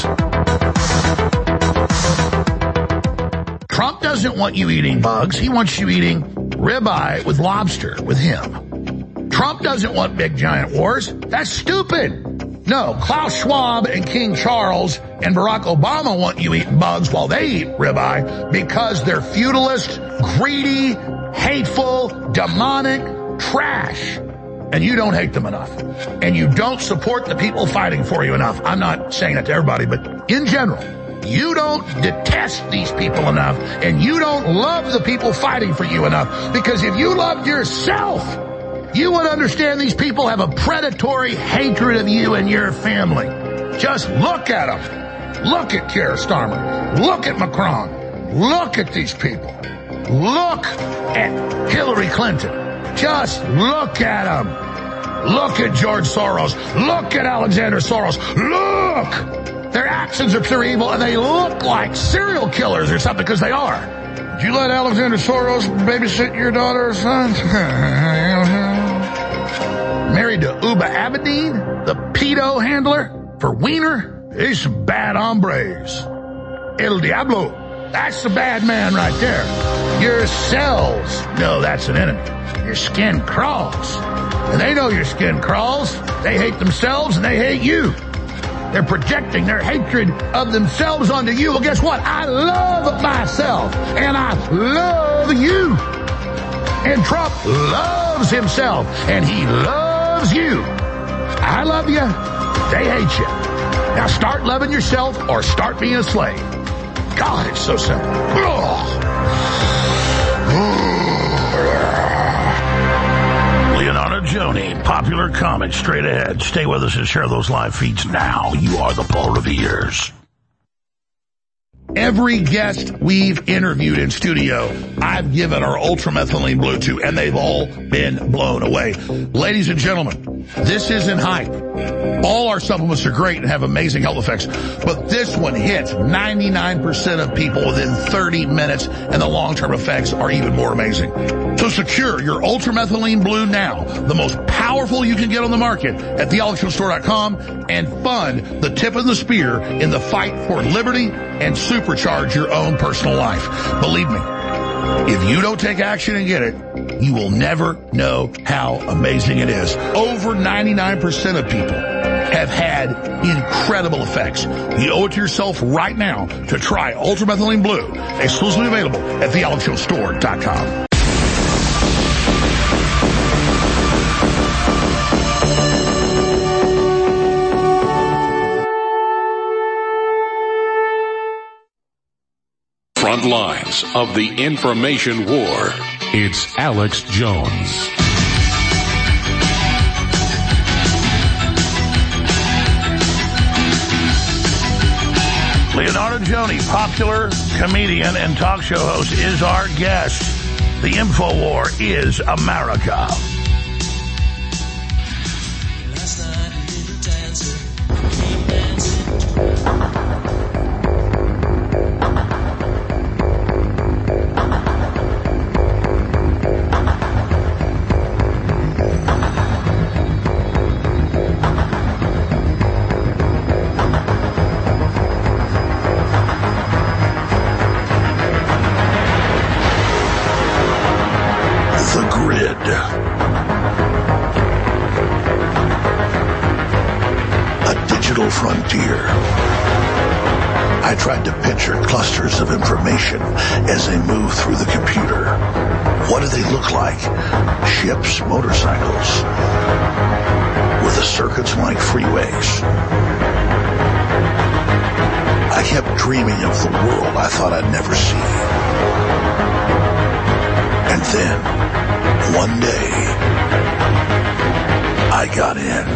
Trump doesn't want you eating bugs. He wants you eating ribeye with lobster with him. Trump doesn't want big giant wars. That's stupid. No, Klaus Schwab and King Charles and Barack Obama want you eating bugs while they eat ribeye because they're feudalist, greedy, hateful, demonic trash. And you don't hate them enough. And you don't support the people fighting for you enough. I'm not saying that to everybody, but in general, you don't detest these people enough, and you don't love the people fighting for you enough. Because if you loved yourself, you would understand these people have a predatory hatred of you and your family. Just look at them. Look at Keir Starmer. Look at Macron. Look at these people. Look at Hillary Clinton. Just look at them. Look at George Soros. Look at Alexander Soros. Look! Their actions are pure evil, and they look like serial killers or something, because they are. Did you let Alexander Soros babysit your daughter or son? Married to Uba Abedin, the pedo handler for Wiener. He's some bad hombres. El Diablo. That's the bad man right there. Your cells know that's an enemy. Your skin crawls. And they know your skin crawls. They hate themselves and they hate you. They're projecting their hatred of themselves onto you. Well, guess what? I love myself and I love you. And Trump loves himself and he loves you. I love you. They hate you. Now start loving yourself or start being a slave. God, it's so simple. Leonardo Joni, popular comment straight ahead. Stay with us and share those live feeds now. You are the Paul Revere's. Every guest we've interviewed in studio, I've given our ultramethylene blue to, and they've all been blown away. Ladies and gentlemen, this isn't hype. All our supplements are great and have amazing health effects, but this one hits 99% of people within 30 minutes, and the long-term effects are even more amazing. So secure your ultramethylene blue now, the most powerful you can get on the market at thealexjonesstore.com, and fund the tip of the spear in the fight for liberty and supercharge your own personal life. Believe me, if you don't take action and get it, you will never know how amazing it is. Over 99% of people have had incredible effects. You owe it to yourself right now to try Ultramethylene Blue, exclusively available at thealexjonesstore.com. Front lines of the information war. It's Alex Jones. Leonardo Joni, popular comedian and talk show host, is our guest. The InfoWar is America. Frontier. I tried to picture clusters of information as they move through the computer. What do they look like? Ships, motorcycles. Were the circuits like freeways? I kept dreaming of the world I thought I'd never see. And then, one day, I got in.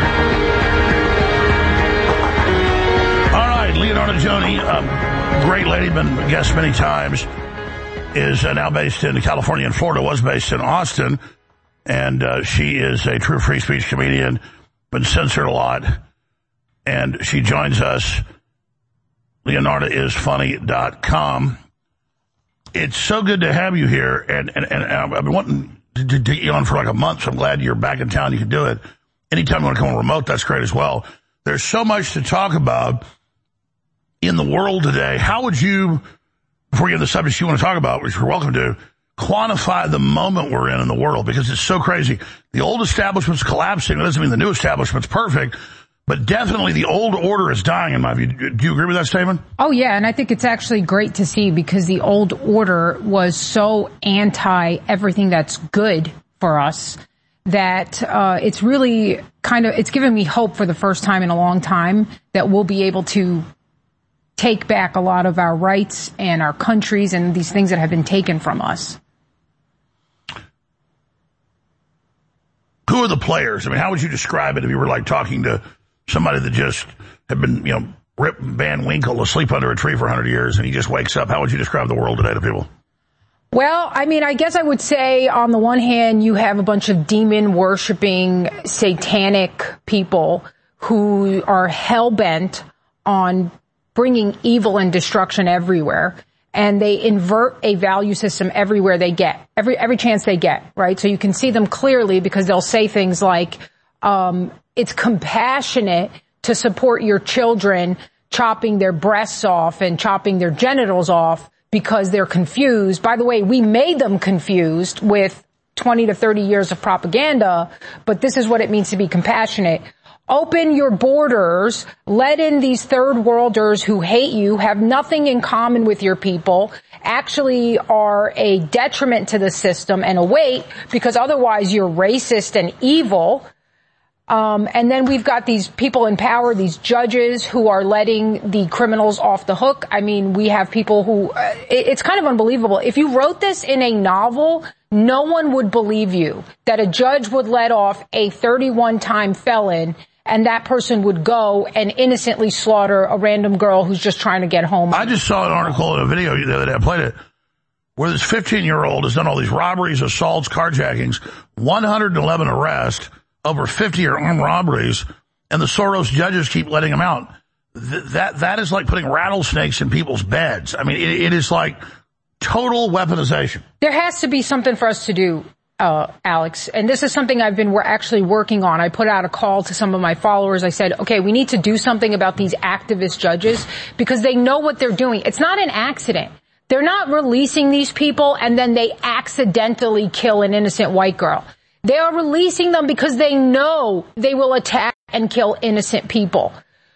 Leonardo Joni, great lady, been a guest many times, is now based in California and Florida, was based in Austin, and she is a true free speech comedian, been censored a lot, and she joins us. LeonardoIsFunny.com. It's so good to have you here, and I've been wanting to get you on for like a month, so I'm glad you're back in town. You can do it. Anytime you want to come on remote, that's great as well. There's so much to talk about in the world today. How would you, before you get the subjects you want to talk about, which you're welcome to, quantify the moment we're in the world? Because it's so crazy. The old establishment's collapsing. That doesn't mean the new establishment's perfect, but definitely the old order is dying, in my view. Do you agree with that statement? Oh, yeah, and I think it's actually great to see, because the old order was so anti everything that's good for us that it's really it's given me hope for the first time in a long time that we'll be able to take back a lot of our rights and our countries and these things that have been taken from us. Who are the players? I mean, how would you describe it if you were like talking to somebody that just had been, Rip Van Winkle asleep under a tree for 100 years and he just wakes up? How would you describe the world today to people? Well, I mean, I guess I would say on the one hand, you have a bunch of demon-worshipping, satanic people who are hell-bent on bringing evil and destruction everywhere. And they invert a value system everywhere they get, every chance they get, right? So you can see them clearly because they'll say things like, it's compassionate to support your children chopping their breasts off and chopping their genitals off because they're confused. By the way, we made them confused with 20 to 30 years of propaganda, but this is what it means to be compassionate. Open your borders, let in these third worlders who hate you, have nothing in common with your people, actually are a detriment to the system and a weight, because otherwise you're racist and evil. And then we've got these people in power, these judges who are letting the criminals off the hook. I mean, we have people who, it's kind of unbelievable. If you wrote this in a novel, no one would believe you that a judge would let off a 31-time felon and that person would go and innocently slaughter a random girl who's just trying to get home. I just saw an article in a video the other day, I played it, where this 15-year-old has done all these robberies, assaults, carjackings, 111 arrests, over 50 are armed robberies, and the Soros judges keep letting him out. That is like putting rattlesnakes in people's beds. I mean, it is like total weaponization. There has to be something for us to do, Alex, and this is something we're actually working on. I put out a call to some of my followers. I said, okay, we need to do something about these activist judges because they know what they're doing. It's not an accident. They're not releasing these people and then they accidentally kill an innocent white girl. They are releasing them because they know they will attack and kill innocent people.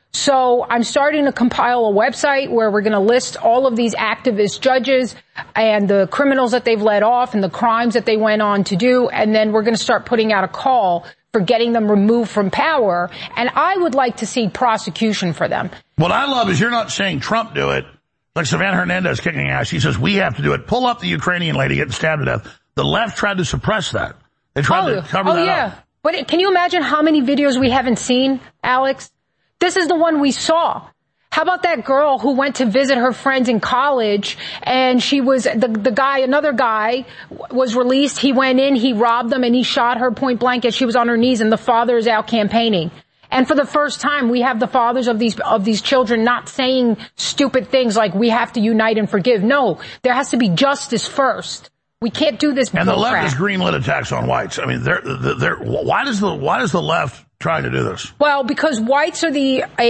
So I'm starting to compile a website where we're going to list all of these activist judges and the criminals that they've let off and the crimes that they went on to do. And then we're going to start putting out a call for getting them removed from power. And I would like to see prosecution for them. What I love is you're not saying Trump do it. Like Savannah Hernandez kicking ass. She says we have to do it. Pull up the Ukrainian lady getting stabbed to death. The left tried to suppress that. They tried to cover that up. But can you imagine how many videos we haven't seen, Alex? This is the one we saw. How about that girl who went to visit her friends in college and she was, another guy was released. He went in, he robbed them and he shot her point blank as she was on her knees and the father is out campaigning. And for the first time, we have the fathers of these children not saying stupid things like we have to unite and forgive. No, there has to be justice first. We can't do this. And the left is greenlit attacks on whites. I mean, why does the left try to do this? Well, because whites are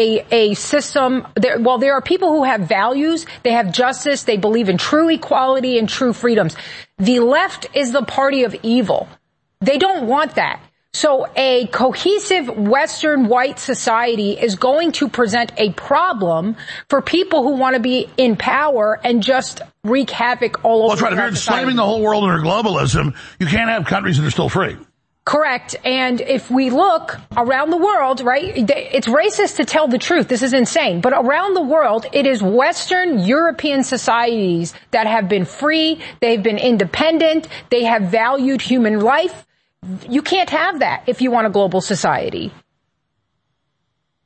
a system. There are people who have values. They have justice. They believe in true equality and true freedoms. The left is the party of evil. They don't want that. So a cohesive Western white society is going to present a problem for people who want to be in power and just wreak havoc all over. Well, that's right. If you're enslaving the whole world under globalism, you can't have countries that are still free. Correct. And if we look around the world, right, it's racist to tell the truth. This is insane. But around the world, it is Western European societies that have been free. They've been independent. They have valued human life. You can't have that if you want a global society.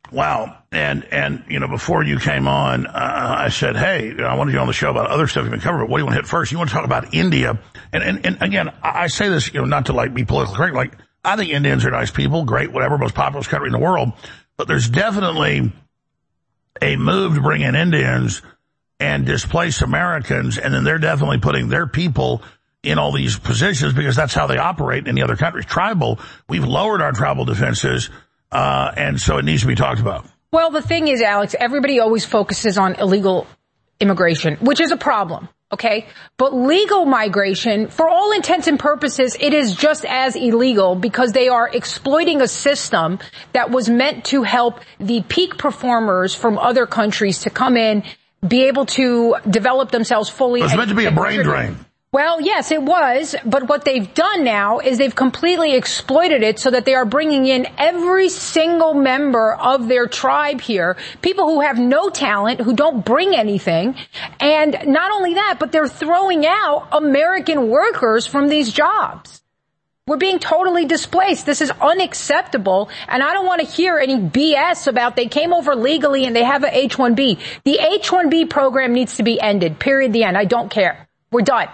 Wow. And before you came on, I said, hey, I wanted you on the show about other stuff you've been covering, but what do you want to hit first? You want to talk about India. And again, I say this, not to be politically correct. I think Indians are nice people, great, whatever, most populous country in the world. But there's definitely a move to bring in Indians and displace Americans, and then they're definitely putting their people in all these positions because that's how they operate in the other countries. Tribal, we've lowered our tribal defenses, and so it needs to be talked about. Well, the thing is, Alex, everybody always focuses on illegal immigration, which is a problem, okay? But legal migration, for all intents and purposes, it is just as illegal because they are exploiting a system that was meant to help the peak performers from other countries to come in, be able to develop themselves fully. It was meant to be a brain drain. Well, yes, it was. But what they've done now is they've completely exploited it so that they are bringing in every single member of their tribe here, people who have no talent, who don't bring anything. And not only that, but they're throwing out American workers from these jobs. We're being totally displaced. This is unacceptable. And I don't want to hear any BS about they came over legally and they have an H-1B. The H-1B program needs to be ended. Period. The end. I don't care. We're done.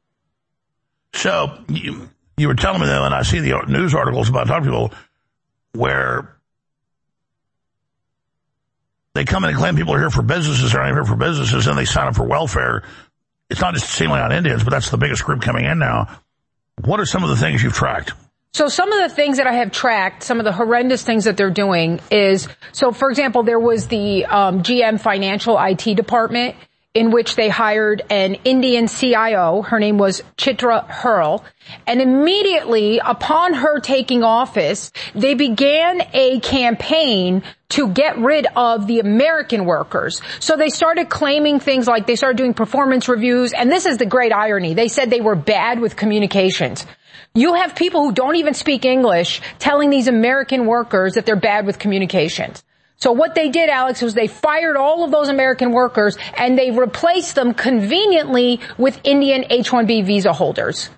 So you were telling me that, and I see the news articles about talking to people where they come in and claim people are here for businesses, they're not here for businesses, and they sign up for welfare. It's not just seemingly on Indians, but that's the biggest group coming in now. What are some of the things you've tracked? So some of the things that I have tracked, some of the horrendous things that they're doing is, so for example, there was the GM Financial IT department in which they hired an Indian CIO. Her name was Chitra Hurl. And immediately upon her taking office, they began a campaign to get rid of the American workers. So they started claiming things like they started doing performance reviews. And this is the great irony. They said they were bad with communications. You have people who don't even speak English telling these American workers that they're bad with communications. So what they did, Alex, was they fired all of those American workers and they replaced them conveniently with Indian H-1B visa holders.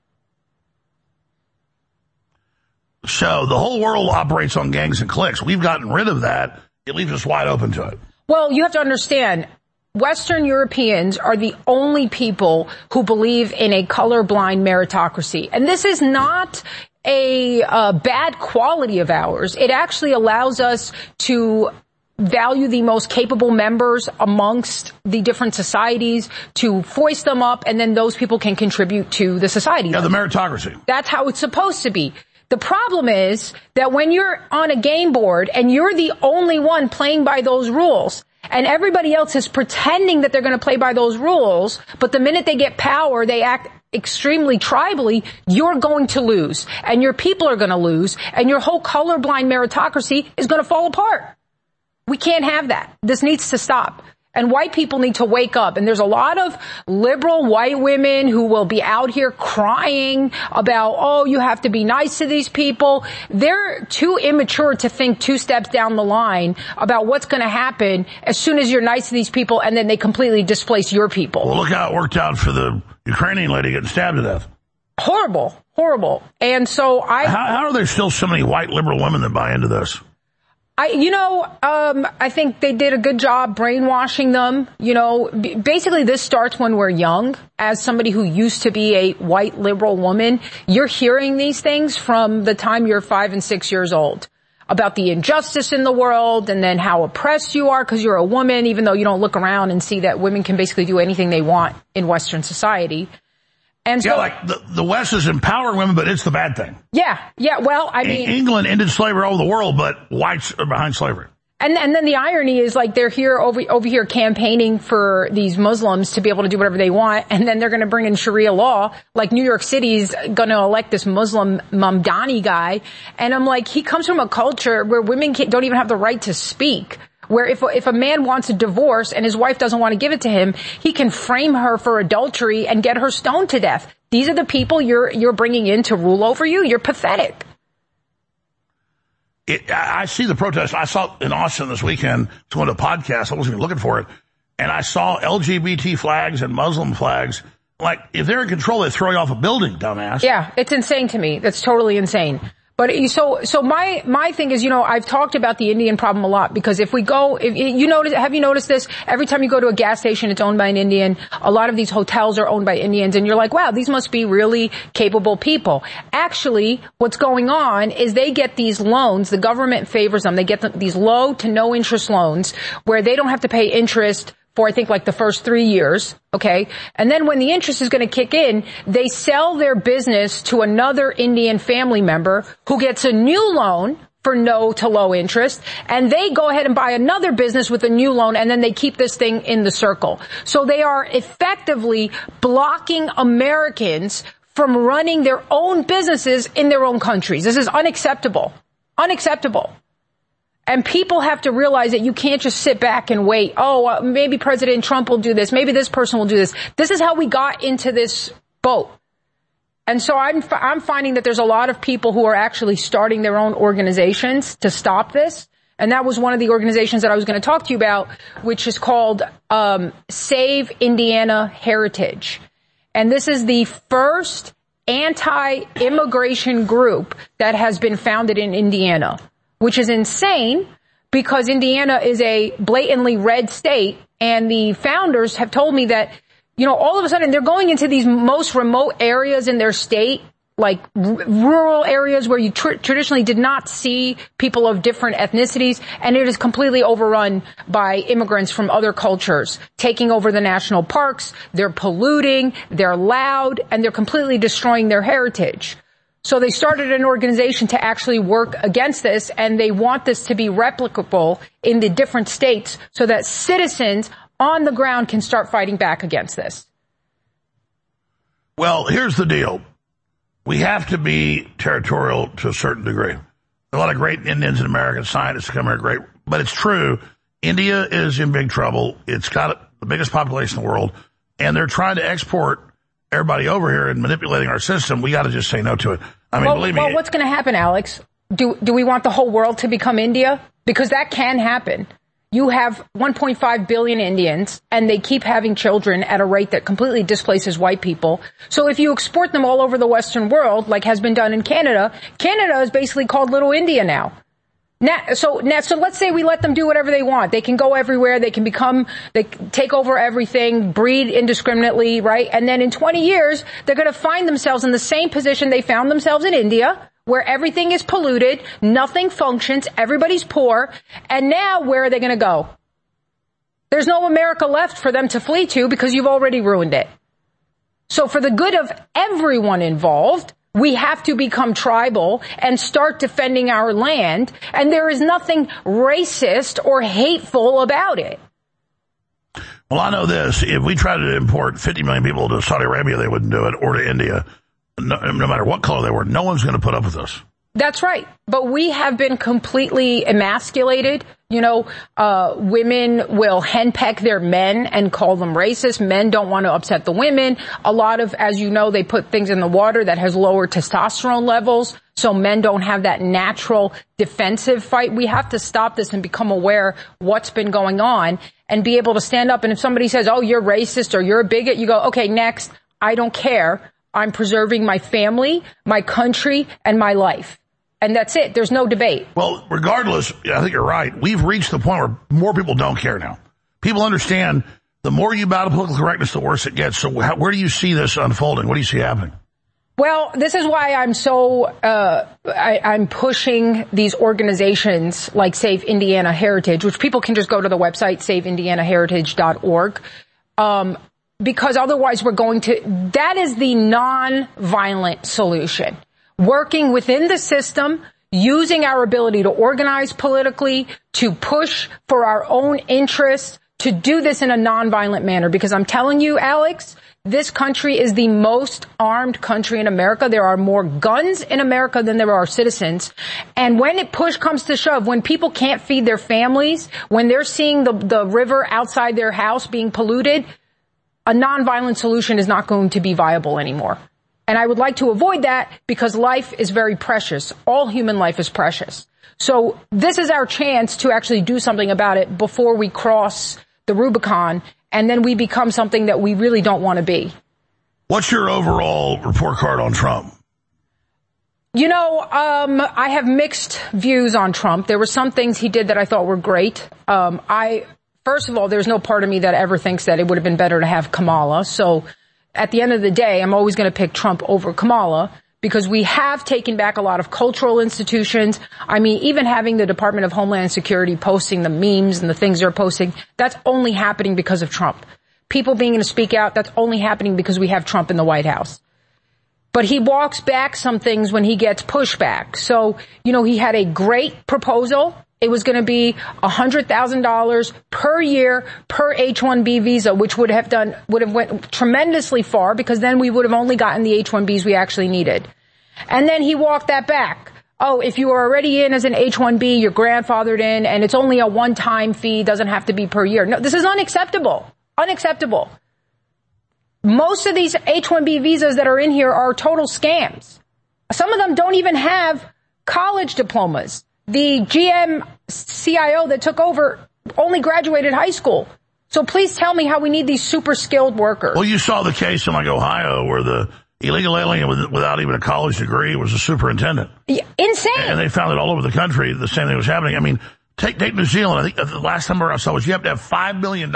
So the whole world operates on gangs and cliques. We've gotten rid of that. It leaves us wide open to it. Well, you have to understand, Western Europeans are the only people who believe in a colorblind meritocracy. And this is not a bad quality of ours. It actually allows us to value the most capable members amongst the different societies, to foist them up, and then those people can contribute to the society. Yeah, the meritocracy. That's how it's supposed to be. The problem is that when you're on a game board and you're the only one playing by those rules, and everybody else is pretending that they're going to play by those rules, but the minute they get power, they act extremely tribally, you're going to lose, and your people are going to lose, and your whole colorblind meritocracy is going to fall apart. We can't have that. This needs to stop. And white people need to wake up. And there's a lot of liberal white women who will be out here crying about, oh, you have to be nice to these people. They're too immature to think 2 steps down the line about what's going to happen as soon as you're nice to these people and then they completely displace your people. Well, look how it worked out for the Ukrainian lady getting stabbed to death. Horrible, horrible. And so How are there still so many white liberal women that buy into this? I think they did a good job brainwashing them. Basically this starts when we're young. As somebody who used to be a white liberal woman, you're hearing these things from the time you're 5 and 6 years old about the injustice in the world and then how oppressed you are because you're a woman, even though you don't look around and see that women can basically do anything they want in Western society. And so, yeah, like the West is empowering women, but it's the bad thing. Yeah. Well, I mean, England ended slavery all over the world, but whites are behind slavery. And then the irony is, like, they're here over here campaigning for these Muslims to be able to do whatever they want, and then they're going to bring in Sharia law. Like, New York City's going to elect this Muslim Mamdani guy, and I'm like, he comes from a culture where women don't even have the right to speak. Where if a man wants a divorce and his wife doesn't want to give it to him, he can frame her for adultery and get her stoned to death. These are the people you're bringing in to rule over you. You're pathetic. I see the protest. I saw in Austin this weekend, it's one of the podcasts. I wasn't even looking for it. And I saw LGBT flags and Muslim flags. Like, if they're in control, they throw you off a building, dumbass. Yeah, it's insane to me. That's totally insane. But so my thing is, I've talked about the Indian problem a lot, because have you noticed this? Every time you go to a gas station, it's owned by an Indian. A lot of these hotels are owned by Indians, and you're like, wow, these must be really capable people. Actually, what's going on is they get these loans, the government favors them, they get these low to no interest loans where they don't have to pay interest for, I think, like the first 3 years, okay? And then when the interest is going to kick in, they sell their business to another Indian family member who gets a new loan for no to low interest, and they go ahead and buy another business with a new loan, and then they keep this thing in the circle. So they are effectively blocking Americans from running their own businesses in their own countries. This is unacceptable. Unacceptable. And people have to realize that you can't just sit back and wait. Oh, maybe President Trump will do this. Maybe this person will do this. This is how we got into this boat. And so I'm finding that there's a lot of people who are actually starting their own organizations to stop this. And that was one of the organizations that I was going to talk to you about, which is called Save Indiana Heritage. And this is the first anti-immigration group that has been founded in Indiana, which is insane because Indiana is a blatantly red state, and the founders have told me that, all of a sudden they're going into these most remote areas in their state, like rural areas where you traditionally did not see people of different ethnicities, and it is completely overrun by immigrants from other cultures, taking over the national parks. They're polluting, they're loud, and they're completely destroying their heritage. So they started an organization to actually work against this, and they want this to be replicable in the different states so that citizens on the ground can start fighting back against this. Well, here's the deal. We have to be territorial to a certain degree. A lot of great Indians and American scientists come here, great, but it's true. India is in big trouble. It's got the biggest population in the world, and they're trying to export everybody over here and manipulating our system. We got to just say no to it. I mean, believe me. Well, what's going to happen, Alex? Do we want the whole world to become India? Because that can happen. You have 1.5 billion Indians, and they keep having children at a rate that completely displaces white people. So if you export them all over the Western world, like has been done in Canada, Canada is basically called Little India now. So let's say we let them do whatever they want. They can go everywhere. They take over everything, breed indiscriminately, right? And then in 20 years, they're going to find themselves in the same position they found themselves in India, where everything is polluted, nothing functions, everybody's poor, and now where are they going to go? There's no America left for them to flee to because you've already ruined it. So for the good of everyone involved, we have to become tribal and start defending our land, and there is nothing racist or hateful about it. Well, I know this. If we tried to import 50 million people to Saudi Arabia, they wouldn't do it, or to India. No matter what color they were, no one's going to put up with us. That's right. But we have been completely emasculated. Women will henpeck their men and call them racist. Men don't want to upset the women. A lot of, as you know, they put things in the water that has lower testosterone levels. So men don't have that natural defensive fight. We have to stop this and become aware what's been going on and be able to stand up. And if somebody says, oh, you're racist or you're a bigot, you go, okay, next. I don't care. I'm preserving my family, my country, and my life. And that's it. There's no debate. Well, regardless, I think you're right. We've reached the point where more people don't care now. People understand the more you battle political correctness, the worse it gets. So where do you see this unfolding? What do you see happening? Well, this is why I'm so, I'm pushing these organizations like Save Indiana Heritage, which people can just go to the website, saveindianaheritage.org. Because otherwise that is the non-violent solution. Working within the system, using our ability to organize politically, to push for our own interests, to do this in a non-violent manner. Because I'm telling you, Alex, this country is the most armed country in America. There are more guns in America than there are citizens. And when push comes to shove, when people can't feed their families, when they're seeing the river outside their house being polluted, a nonviolent solution is not going to be viable anymore. And I would like to avoid that because life is very precious. All human life is precious. So this is our chance to actually do something about it before we cross the Rubicon and then we become something that we really don't want to be. What's your overall report card on Trump? I have mixed views on Trump. There were some things he did that I thought were great. First of all, there's no part of me that ever thinks that it would have been better to have Kamala. So at the end of the day, I'm always going to pick Trump over Kamala because we have taken back a lot of cultural institutions. I mean, even having the Department of Homeland Security posting the memes and the things they're posting, that's only happening because of Trump. People being able to speak out, that's only happening because we have Trump in the White House. But he walks back some things when he gets pushback. So, he had a great proposal. It was going to be $100,000 per year per H-1B visa, which would have went tremendously far because then we would have only gotten the H-1Bs we actually needed. And then he walked that back. Oh, if you are already in as an H-1B, you're grandfathered in, and it's only a one-time fee, doesn't have to be per year. No, this is unacceptable. Unacceptable. Most of these H-1B visas that are in here are total scams. Some of them don't even have college diplomas. The GM CIO that took over only graduated high school. So please tell me how we need these super skilled workers. Well, you saw the case in Ohio where the illegal alien without even a college degree was a superintendent. Yeah, insane. And they found it all over the country. The same thing was happening. I mean, take New Zealand. I think the last number I saw was you have to have $5 million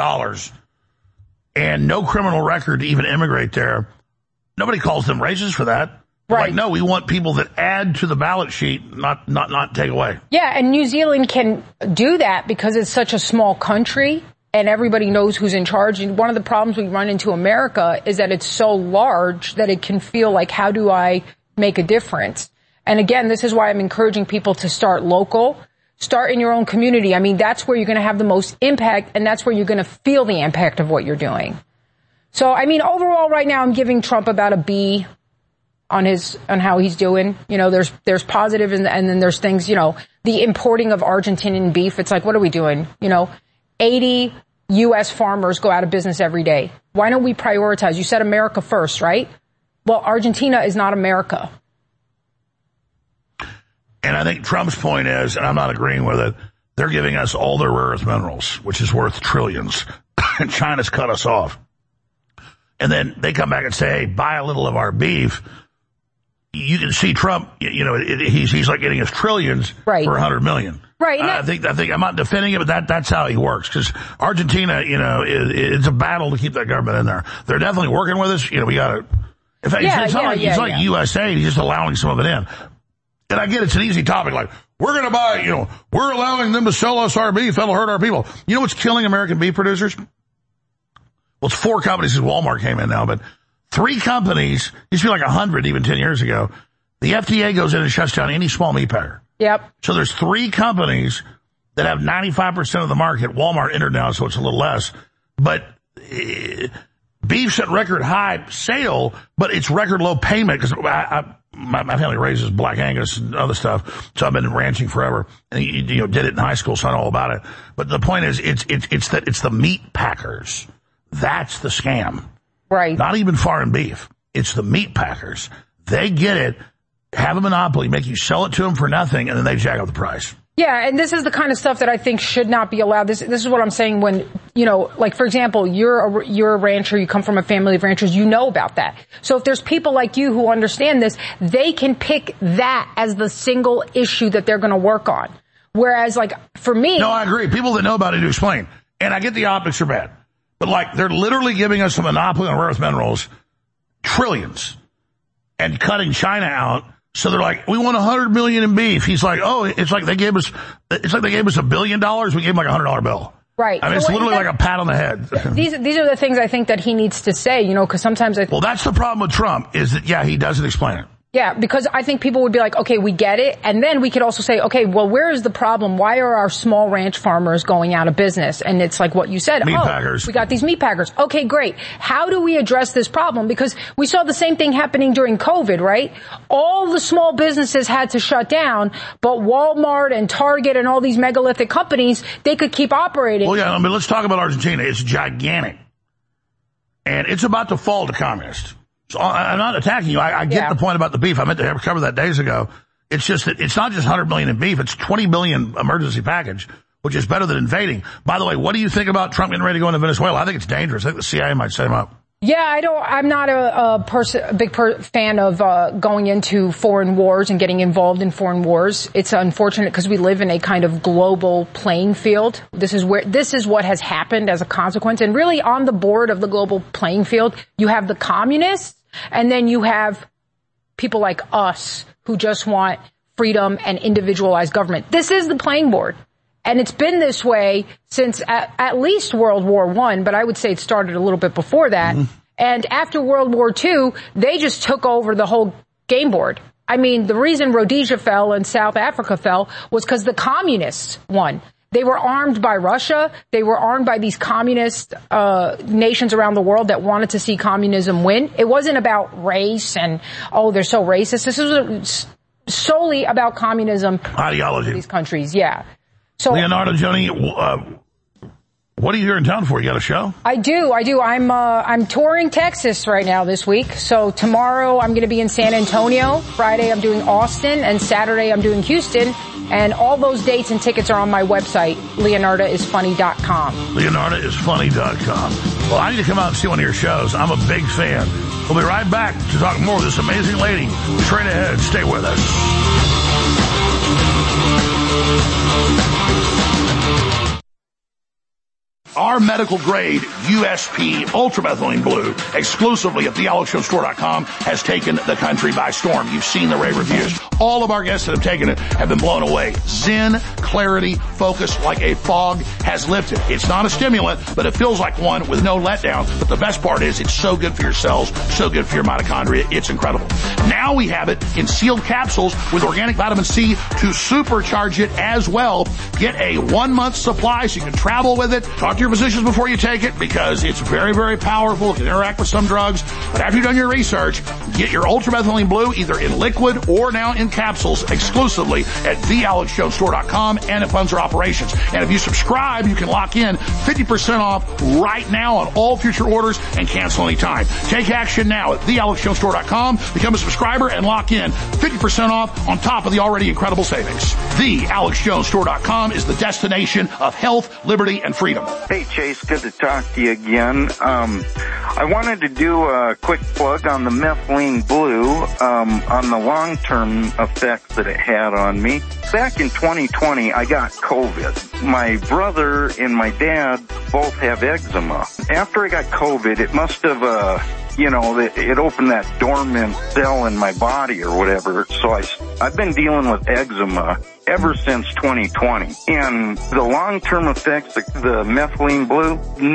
and no criminal record to even immigrate there. Nobody calls them racist for that. Right. Like, no, we want people that add to the ballot sheet, not take away. Yeah, and New Zealand can do that because it's such a small country and everybody knows who's in charge. And one of the problems we run into America is that it's so large that it can feel like, how do I make a difference? And again, this is why I'm encouraging people to start local. Start in your own community. I mean, that's where you're going to have the most impact, and that's where you're going to feel the impact of what you're doing. So, I mean, overall, right now, I'm giving Trump about a B on how he's doing. There's positive and then there's things, the importing of Argentinian beef. It's like, what are we doing? 80 U.S. farmers go out of business every day. Why don't we prioritize? You said America first, right? Well, Argentina is not America. And I think Trump's point is, and I'm not agreeing with it, they're giving us all their rare earth minerals, which is worth trillions. And China's cut us off. And then they come back and say, hey, buy a little of our beef. You can see Trump, he's like getting us trillions for $100 million. Right. I think I'm not defending it, but that's how he works. Because Argentina, it's a battle to keep that government in there. They're definitely working with us. We got to. In fact, it's not like USA. He's just allowing some of it in. And I get it's an easy topic. Like, we're going to buy, we're allowing them to sell us our beef. That'll hurt our people. You know what's killing American beef producers? Well, it's 4 companies because Walmart came in now, but 3 companies, used to be like 100 even 10 years ago. The FDA goes in and shuts down any small meat packer. Yep. So there's 3 companies that have 95% of the market. Walmart entered now, so it's a little less. But beef's at record high sale, but it's record low payment because my family raises Black Angus and other stuff. So I've been ranching forever and, did it in high school, so I know all about it. But the point is, it's the meat packers. That's the scam. Right. Not even foreign beef. It's the meat packers. They get it, have a monopoly, make you sell it to them for nothing, and then they jack up the price. Yeah, and this is the kind of stuff that I think should not be allowed. This is what I'm saying when, like, for example, you're a rancher, you come from a family of ranchers, you know about that. So if there's people like you who understand this, they can pick that as the single issue that they're going to work on. Whereas, like, for me... No, I agree. People that know about it to explain. And I get the optics are bad. But, like, they're literally giving us a monopoly on rare earth minerals, trillions, and cutting China out. So they're like, we want $100 million in beef. He's like, oh, it's like they gave us $1 billion. We gave him like a $100 bill. Right. I mean, it's literally like a pat on the head. These are the things I think that he needs to say, because sometimes well, that's the problem with Trump is that, he doesn't explain it. Yeah, because I think people would be like, okay, we get it. And then we could also say, okay, well, where is the problem? Why are our small ranch farmers going out of business? And it's like what you said. Meat packers. We got these meat packers. Okay, great. How do we address this problem? Because we saw the same thing happening during COVID, right? All the small businesses had to shut down, but Walmart and Target and all these megalithic companies, they could keep operating. Well, yeah, I mean, let's talk about Argentina. It's gigantic. And it's about to fall to communists. So I'm not attacking you. I get the point about the beef. I meant to cover that days ago. It's just that it's not just $100 million in beef. It's $20 billion emergency package, which is better than invading. By the way, what do you think about Trump getting ready to go into Venezuela? I think it's dangerous. I think the CIA might set him up. Yeah, I'm not a big fan of going into foreign wars and getting involved in foreign wars. It's unfortunate because we live in a kind of global playing field. This is what has happened as a consequence. And really on the board of the global playing field, you have the communists, and then you have people like us who just want freedom and individualized government. This is the playing board. And it's been this way since at least World War I, but I would say it started a little bit before that. Mm-hmm. And after World War II, they just took over the whole game board. I mean, the reason Rhodesia fell and South Africa fell was because the communists won. They were armed by Russia. They were armed by these communist nations around the world that wanted to see communism win. It wasn't about race and, oh, they're so racist. This was solely about communism. Ideology. In these countries, yeah. So, Leonardo Joni, what are you here in town for? You got a show? I do. I'm touring Texas right now this week. So tomorrow I'm going to be in San Antonio. Friday I'm doing Austin, and Saturday I'm doing Houston. And all those dates and tickets are on my website, LeonardoIsFunny.com. LeonardoIsFunny.com. Well, I need to come out and see one of your shows. I'm a big fan. We'll be right back to talk more with this amazing lady. Straight ahead. Stay with us. Our medical grade USP Ultramethylene Blue, exclusively at thealexshowstore.com, has taken the country by storm. You've seen the rave reviews. All of our guests that have taken it have been blown away. Zen, clarity, focus like a fog has lifted. It's not a stimulant, but it feels like one with no letdown. But the best part is it's so good for your cells, so good for your mitochondria. It's incredible. Now we have it in sealed capsules with organic vitamin C to supercharge it as well. Get a 1-month supply so you can travel with it. Talk to your physicians before you take it because it's very, very powerful. It can interact with some drugs. But after you've done your research, get your Ultramethylene Blue either in liquid or now in capsules exclusively at thealexshowstore.com and it funds our operations. And if you subscribe, you can lock in 50% off right now on all future orders and cancel anytime. Take action now at thealexshowstore.com. Become a subscriber and lock in 50% off on top of the already incredible savings. Thealexshowstore.com is the destination of health, liberty, and freedom. Hey, Chase, good to talk to you again. I wanted to do a quick plug on the Methylene Blue, on the long-term effects that it had on me. Back in 2020, I got COVID. My brother and my dad both have eczema. After I got COVID, it must have, it opened that dormant cell in my body or whatever. So I've been dealing with eczema ever since 2020. And the long-term effects, the Methylene Blue,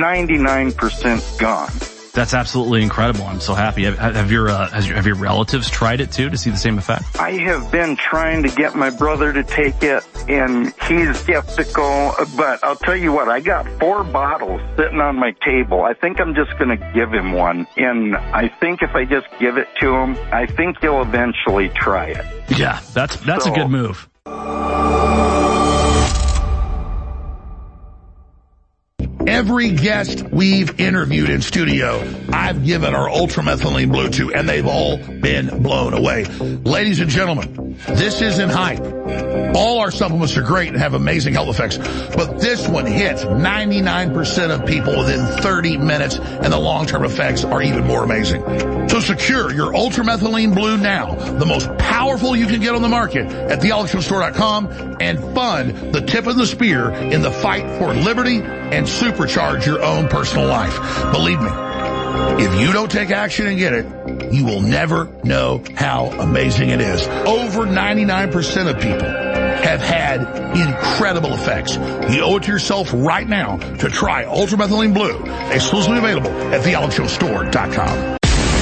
99% gone. That's absolutely incredible. I'm so happy. Have your relatives tried it too to see the same effect? I have been trying to get my brother to take it, and he's skeptical. But I'll tell you what, I got 4 bottles sitting on my table. I think I'm just going to give him one, and I think if I just give it to him, I think he'll eventually try it. Yeah, that's a good move. Every guest we've interviewed in studio, I've given our Ultramethylene Blue to, and they've all been blown away. Ladies and gentlemen, this isn't hype. All our supplements are great and have amazing health effects, but this one hits 99% of people within 30 minutes, and the long-term effects are even more amazing. So secure your Ultramethylene Blue now, the most powerful you can get on the market at thealexshowstore.com, and fund the tip of the spear in the fight for liberty and supercharge your own personal life. Believe me, if you don't take action and get it, you will never know how amazing it is. Over 99% of people have had incredible effects. You owe it to yourself right now to try Ultramethylene Blue, exclusively available at thealexshowstore.com.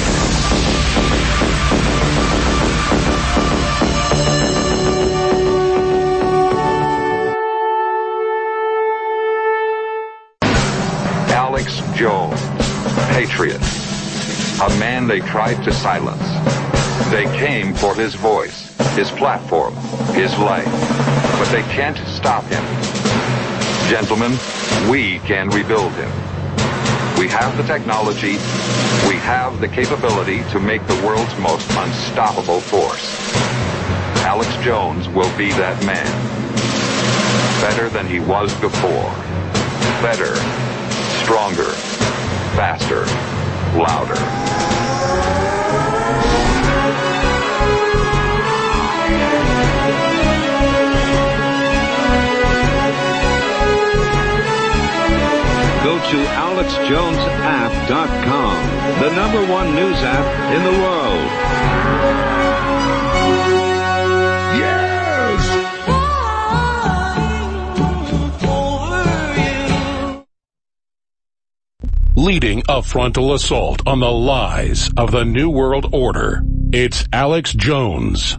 Alex Jones, patriot, a man they tried to silence. They came for his voice, his platform, his life, but they can't stop him. Gentlemen, we can rebuild him. We have the technology, we have the capability to make the world's most unstoppable force. Alex Jones will be that man. Better than he was before. Better. Stronger, faster, louder. Go to AlexJonesApp.com, the #1 news app in the world. Leading a frontal assault on the lies of the New World Order, it's Alex Jones.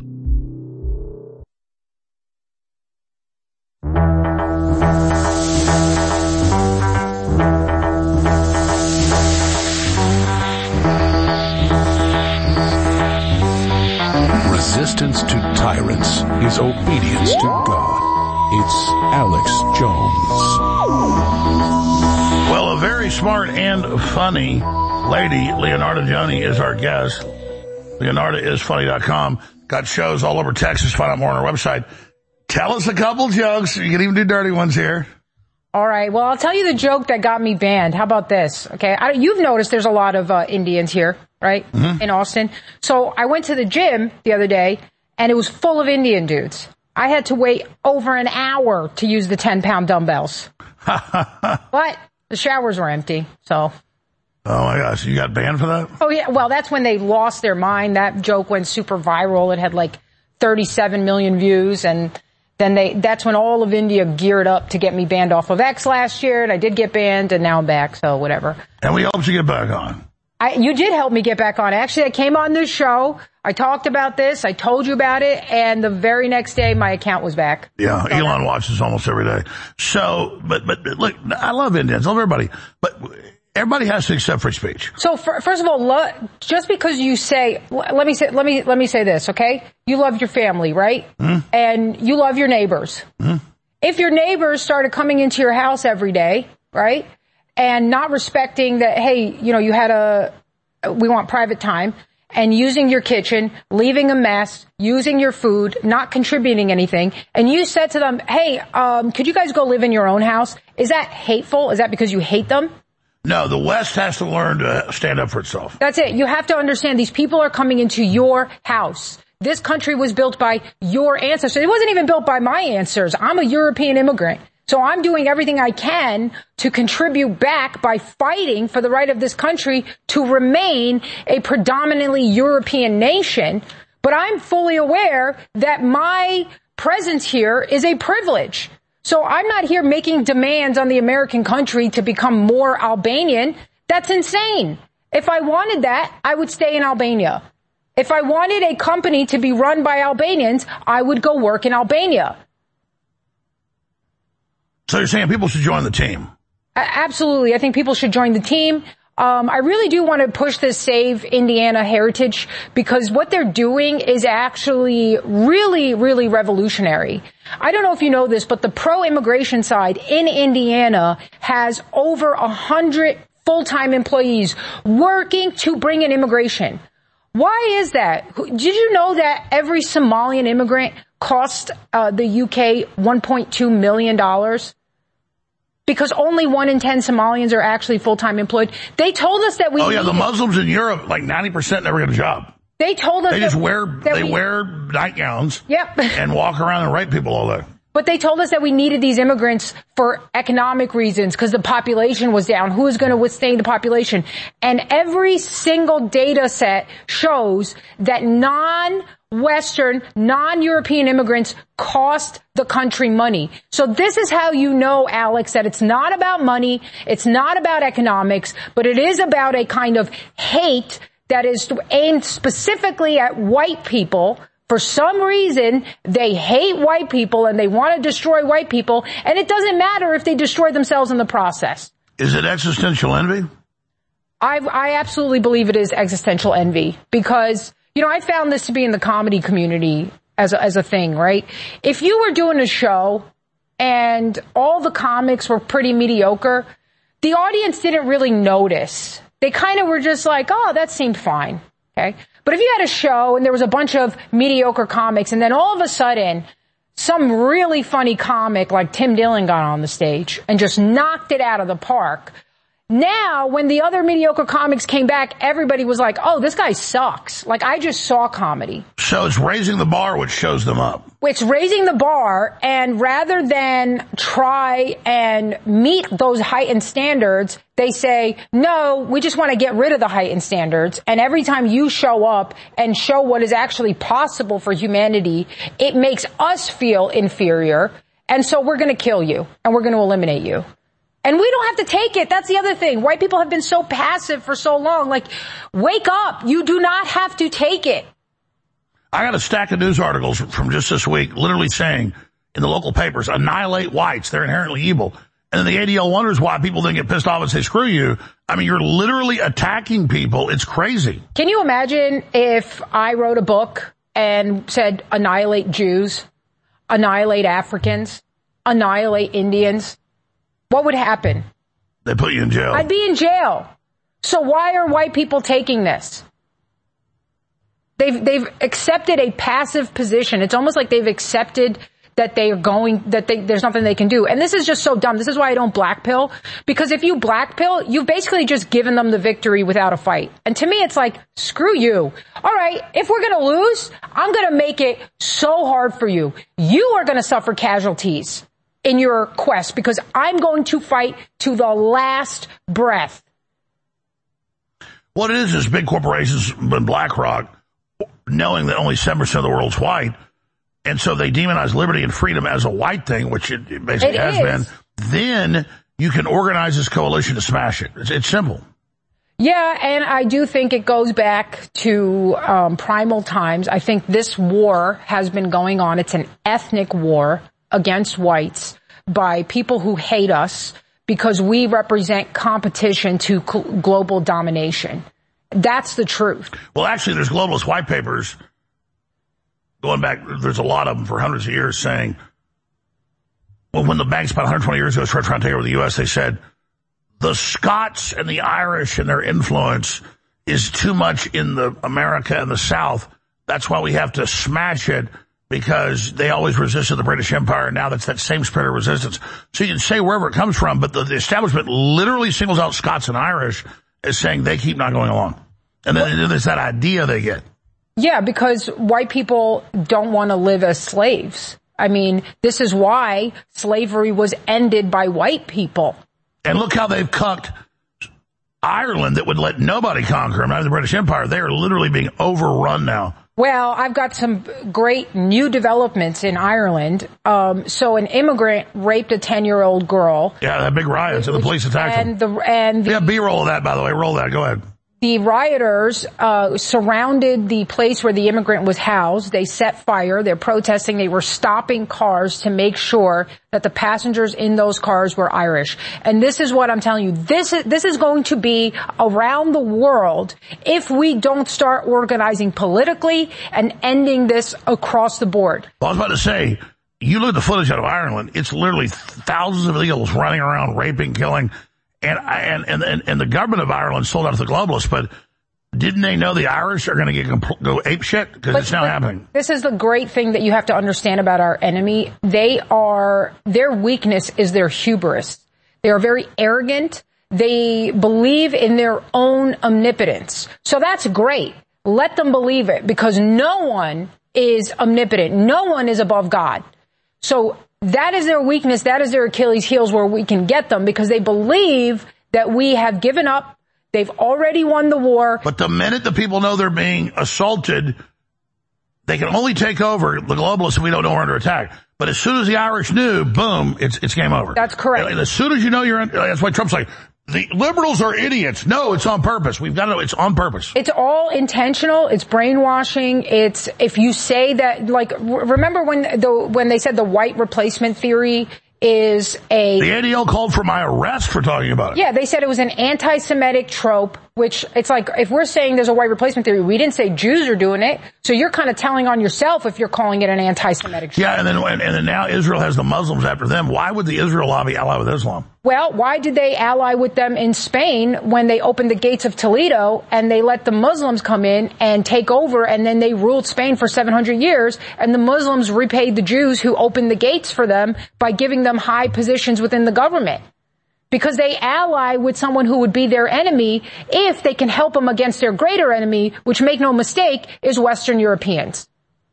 Resistance to tyrants is obedience to God. It's Alex Jones. Well, a very smart and funny lady, Leonardo Joni, is our guest. LeonardoIsFunny.com. Got shows all over Texas. Find out more on our website. Tell us a couple jokes. You can even do dirty ones here. All right. Well, I'll tell you the joke that got me banned. How about this? Okay. You've noticed there's a lot of Indians here, right? Mm-hmm. In Austin. So I went to the gym the other day and it was full of Indian dudes. I had to wait over an hour to use the 10-pound dumbbells. But the showers were empty, so. Oh my gosh, you got banned for that? Oh yeah, well that's when they lost their mind. That joke went super viral. It had like 37 million views, and then that's when all of India geared up to get me banned off of X last year, and I did get banned, and now I'm back, so whatever. And we helped you get back on. You did help me get back on. Actually, I came on this show. I talked about this. I told you about it. And the very next day, my account was back. Yeah, Elon watches almost every day. So, but look, I love Indians. I love everybody. But everybody has to accept free speech. So, first of all, just because you say, let me say this, okay? You love your family, right? Mm-hmm. And you love your neighbors. Mm-hmm. If your neighbors started coming into your house every day, right? And not respecting that, hey, you know, we want private time, and using your kitchen, leaving a mess, using your food, not contributing anything, and you said to them, hey, could you guys go live in your own house? Is that hateful? Is that because you hate them? No, the West has to learn to stand up for itself. That's it. You have to understand these people are coming into your house. This country was built by your ancestors. It wasn't even built by my ancestors. I'm a European immigrant. So I'm doing everything I can to contribute back by fighting for the right of this country to remain a predominantly European nation. But I'm fully aware that my presence here is a privilege. So I'm not here making demands on the American country to become more Albanian. That's insane. If I wanted that, I would stay in Albania. If I wanted a company to be run by Albanians, I would go work in Albania. So you're saying people should join the team? Absolutely. I think people should join the team. I really do want to push this Save Indiana heritage because what they're doing is actually really, really revolutionary. I don't know if you know this, but the pro-immigration side in Indiana has over 100 full-time employees working to bring in immigration. Why is that? Did you know that every Somalian immigrant cost the UK $1.2 million? Because only 1 in 10 Somalians are actually full-time employed. They told us that we the Muslims in Europe, like 90% never get a job. They told us they just wear nightgowns and walk around and rape people all day. But they told us that we needed these immigrants for economic reasons because the population was down. Who is going to withstand the population? And every single data set shows that non-Western, non-European immigrants cost the country money. So this is how you know, Alex, that it's not about money, it's not about economics, but it is about a kind of hate that is aimed specifically at white people. For some reason, they hate white people and they want to destroy white people, and it doesn't matter if they destroy themselves in the process. Is it existential envy? I absolutely believe it is existential envy because, you know, I found this to be in the comedy community as a thing, right? If you were doing a show and all the comics were pretty mediocre, the audience didn't really notice. They kind of were just like, oh, that seemed fine. Okay. But if you had a show and there was a bunch of mediocre comics and then all of a sudden some really funny comic like Tim Dillon got on the stage and just knocked it out of the park, Now, when the other mediocre comics came back, everybody was like, oh, this guy sucks. Like, I just saw comedy. So it's raising the bar which shows them up. It's raising the bar, and rather than try and meet those heightened standards, they say, no, we just want to get rid of the heightened standards. And every time you show up and show what is actually possible for humanity, it makes us feel inferior. And so we're going to kill you, and we're going to eliminate you. And we don't have to take it. That's the other thing. White people have been so passive for so long. Like, wake up. You do not have to take it. I got a stack of news articles from just this week literally saying in the local papers, annihilate whites. They're inherently evil. And then the ADL wonders why people then get pissed off and say, screw you. I mean, you're literally attacking people. It's crazy. Can you imagine if I wrote a book and said, annihilate Jews, annihilate Africans, annihilate Indians? What would happen? They put you in jail. I'd be in jail. So why are white people taking this? They've accepted a passive position. It's almost like they've accepted that there's nothing they can do. And this is just so dumb. This is why I don't blackpill. Because if you blackpill, you've basically just given them the victory without a fight. And to me, it's like, screw you. All right, if we're going to lose, I'm going to make it so hard for you. You are going to suffer casualties in your quest because I'm going to fight to the last breath. What it is big corporations and BlackRock, knowing that only 7% of the world's white, and so they demonize liberty and freedom as a white thing, which it basically has been, then you can organize this coalition to smash it. It's simple. Yeah, and I do think it goes back to primal times. I think this war has been going on. It's an ethnic war against whites by people who hate us because we represent competition to global domination. That's the truth. Well, actually, there's globalist white papers going back. There's a lot of them for hundreds of years saying, well, when the banks about 120 years ago started trying to take over the U.S., they said the Scots and the Irish and their influence is too much in the America and the South. That's why we have to smash it because they always resisted the British Empire. And now that's that same spirit of resistance. So you can say wherever it comes from, but the establishment literally singles out Scots and Irish as saying they keep not going along. And then there's that idea they get. Yeah, because white people don't want to live as slaves. I mean, this is why slavery was ended by white people. And look how they've cucked Ireland that would let nobody conquer them, not the British Empire. They are literally being overrun now. Well, I've got some great new developments in Ireland. So an immigrant raped a 10-year-old girl. Yeah, that big riot, so the police attacked them. Yeah, B-roll of that, by the way. Roll that. Go ahead. The rioters surrounded the place where the immigrant was housed. They set fire. They're protesting. They were stopping cars to make sure that the passengers in those cars were Irish. And this is what I'm telling you. This is going to be around the world if we don't start organizing politically and ending this across the board. Well, I was about to say, you look at the footage out of Ireland. It's literally thousands of illegals running around, raping, killing. And the government of Ireland sold out to the globalists, but didn't they know the Irish are going to go ape shit? Because it's now happening. This is the great thing that you have to understand about our enemy. Their weakness is their hubris. They are very arrogant. They believe in their own omnipotence. So that's great. Let them believe it because no one is omnipotent. No one is above God. So that is their weakness. That is their Achilles heels where we can get them because they believe that we have given up. They've already won the war. But the minute the people know they're being assaulted, they can only take over the globalists and we don't know we're under attack. But as soon as the Irish knew, boom, it's game over. That's correct. And as soon as you know that's why Trump's like, the liberals are idiots. No, it's on purpose. We've got to know it's on purpose. It's all intentional. It's brainwashing. It's, if you say that, like, remember when they said the white replacement theory is the ADL called for my arrest for talking about it. Yeah, they said it was an anti-Semitic trope, which it's like, if we're saying there's a white replacement theory, we didn't say Jews are doing it. So you're kind of telling on yourself if you're calling it an anti-Semitic trope. Yeah, and then now Israel has the Muslims after them. Why would the Israel lobby ally with Islam? Well, why did they ally with them in Spain when they opened the gates of Toledo and they let the Muslims come in and take over and then they ruled Spain for 700 years and the Muslims repaid the Jews who opened the gates for them by giving them high positions within the government? because they ally with someone who would be their enemy if they can help them against their greater enemy, which, make no mistake, is Western Europeans.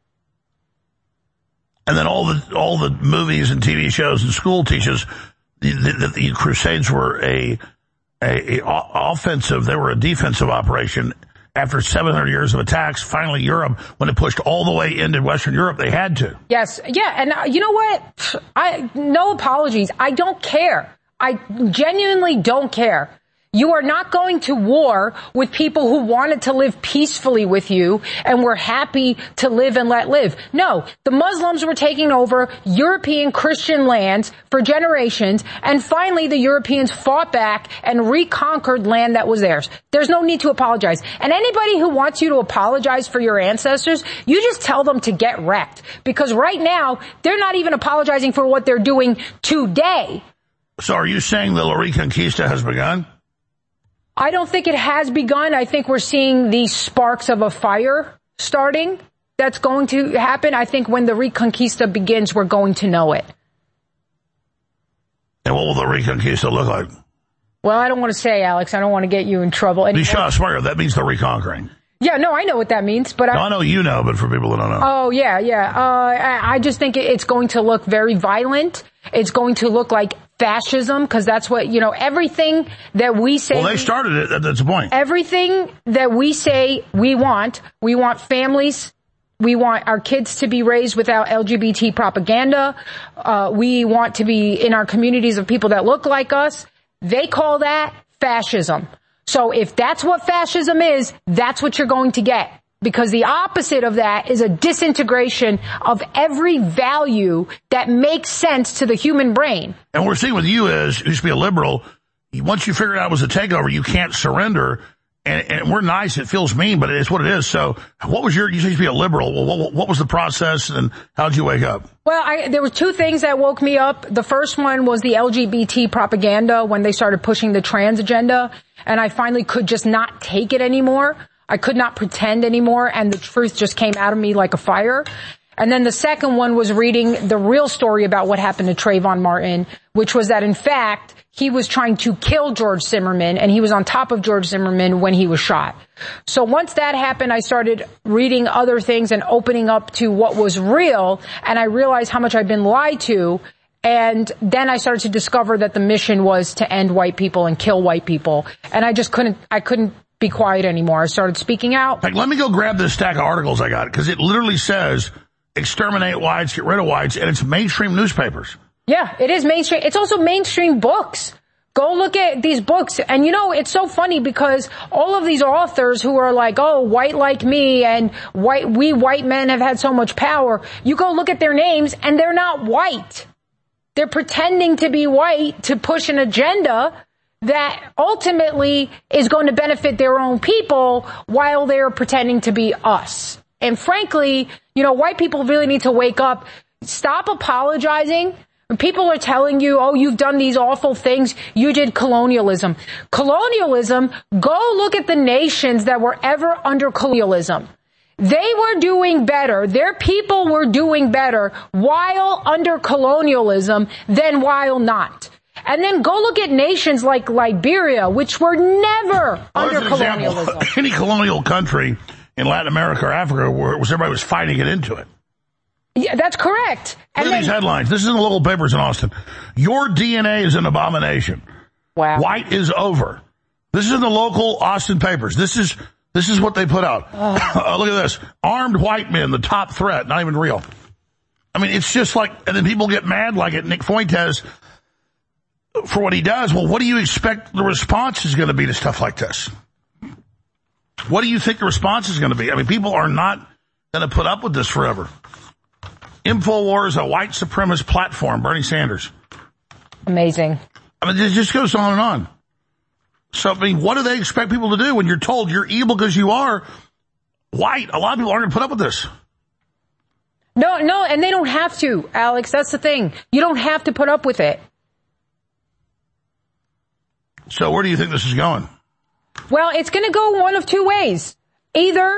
And then all the movies and TV shows and school teaches that the Crusades were a offensive, they were a defensive operation. After 700 years of attacks, finally Europe, when it pushed all the way into Western Europe, they had to. Yes. Yeah. And you know what? No apologies. I don't care. I genuinely don't care. You are not going to war with people who wanted to live peacefully with you and were happy to live and let live. No, the Muslims were taking over European Christian lands for generations, and finally the Europeans fought back and reconquered land that was theirs. There's no need to apologize. And anybody who wants you to apologize for your ancestors, you just tell them to get wrecked. Because right now, they're not even apologizing for what they're doing today. So are you saying the La Reconquista has begun? I don't think it has begun. I think we're seeing the sparks of a fire starting. That's going to happen. I think when the Reconquista begins, we're going to know it. And what will the Reconquista look like? Well, I don't want to say, Alex. I don't want to get you in trouble. That means the reconquering. Yeah, no, I know what that means, but I know you know, but for people that don't know. Oh, yeah. I just think it's going to look very violent. It's going to look like fascism, because that's what, everything that we say. Well, they started it. That's the point. Everything that we say we want families. We want our kids to be raised without LGBT propaganda. We want to be in our communities of people that look like us. They call that fascism. So if that's what fascism is, that's what you're going to get. Because the opposite of that is a disintegration of every value that makes sense to the human brain. And what we're seeing with you is, you used to be a liberal, once you figure it out it was a takeover, you can't surrender. And we're nice, it feels mean, but it's what it is. So what was you used to be a liberal, what was the process and how did you wake up? Well, there were two things that woke me up. The first one was the LGBT propaganda when they started pushing the trans agenda, and I finally could just not take it anymore. I could not pretend anymore, and the truth just came out of me like a fire. And then the second one was reading the real story about what happened to Trayvon Martin, which was that, in fact, he was trying to kill George Zimmerman, and he was on top of George Zimmerman when he was shot. So once that happened, I started reading other things and opening up to what was real, and I realized how much I'd been lied to. And then I started to discover that the mission was to end white people and kill white people. And I couldn't be quiet anymore. I started speaking out. Let me go grab this stack of articles I got, because it literally says exterminate whites, get rid of whites, and it's mainstream newspapers. Yeah, it is mainstream. It's also mainstream books. Go look at these books. And it's so funny because all of these authors who are like, oh, white like me and we white men have had so much power. You go look at their names and they're not white. They're pretending to be white to push an agenda that ultimately is going to benefit their own people while they're pretending to be us. And frankly, white people really need to wake up. Stop apologizing. When people are telling you, oh, you've done these awful things, you did colonialism. Colonialism, go look at the nations that were ever under colonialism. They were doing better. Their people were doing better while under colonialism than while not. And then go look at nations like Liberia, which were never under colonialism. Any colonial country in Latin America or Africa where everybody was fighting it into it. Yeah, that's correct. Look at these headlines. This is in the local papers in Austin. Your DNA is an abomination. Wow. White is over. This is in the local Austin papers. This is what they put out. Look at this. Armed white men, the top threat, not even real. I mean, it's just like, and then people get mad like at Nick Fuentes for what he does. Well, what do you expect the response is going to be to stuff like this? What do you think the response is going to be? I mean, people are not going to put up with this forever. InfoWars, a white supremacist platform, Bernie Sanders. Amazing. I mean, it just goes on and on. So, I mean, what do they expect people to do when you're told you're evil because you are white? A lot of people aren't going to put up with this. No, and they don't have to, Alex. That's the thing. You don't have to put up with it. So where do you think this is going? Well, it's going to go one of two ways. Either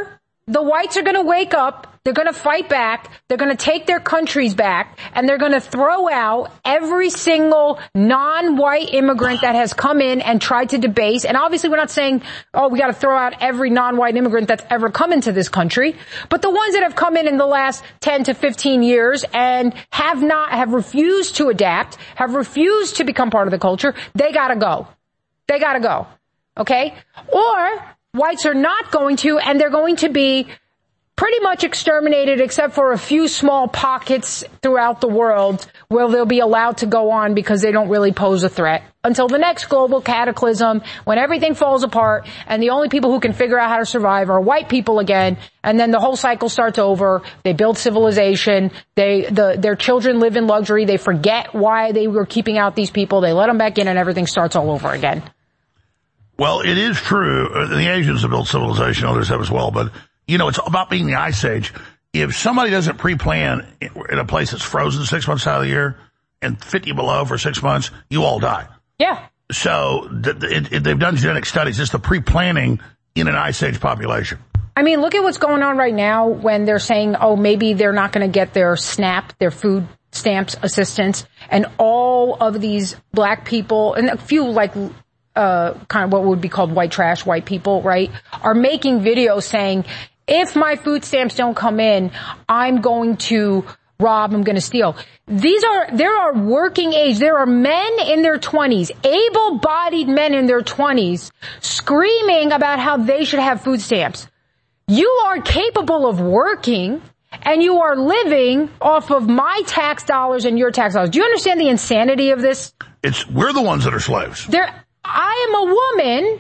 the whites are going to wake up, they're going to fight back, they're going to take their countries back, and they're going to throw out every single non-white immigrant that has come in and tried to debase. And obviously we're not saying, oh, we got to throw out every non-white immigrant that's ever come into this country, but the ones that have come in the last 10 to 15 years and have refused to adapt, have refused to become part of the culture, they got to go. They got to go. Okay? Or whites are not going to, and they're going to be pretty much exterminated except for a few small pockets throughout the world where they'll be allowed to go on because they don't really pose a threat until the next global cataclysm when everything falls apart and the only people who can figure out how to survive are white people again, and then the whole cycle starts over. They build civilization. Their children live in luxury. They forget why they were keeping out these people. They let them back in and everything starts all over again. Well, it is true. The Asians have built civilization, others have as well, but you know, it's about being the Ice Age. If somebody doesn't pre-plan in a place that's frozen 6 months out of the year and 50 below for 6 months, you all die. Yeah. So they've done genetic studies. It's the pre-planning in an Ice Age population. I mean, look at what's going on right now when they're saying, oh, maybe they're not going to get their SNAP, their food stamps assistance, and all of these black people and a few like kind of what would be called white trash, white people, right, are making videos saying, if my food stamps don't come in, I'm going to rob, I'm going to steal. There are working age, there are men in their 20s, able-bodied men in their 20s, screaming about how they should have food stamps. You are capable of working, and you are living off of my tax dollars and your tax dollars. Do you understand the insanity of this? We're the ones that are slaves. I am a woman.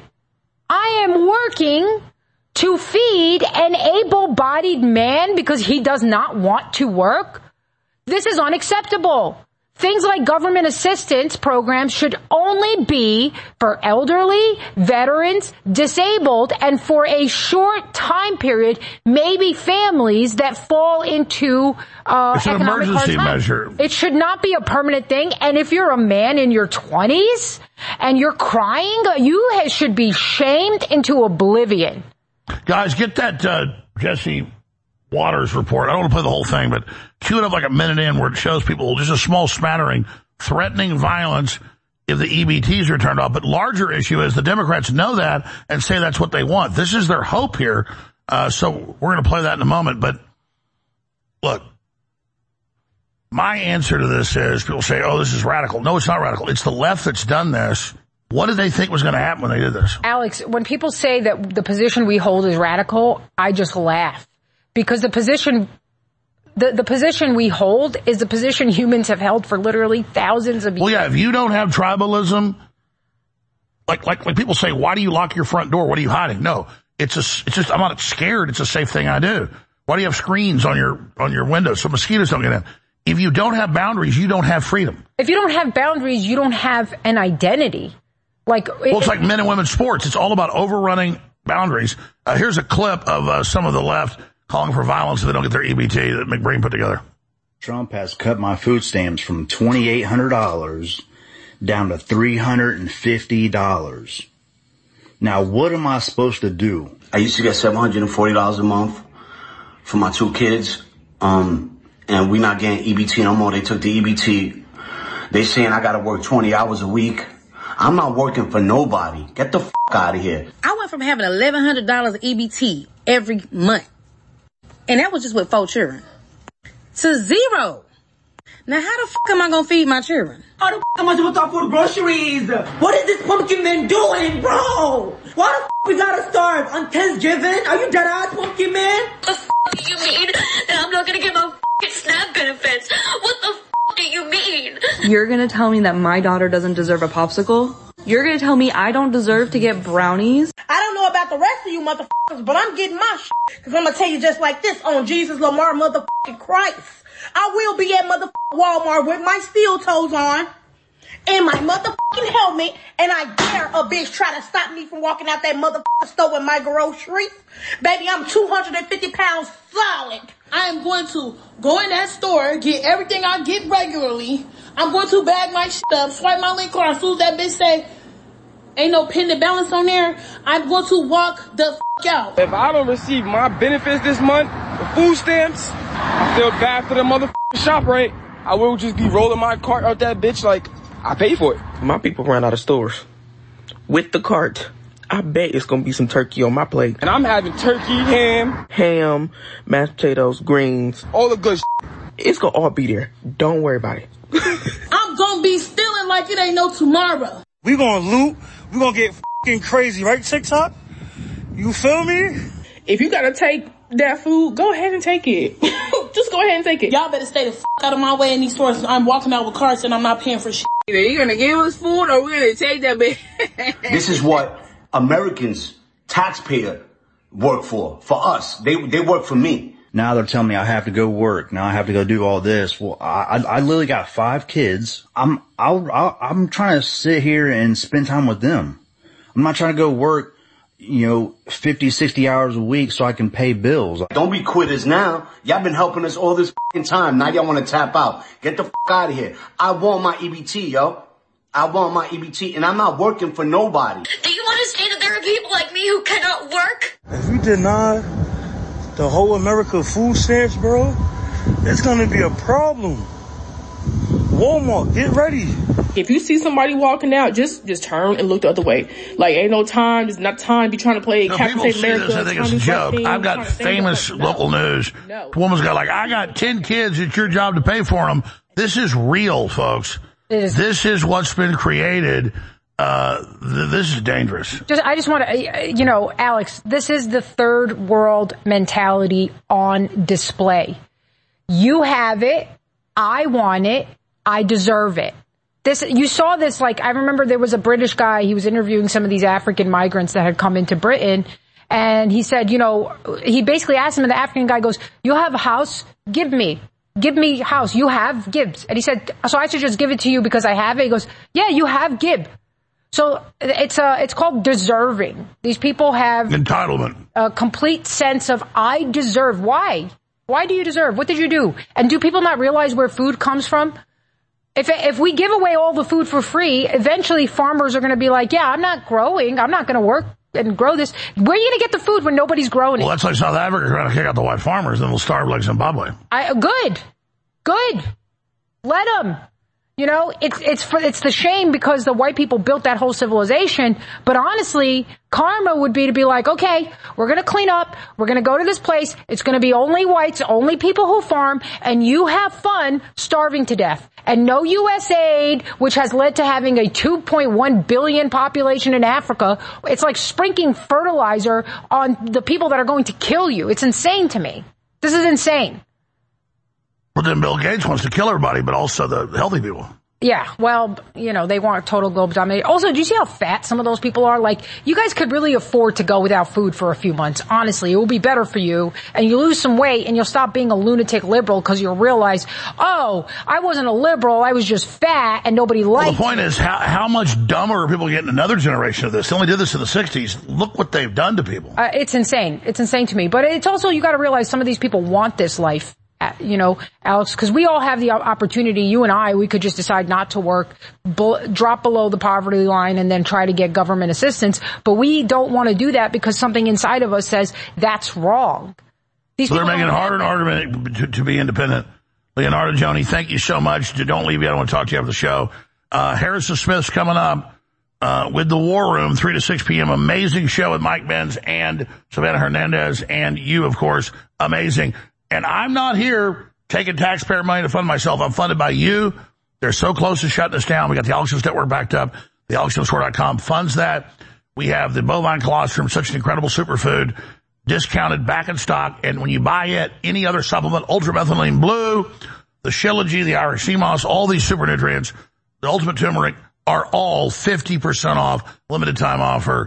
I am working to feed an able-bodied man because he does not want to work. This is unacceptable. Things like government assistance programs should only be for elderly, veterans, disabled, and for a short time period, maybe families that fall into it's an emergency measure. It should not be a permanent thing. And if you're a man in your 20s and you're crying, you should be shamed into oblivion. Guys, get that Jesse Waters report. I don't want to play the whole thing, but cue it up like a minute in where it shows people just a small smattering threatening violence if the EBTs are turned off. But larger issue is the Democrats know that and say that's what they want. This is their hope here. So we're going to play that in a moment. But look, my answer to this is people say, oh, this is radical. No, it's not radical. It's the left that's done this. What did they think was going to happen when they did this? Alex, when people say that the position we hold is radical, I just laugh. Because the position we hold is the position humans have held for literally thousands of years. Well, yeah, if you don't have tribalism, like people say, why do you lock your front door? What are you hiding? No, it's just, I'm not scared. It's a safe thing I do. Why do you have screens on your windows so mosquitoes don't get in? If you don't have boundaries, you don't have freedom. If you don't have boundaries, you don't have an identity. It's like men and women's sports. It's all about overrunning boundaries. Here's a clip of some of the left calling for violence if they don't get their EBT that McBreen put together. Trump has cut my food stamps from $2,800 down to $350. Now, what am I supposed to do? I used to get $740 a month for my two kids, and we're not getting EBT no more. They took the EBT. They saying I got to work 20 hours a week. I'm not working for nobody. Get the f*** out of here. I went from having $1,100 EBT every month, and that was just with 4 children, to 0. Now, how the f*** am I going to feed my children? How the f*** am I supposed to afford groceries? What is this pumpkin man doing, bro? Why the f*** we gotta starve on Thanksgiving? Are you dead ass, pumpkin man? What the f*** do you mean that I'm not going to get my f***ing SNAP benefits? What the f*** do you mean? You're going to tell me that my daughter doesn't deserve a popsicle? You're going to tell me I don't deserve to get brownies? I don't know about the rest of you motherfuckers, but I'm getting my shit. Cause I'm gonna tell you just like this on Jesus Lamar motherfucking Christ. I will be at motherfucking Walmart with my steel toes on and my motherfucking helmet, and I dare a bitch try to stop me from walking out that motherfucking store with my groceries. Baby, I'm 250 pounds solid. I am going to go in that store, get everything I get regularly. I'm going to bag my shit up, swipe my link card as soon as that bitch say, ain't no pending balance on there, I'm going to walk the out. If I don't receive my benefits this month, the food stamps, I feel bad for the motherfucking shop, right? I will just be rolling my cart out that bitch like I pay for it. My people ran out of stores. With the cart, I bet it's gonna be some turkey on my plate. And I'm having turkey, ham, mashed potatoes, greens, all the good shit. It's gonna all be there. Don't worry about it. I'm gonna be stealing like it ain't no tomorrow. We gonna loot. We gonna get fucking crazy, right, TikTok? You feel me? If you gotta take that food, go ahead and take it. Just go ahead and take it. Y'all better stay the out of my way in these stores. I'm walking out with carts and I'm not paying for shit. Either you're gonna give us food or we're gonna take that bitch. This is what Americans, taxpayer, work for us. They work for me. Now they're telling me I have to go work. Now I have to go do all this. Well, I literally got 5 kids. I'm trying to sit here and spend time with them. I'm not trying to go work, 50, 60 hours a week so I can pay bills. Don't be quitters now. Y'all been helping us all this time. Now y'all want to tap out. Get the out of here. I want my EBT, yo. I want my EBT, and I'm not working for nobody. Do you understand that there are people like me who cannot work? If we deny the whole America food stamps, bro, it's gonna be a problem. Walmart, get ready. If you see somebody walking out, just turn and look the other way. Like, ain't no time. There's not time to be trying to play Captain America. This, I think it's a joke. I've got famous local news. The woman's got I got 10 kids. It's your job to pay for them. This is real, folks. This is what's been created. This is dangerous. I just want to, Alex, this is the third world mentality on display. You have it. I want it. I deserve it. You saw this, I remember there was a British guy, he was interviewing some of these African migrants that had come into Britain, and he said, he basically asked him, and the African guy goes, you have a house? Give me house. You have Gibbs. And he said, so I should just give it to you because I have it? He goes, yeah, you have Gibb. So it's called deserving. These people have entitlement, a complete sense of I deserve. Why? Why do you deserve? What did you do? And do people not realize where food comes from? If we give away all the food for free, eventually farmers are going to be like, yeah, I'm not growing. I'm not going to work and grow this. Where are you going to get the food when nobody's growing it? Well, that's like South Africa trying to kick out the white farmers, then they'll starve like Zimbabwe. Good. Let them. It's the shame because the white people built that whole civilization. But honestly, karma would be to be like, okay, we're going to clean up. We're going to go to this place. It's going to be only whites, only people who farm, and you have fun starving to death. And no U.S. aid, which has led to having a 2.1 billion population in Africa. It's like sprinkling fertilizer on the people that are going to kill you. It's insane to me. This is insane. Well, then Bill Gates wants to kill everybody, but also the healthy people. Yeah, well, they want total global domination. Also, do you see how fat some of those people are? You guys could really afford to go without food for a few months. Honestly, it will be better for you, and you lose some weight, and you'll stop being a lunatic liberal because you'll realize, oh, I wasn't a liberal, I was just fat, and nobody liked me. The point is, how much dumber are people getting another generation of this? They only did this in the 60s. Look what they've done to people. It's insane. It's insane to me. But it's also, you got to realize some of these people want this life. Alex, because we all have the opportunity, you and I, we could just decide not to work, drop below the poverty line and then try to get government assistance. But we don't want to do that because something inside of us says that's wrong. So they're making it harder and harder to be independent. Leonardo Joni, thank you so much. Don't leave me. I don't want to talk to you after the show. Harrison Smith's coming up with The War Room, 3 to 6 p.m. Amazing show with Mike Benz and Savannah Hernandez and you, of course. Amazing. And I'm not here taking taxpayer money to fund myself. I'm funded by you. They're so close to shutting us down. We got the Alex Jones Network backed up. The AlexJonesStore.com funds that. We have the bovine colostrum, such an incredible superfood, discounted, back in stock. And when you buy it, any other supplement, ultramethylene blue, the Shilajit, the Irish sea moss, all these super nutrients, the ultimate turmeric are all 50% off, limited time offer,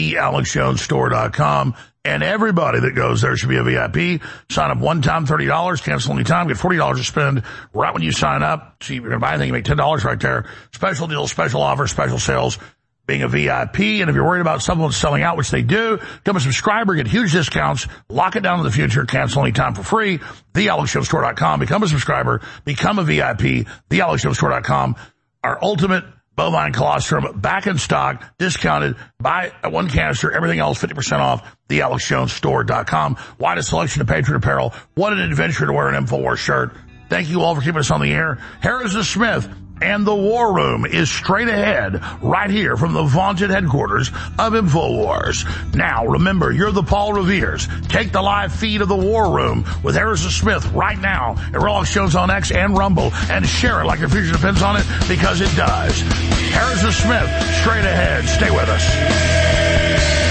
thealexjonesstore.com. And everybody that goes there should be a VIP. Sign up one time, $30. Cancel any time. Get $40 to spend right when you sign up. See, if you're going to buy anything, you make $10 right there. Special deals, special offers, special sales. Being a VIP. And if you're worried about someone selling out, which they do, become a subscriber, get huge discounts, lock it down in the future, cancel any time for free. TheAlexJonesStore.com. Become a subscriber. Become a VIP. TheAlexJonesStore.com. Our ultimate bovine colostrum back in stock, discounted, buy one canister, everything else 50% off, thealexjonesstore.com. Widest selection of Patriot apparel. What an adventure to wear an InfoWars shirt. Thank you all for keeping us on the air. Harrison Smith and the War Room is straight ahead right here from the vaunted headquarters of InfoWars. Now, remember, you're the Paul Revere's. Take the live feed of the War Room with Harrison Smith right now at Real Alex Jones on X and Rumble, and share it like your future depends on it, because it does. Harrison Smith, straight ahead. Stay with us.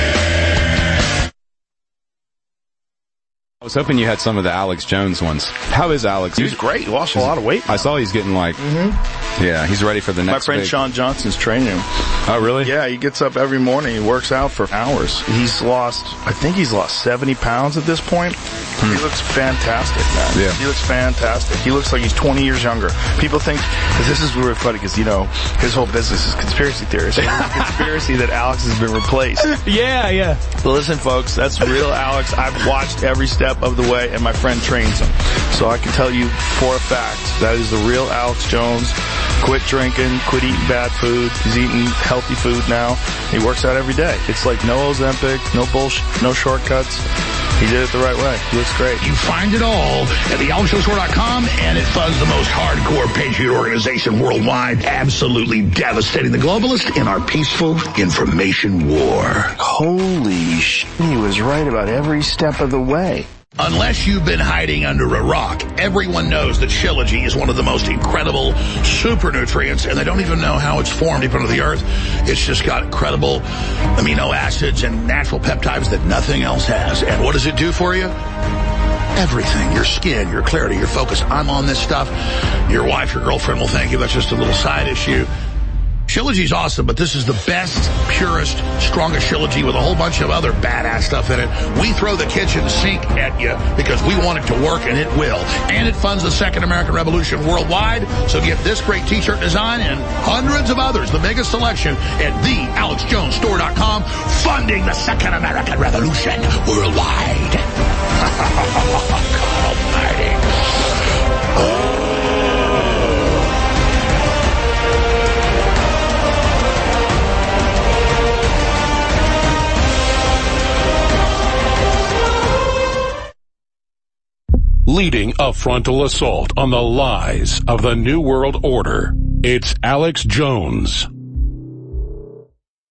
I was hoping you had some of the Alex Jones ones. How is Alex? He's great. He lost a lot of weight. I saw he's getting yeah, he's ready for the next My friend Sean Johnson's training him. Oh, really? Yeah, he gets up every morning. He works out for hours. I think he's lost 70 pounds at this point. He looks fantastic, man. Yeah. He looks fantastic. He looks like he's 20 years younger. People think, because this is really funny, because, his whole business is conspiracy theories. So there's a conspiracy that Alex has been replaced. Yeah. But listen, folks, that's real Alex. I've watched every step of the way, and my friend trains him. So I can tell you for a fact, that is the real Alex Jones. Quit drinking, quit eating bad food. He's eating healthy food now. He works out every day. It's like no Ozempic, no bullshit, no shortcuts. He did it the right way. He looks great. You find it all at thealexjonesstore.com, and it funds the most hardcore patriot organization worldwide, absolutely devastating the globalists in our peaceful information war. Holy shit, he was right about every step of the way. Unless you've been hiding under a rock, everyone knows that Shilajit is one of the most incredible super nutrients, and they don't even know how it's formed deep under the earth. It's just got incredible amino acids and natural peptides that nothing else has. And what does it do for you? Everything. Your skin, your clarity, your focus. I'm on this stuff. Your wife, your girlfriend will thank you. That's just a little side issue. Shilajit's awesome, but this is the best, purest, strongest Shilajit with a whole bunch of other badass stuff in it. We throw the kitchen sink at you because we want it to work, and it will. And it funds the Second American Revolution worldwide. So get this great t-shirt design and hundreds of others, the biggest selection, at thealexjonesstore.com, funding the Second American Revolution worldwide. God almighty. Leading a frontal assault on the lies of the New World Order, it's Alex Jones.